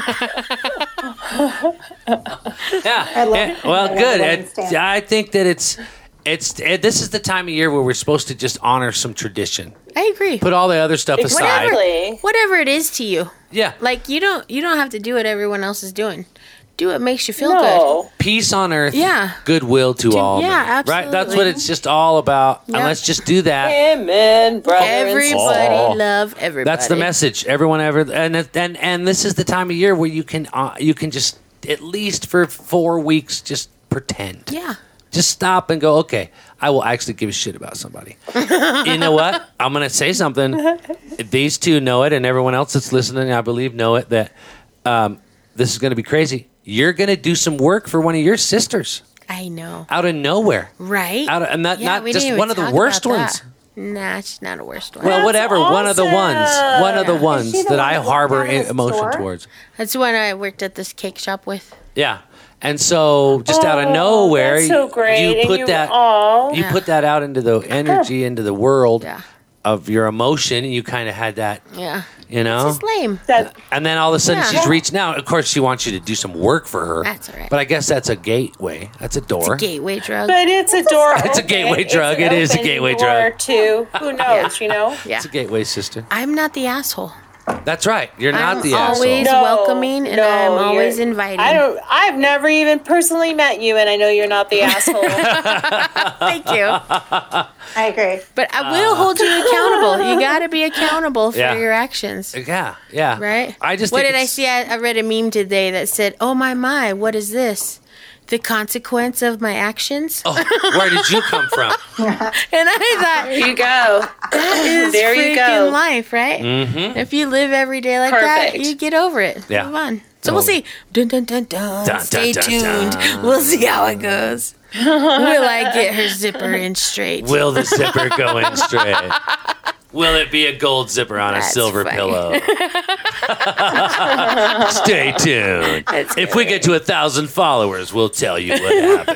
[SPEAKER 1] Yeah.
[SPEAKER 4] I love
[SPEAKER 1] Yeah,
[SPEAKER 4] it.
[SPEAKER 1] well,
[SPEAKER 4] I love
[SPEAKER 1] good.
[SPEAKER 4] the
[SPEAKER 1] It-
[SPEAKER 4] Wonder stamp.
[SPEAKER 1] I think that it's it's it, this is the time of year where we're supposed to just honor some tradition.
[SPEAKER 2] I agree.
[SPEAKER 1] Put all the other stuff aside.
[SPEAKER 5] Exactly.
[SPEAKER 2] Whatever it is to you.
[SPEAKER 1] Yeah.
[SPEAKER 2] Like you don't you don't have to do what everyone else is doing. Do what makes you feel
[SPEAKER 5] No.
[SPEAKER 1] Peace on earth.
[SPEAKER 2] Yeah.
[SPEAKER 1] Goodwill to all.
[SPEAKER 2] yeah,
[SPEAKER 1] men. Right. That's
[SPEAKER 2] absolutely.
[SPEAKER 1] what it's just all about.
[SPEAKER 2] Yeah.
[SPEAKER 1] And let's just do that.
[SPEAKER 5] Amen, brother.
[SPEAKER 2] good.
[SPEAKER 5] and
[SPEAKER 2] Everybody
[SPEAKER 1] Oh.
[SPEAKER 2] love everybody.
[SPEAKER 1] That's the message. Everyone ever and and and this is the time of year where you can uh, you can just at least for four weeks just pretend.
[SPEAKER 2] Yeah.
[SPEAKER 1] Just stop and go, okay, I will actually give a shit about somebody. You know what? I'm going to say something. These two know it, and everyone else that's listening, I believe, know it, that um, this is going to be crazy. You're going to do some work for one of your sisters
[SPEAKER 2] I know.
[SPEAKER 1] out of nowhere.
[SPEAKER 2] Right?
[SPEAKER 1] Out of, and not,
[SPEAKER 2] Yeah,
[SPEAKER 1] not
[SPEAKER 2] we
[SPEAKER 1] just
[SPEAKER 2] didn't even
[SPEAKER 1] one of the
[SPEAKER 2] talk
[SPEAKER 1] worst
[SPEAKER 2] about
[SPEAKER 1] ones.
[SPEAKER 2] that. Nah, she's not a worst one.
[SPEAKER 1] Well,
[SPEAKER 5] That's
[SPEAKER 1] whatever. One of the ones.
[SPEAKER 5] awesome.
[SPEAKER 1] One of the
[SPEAKER 2] Yeah.
[SPEAKER 1] ones
[SPEAKER 4] Is she the
[SPEAKER 1] that
[SPEAKER 4] one
[SPEAKER 1] I
[SPEAKER 4] that worked
[SPEAKER 1] harbor
[SPEAKER 4] out of the
[SPEAKER 1] emotion
[SPEAKER 4] store?
[SPEAKER 1] towards.
[SPEAKER 2] That's when I worked at this cake shop with.
[SPEAKER 1] Yeah. And so, just out of
[SPEAKER 5] Oh,
[SPEAKER 1] nowhere,
[SPEAKER 5] that's so great.
[SPEAKER 1] you
[SPEAKER 5] And
[SPEAKER 1] put
[SPEAKER 5] you-
[SPEAKER 1] that
[SPEAKER 5] aw.
[SPEAKER 1] you put that out into the energy, into the world
[SPEAKER 2] Yeah.
[SPEAKER 1] of your emotion, and you kind of had that,
[SPEAKER 2] Yeah.
[SPEAKER 1] you know.
[SPEAKER 2] It's just lame.
[SPEAKER 5] That
[SPEAKER 1] And then all of a sudden,
[SPEAKER 2] Yeah.
[SPEAKER 1] she's reaching out. Of course, she wants you to do some work for her.
[SPEAKER 2] That's all right.
[SPEAKER 1] But I guess that's a gateway. That's a door.
[SPEAKER 2] It's a gateway drug.
[SPEAKER 5] But it's a door.
[SPEAKER 1] It's a gateway drug.
[SPEAKER 5] It's
[SPEAKER 1] It
[SPEAKER 5] an
[SPEAKER 1] is a
[SPEAKER 5] open
[SPEAKER 1] gateway
[SPEAKER 5] door
[SPEAKER 1] drug.
[SPEAKER 5] To who knows, you know.
[SPEAKER 2] Yeah.
[SPEAKER 1] It's a gateway, sister.
[SPEAKER 2] I'm not the asshole.
[SPEAKER 1] That's right. You're not
[SPEAKER 2] I'm
[SPEAKER 1] the
[SPEAKER 2] always
[SPEAKER 1] asshole.
[SPEAKER 2] welcoming and I'm always
[SPEAKER 5] you're-
[SPEAKER 2] inviting.
[SPEAKER 5] I don't. I've never even personally met you, and I know you're not the asshole.
[SPEAKER 2] Thank you.
[SPEAKER 4] I agree.
[SPEAKER 2] But I will hold you accountable. You got to be accountable for
[SPEAKER 1] Yeah.
[SPEAKER 2] your actions.
[SPEAKER 1] Yeah, yeah.
[SPEAKER 2] Right?
[SPEAKER 1] I just
[SPEAKER 2] What
[SPEAKER 1] think
[SPEAKER 2] did I
[SPEAKER 1] it's-
[SPEAKER 2] see? I, I read a meme today that said, "Oh my my, what is this? The consequence of my actions."
[SPEAKER 1] Oh, where did you come from?
[SPEAKER 2] And I thought,
[SPEAKER 5] There you go.
[SPEAKER 2] that is
[SPEAKER 5] There you
[SPEAKER 2] freaking
[SPEAKER 5] go.
[SPEAKER 2] life, right?
[SPEAKER 1] Mm-hmm.
[SPEAKER 2] If you live every day like that,
[SPEAKER 5] Perfect.
[SPEAKER 2] you get over it.
[SPEAKER 1] Yeah.
[SPEAKER 2] Move on. So we'll see. Dun, dun, dun, dun.
[SPEAKER 1] Dun,
[SPEAKER 2] Stay
[SPEAKER 1] dun, dun,
[SPEAKER 2] tuned.
[SPEAKER 1] dun.
[SPEAKER 2] We'll see how it goes. Will I get her zipper in straight?
[SPEAKER 1] Will the zipper go in straight? Will it be a gold zipper on
[SPEAKER 2] That's
[SPEAKER 1] a silver
[SPEAKER 2] funny.
[SPEAKER 1] pillow? Stay tuned.
[SPEAKER 2] That's
[SPEAKER 1] If we get to a thousand followers, we'll tell you what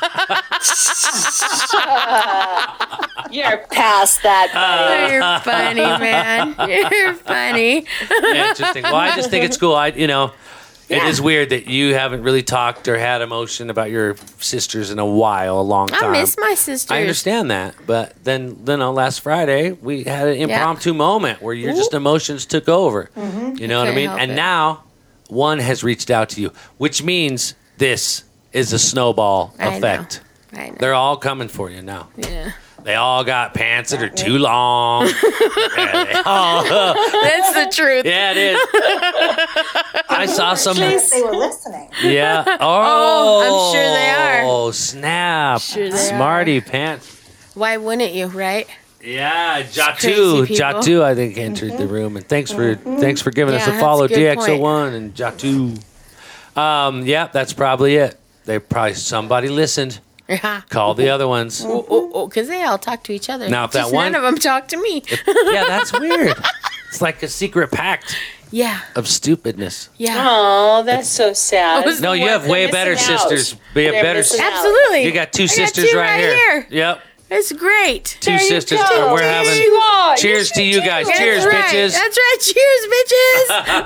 [SPEAKER 1] happens.
[SPEAKER 5] You're past that. buddy.
[SPEAKER 2] You're funny, man. You're funny.
[SPEAKER 1] Interesting. Well, I just think it's cool. I, you know, it
[SPEAKER 2] Yeah.
[SPEAKER 1] is weird that you haven't really talked or had emotion about your sisters in a while, a long
[SPEAKER 2] I
[SPEAKER 1] time.
[SPEAKER 2] miss my sisters.
[SPEAKER 1] I understand that, but then, you know, last Friday we had an impromptu moment where your just emotions took over. You know what I
[SPEAKER 2] Couldn't
[SPEAKER 1] mean?
[SPEAKER 2] help
[SPEAKER 1] And
[SPEAKER 2] it.
[SPEAKER 1] now one has reached out to you, which means this is a snowball
[SPEAKER 2] I know.
[SPEAKER 1] effect.
[SPEAKER 2] I know.
[SPEAKER 1] They're all coming for you now.
[SPEAKER 2] Yeah.
[SPEAKER 1] They all got pants that are too long. Yeah, they all-
[SPEAKER 2] That's the truth.
[SPEAKER 1] yeah, it is. I saw some.
[SPEAKER 4] They were listening.
[SPEAKER 1] Yeah. Oh,
[SPEAKER 2] I'm sure they are.
[SPEAKER 1] Oh, snap.
[SPEAKER 2] Sure they
[SPEAKER 1] Smarty pants.
[SPEAKER 2] Why wouldn't you, right?
[SPEAKER 1] Yeah, Jatu,
[SPEAKER 2] crazy people.
[SPEAKER 1] Jatu, I think entered the room, and thanks for thanks for giving us
[SPEAKER 2] Yeah,
[SPEAKER 1] a follow,
[SPEAKER 2] that's a
[SPEAKER 1] D
[SPEAKER 2] good
[SPEAKER 1] X O
[SPEAKER 2] point.
[SPEAKER 1] one and Jatu. Um, yeah, that's probably it. They probably somebody listened.
[SPEAKER 2] Yeah.
[SPEAKER 1] Call the other ones.
[SPEAKER 2] Oh, oh, oh, because they all talk to each other.
[SPEAKER 1] Now, if that
[SPEAKER 2] Just
[SPEAKER 1] one-
[SPEAKER 2] none of them talk to me.
[SPEAKER 1] Yeah, that's weird. It's like a secret pact
[SPEAKER 2] Yeah.
[SPEAKER 1] of stupidness.
[SPEAKER 2] Yeah.
[SPEAKER 5] Oh, that's so sad.
[SPEAKER 2] was-
[SPEAKER 1] No, you have
[SPEAKER 5] They're
[SPEAKER 1] way
[SPEAKER 5] missing
[SPEAKER 1] better
[SPEAKER 5] out.
[SPEAKER 1] sisters. We have
[SPEAKER 5] They're
[SPEAKER 1] better.
[SPEAKER 5] missing
[SPEAKER 1] sisters.
[SPEAKER 5] out.
[SPEAKER 2] Absolutely.
[SPEAKER 1] You got two
[SPEAKER 2] I got
[SPEAKER 1] sisters
[SPEAKER 2] two
[SPEAKER 1] right, here. Yep,
[SPEAKER 2] It's great.
[SPEAKER 1] two
[SPEAKER 5] There you
[SPEAKER 1] sisters.
[SPEAKER 5] go.
[SPEAKER 1] And we're
[SPEAKER 5] There
[SPEAKER 1] having.
[SPEAKER 5] you are.
[SPEAKER 1] Cheers
[SPEAKER 5] You
[SPEAKER 1] to you
[SPEAKER 5] should
[SPEAKER 1] guys.
[SPEAKER 5] do it.
[SPEAKER 1] Cheers,
[SPEAKER 2] That's right.
[SPEAKER 1] bitches.
[SPEAKER 2] That's right. Cheers, bitches.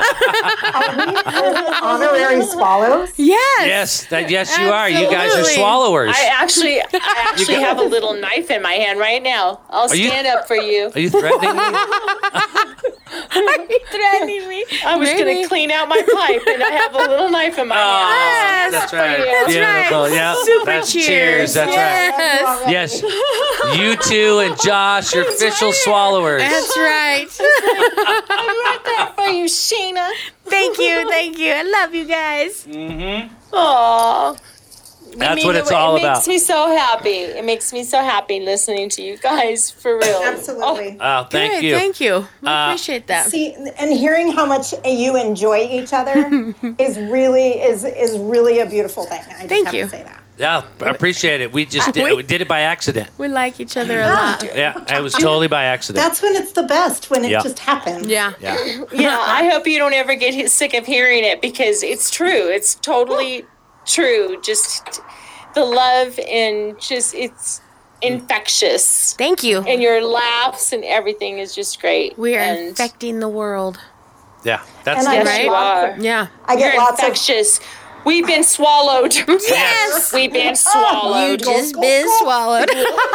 [SPEAKER 4] Honorary swallows.
[SPEAKER 2] Yes.
[SPEAKER 1] Yes, that, yes, you are. You guys are
[SPEAKER 2] Absolutely.
[SPEAKER 1] swallowers.
[SPEAKER 5] I actually, I actually have a little knife in my hand right now. I'll
[SPEAKER 1] Are you-
[SPEAKER 5] stand up for you.
[SPEAKER 1] Are you threatening me?
[SPEAKER 2] Are you threatening me?
[SPEAKER 5] I was
[SPEAKER 2] Maybe.
[SPEAKER 5] going to clean out my pipe, and I have a little knife in my hand.
[SPEAKER 2] Yes.
[SPEAKER 1] That's right.
[SPEAKER 5] That's
[SPEAKER 1] Beautiful.
[SPEAKER 2] right.
[SPEAKER 1] Yeah.
[SPEAKER 2] Super
[SPEAKER 1] that's
[SPEAKER 2] cheers.
[SPEAKER 1] That's
[SPEAKER 2] Yes.
[SPEAKER 1] right. Yes. You two and Josh, your official swallowers.
[SPEAKER 2] That's right.
[SPEAKER 5] I'm right there for you, Sheena.
[SPEAKER 2] Thank you. Thank you. I love you guys.
[SPEAKER 5] Aww.
[SPEAKER 1] That's what it's all
[SPEAKER 5] it
[SPEAKER 1] about.
[SPEAKER 5] It makes me so happy. It makes me so happy listening to you guys, for real.
[SPEAKER 4] Absolutely.
[SPEAKER 1] Oh, thank
[SPEAKER 2] Good,
[SPEAKER 1] you.
[SPEAKER 2] Thank you. We
[SPEAKER 1] Uh,
[SPEAKER 2] appreciate that.
[SPEAKER 4] See, and hearing how much you enjoy each other is really is is really a beautiful thing. I just
[SPEAKER 2] Thank
[SPEAKER 4] have
[SPEAKER 2] you.
[SPEAKER 4] to say that.
[SPEAKER 1] Yeah, I appreciate it. We just did,
[SPEAKER 2] We-
[SPEAKER 1] we did it by accident.
[SPEAKER 2] We like each other a lot.
[SPEAKER 1] Yeah, it was totally by accident.
[SPEAKER 4] That's when it's the best, when it
[SPEAKER 1] Yeah.
[SPEAKER 4] just happens.
[SPEAKER 2] Yeah.
[SPEAKER 1] Yeah.
[SPEAKER 5] Yeah, I hope you don't ever get he- sick of hearing it, because it's true. It's totally true. Just the love, and just it's infectious.
[SPEAKER 2] Thank you.
[SPEAKER 5] And your laughs and everything is just great.
[SPEAKER 2] We are
[SPEAKER 5] and
[SPEAKER 2] infecting the world.
[SPEAKER 1] Yeah. That's
[SPEAKER 4] And I
[SPEAKER 5] Yes,
[SPEAKER 4] get
[SPEAKER 2] Right?
[SPEAKER 5] you
[SPEAKER 4] lots
[SPEAKER 5] are.
[SPEAKER 4] of,
[SPEAKER 2] Yeah.
[SPEAKER 4] I get
[SPEAKER 5] You're
[SPEAKER 4] lots of
[SPEAKER 5] infectious. We've been swallowed.
[SPEAKER 2] Yes.
[SPEAKER 5] We've been
[SPEAKER 2] You
[SPEAKER 5] swallowed.
[SPEAKER 2] just been swallowed.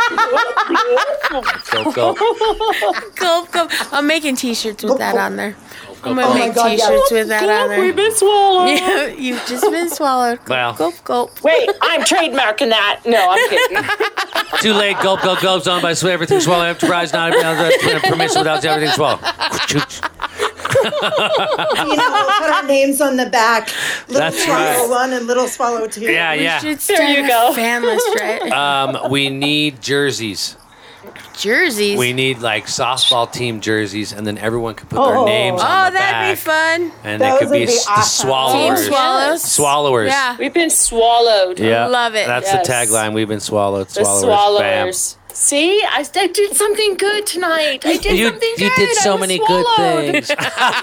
[SPEAKER 1] go, go.
[SPEAKER 2] Gulp, gulp. I'm making t-shirts with that on there. I'm
[SPEAKER 1] go.
[SPEAKER 2] gonna
[SPEAKER 1] Oh
[SPEAKER 4] my
[SPEAKER 2] make
[SPEAKER 4] God, yeah.
[SPEAKER 2] t-shirts with that on
[SPEAKER 5] We've
[SPEAKER 2] there.
[SPEAKER 5] been swallowed.
[SPEAKER 2] Yeah, you've just been swallowed. Gulp,
[SPEAKER 1] Well.
[SPEAKER 2] gulp, gulp.
[SPEAKER 5] Wait, I'm trademarking that. No, I'm kidding.
[SPEAKER 1] Too late. Gulp, gulp, gulp. Owned by Sweat. Everything swallow. Enterprise. Not permission without everything swallow.
[SPEAKER 4] you know, we'll put our names on the back. Little
[SPEAKER 1] That's
[SPEAKER 4] swallow
[SPEAKER 1] right.
[SPEAKER 4] one and little swallow two.
[SPEAKER 1] Yeah,
[SPEAKER 2] We
[SPEAKER 1] yeah.
[SPEAKER 2] should start
[SPEAKER 5] you
[SPEAKER 2] a
[SPEAKER 5] go.
[SPEAKER 2] fan list, right?
[SPEAKER 1] Um, we need jerseys.
[SPEAKER 2] Jerseys.
[SPEAKER 1] We need like softball team jerseys, and then everyone can put
[SPEAKER 4] Oh.
[SPEAKER 1] their names
[SPEAKER 2] oh,
[SPEAKER 1] on the
[SPEAKER 2] that'd be
[SPEAKER 1] back.
[SPEAKER 2] fun.
[SPEAKER 1] And
[SPEAKER 4] Those
[SPEAKER 1] it could be
[SPEAKER 4] would be
[SPEAKER 1] s- the
[SPEAKER 4] awesome.
[SPEAKER 2] Team
[SPEAKER 1] swallowers.
[SPEAKER 2] swallows.
[SPEAKER 1] Swallowers.
[SPEAKER 2] Yeah.
[SPEAKER 5] We've been swallowed.
[SPEAKER 1] Yeah,
[SPEAKER 2] Love it.
[SPEAKER 1] That's
[SPEAKER 5] Yes.
[SPEAKER 1] the tagline. We've been swallowed.
[SPEAKER 5] The
[SPEAKER 1] Swallowers.
[SPEAKER 5] swallowers.
[SPEAKER 1] Bam.
[SPEAKER 5] See, I, I did something good tonight. I did
[SPEAKER 1] You,
[SPEAKER 5] something
[SPEAKER 1] you
[SPEAKER 5] good.
[SPEAKER 1] did so
[SPEAKER 5] I was
[SPEAKER 1] many
[SPEAKER 5] swallowed.
[SPEAKER 1] good things.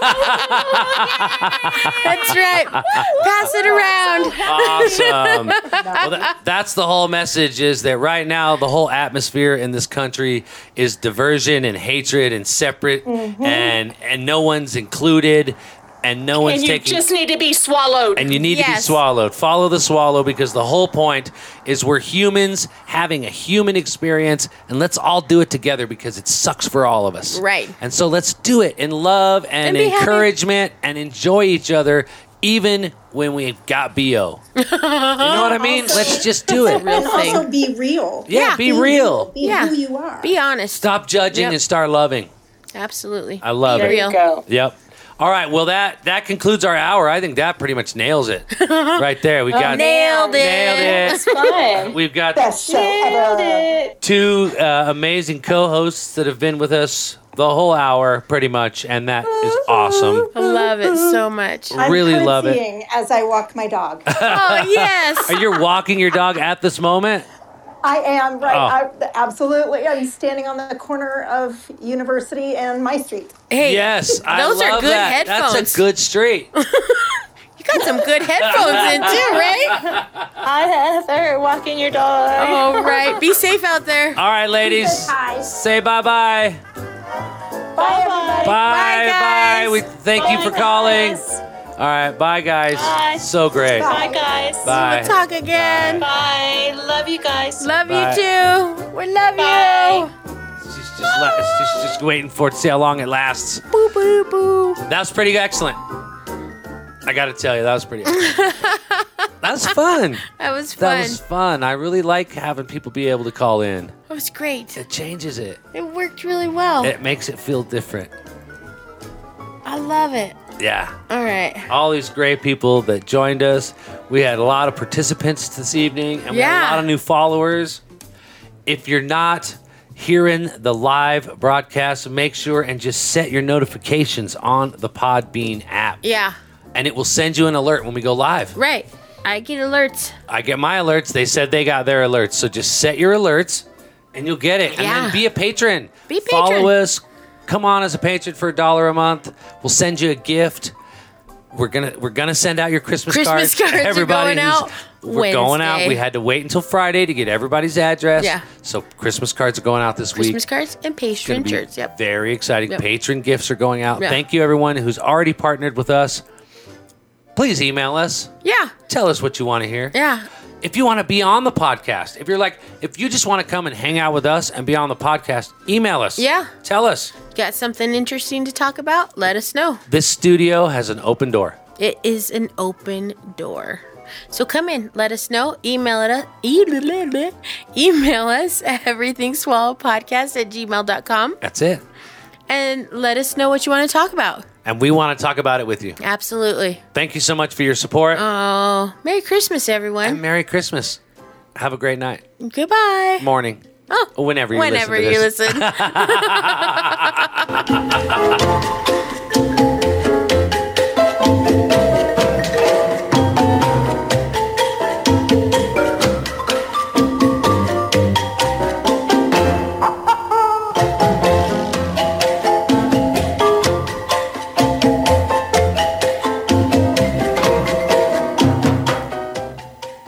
[SPEAKER 2] That's right. Pass it around.
[SPEAKER 1] Awesome. Well, that, that's the whole message, is that right now the whole atmosphere in this country is diversion and hatred and separate,
[SPEAKER 5] Mm-hmm.
[SPEAKER 1] and and no one's included, and no one's
[SPEAKER 5] And you
[SPEAKER 1] taking.
[SPEAKER 5] just need to be swallowed.
[SPEAKER 1] and you need to be
[SPEAKER 2] Yes.
[SPEAKER 1] swallowed. Follow the swallow, because the whole point is we're humans having a human experience, and let's all do it together because it sucks for all of us.
[SPEAKER 2] Right.
[SPEAKER 1] And so let's do it in love and,
[SPEAKER 2] And be happy.
[SPEAKER 1] encouragement and enjoy each other, even when we've got B O. You know what I mean? Let's just do it.
[SPEAKER 2] Real
[SPEAKER 4] And
[SPEAKER 2] thing.
[SPEAKER 4] also be real.
[SPEAKER 1] Yeah, be real.
[SPEAKER 4] Be
[SPEAKER 2] Yeah.
[SPEAKER 4] who you are.
[SPEAKER 2] Be honest.
[SPEAKER 1] Stop judging
[SPEAKER 2] Yep.
[SPEAKER 1] and start loving.
[SPEAKER 2] Absolutely.
[SPEAKER 1] I love
[SPEAKER 5] there
[SPEAKER 1] it.
[SPEAKER 2] real.
[SPEAKER 5] you go.
[SPEAKER 1] Yep. All right. Well, that that concludes our hour. I think that pretty much nails it. Right there. We got
[SPEAKER 2] Nailed it.
[SPEAKER 1] nailed
[SPEAKER 5] It's fun.
[SPEAKER 1] it. We've got
[SPEAKER 4] Best show
[SPEAKER 5] Nailed
[SPEAKER 4] ever.
[SPEAKER 5] it.
[SPEAKER 1] two uh, amazing co-hosts that have been with us the whole hour, pretty much, and that is awesome.
[SPEAKER 2] I love it so much.
[SPEAKER 4] I'm
[SPEAKER 1] Really love it.
[SPEAKER 4] curtsying as I walk my dog.
[SPEAKER 2] Oh, yes.
[SPEAKER 1] Are you walking your dog at this moment?
[SPEAKER 4] I am, right.
[SPEAKER 1] Oh.
[SPEAKER 4] I, absolutely. I'm standing on the corner of University and My Street.
[SPEAKER 2] Hey,
[SPEAKER 1] Yes, I
[SPEAKER 2] those are
[SPEAKER 1] love
[SPEAKER 2] good
[SPEAKER 1] that.
[SPEAKER 2] headphones.
[SPEAKER 1] That's a good street.
[SPEAKER 2] You got some good headphones in too, right?
[SPEAKER 5] Hi, Heather. Walking your dog.
[SPEAKER 2] All right. Be safe out there.
[SPEAKER 1] All right, ladies,
[SPEAKER 4] Hi.
[SPEAKER 1] say bye-bye.
[SPEAKER 4] Bye, everybody.
[SPEAKER 1] Bye,
[SPEAKER 2] guys.
[SPEAKER 1] bye. We thank you for calling. All right, bye, guys.
[SPEAKER 5] Bye.
[SPEAKER 1] So great.
[SPEAKER 5] Bye, guys.
[SPEAKER 1] Bye.
[SPEAKER 2] We'll talk again.
[SPEAKER 5] Bye. Love you guys.
[SPEAKER 2] Love
[SPEAKER 1] Bye.
[SPEAKER 2] you too. We love
[SPEAKER 5] Bye.
[SPEAKER 2] you.
[SPEAKER 1] She's just, la- she's just waiting for it to see how long it lasts.
[SPEAKER 2] Boo, boo, boo.
[SPEAKER 1] That was pretty excellent. I got to tell you, that was pretty excellent. That was fun.
[SPEAKER 2] That was
[SPEAKER 1] That
[SPEAKER 2] fun.
[SPEAKER 1] was fun. I really like having people be able to call in.
[SPEAKER 2] It was great.
[SPEAKER 1] It changes it.
[SPEAKER 2] It worked really well.
[SPEAKER 1] It makes it feel different.
[SPEAKER 2] I love it.
[SPEAKER 1] Yeah.
[SPEAKER 2] All right.
[SPEAKER 1] All these great people that joined us. We had a lot of participants this evening, and we had a
[SPEAKER 2] Yeah.
[SPEAKER 1] lot of new followers. If you're not hearing the live broadcast, make sure and just set your notifications on the Podbean app.
[SPEAKER 2] Yeah.
[SPEAKER 1] And it will send you an alert when we go live.
[SPEAKER 2] Right. I get alerts.
[SPEAKER 1] I get my alerts. They said they got their alerts. So just set your alerts and you'll get it. And
[SPEAKER 2] Yeah.
[SPEAKER 1] then be a patron.
[SPEAKER 2] Be a patron.
[SPEAKER 1] Follow us. Come on as a patron for a dollar a month. We'll send you a gift. We're gonna we're gonna send out your Christmas,
[SPEAKER 2] Christmas
[SPEAKER 1] cards.
[SPEAKER 2] cards are
[SPEAKER 1] Everybody
[SPEAKER 2] going
[SPEAKER 1] who's-
[SPEAKER 2] out
[SPEAKER 1] We're going out.
[SPEAKER 2] Wednesday.
[SPEAKER 1] We had to wait until Friday to get everybody's address.
[SPEAKER 2] Yeah.
[SPEAKER 1] So Christmas cards are going out this
[SPEAKER 2] Christmas
[SPEAKER 1] week.
[SPEAKER 2] cards and
[SPEAKER 1] It's gonna
[SPEAKER 2] patron
[SPEAKER 1] be
[SPEAKER 2] shirts. Yep.
[SPEAKER 1] very exciting.
[SPEAKER 2] Yep.
[SPEAKER 1] Patron gifts are going out.
[SPEAKER 2] Yeah.
[SPEAKER 1] Thank you everyone who's already partnered with us. Please email us.
[SPEAKER 2] Yeah.
[SPEAKER 1] Tell us what you want to hear.
[SPEAKER 2] Yeah.
[SPEAKER 1] If you want to be on the podcast, if you're like, if you just want to come and hang out with us and be on the podcast, email us.
[SPEAKER 2] Yeah.
[SPEAKER 1] Tell us.
[SPEAKER 2] Got something interesting to talk about? Let us know.
[SPEAKER 1] This studio has an open door.
[SPEAKER 2] It is an open door. So come in, let us know. Email it us. Email us at everythingswallowpodcast at gmail dot com
[SPEAKER 1] That's it.
[SPEAKER 2] and let us know what you want to talk about.
[SPEAKER 1] And we want to talk about it with you.
[SPEAKER 2] Absolutely.
[SPEAKER 1] Thank you so much for your support.
[SPEAKER 2] Oh, Merry Christmas,
[SPEAKER 1] and
[SPEAKER 2] everyone.
[SPEAKER 1] Merry Christmas. Have a great night.
[SPEAKER 2] Goodbye.
[SPEAKER 1] Morning.
[SPEAKER 2] Oh,
[SPEAKER 1] Whenever you
[SPEAKER 2] whenever
[SPEAKER 1] listen to
[SPEAKER 2] you
[SPEAKER 1] this.
[SPEAKER 2] listen.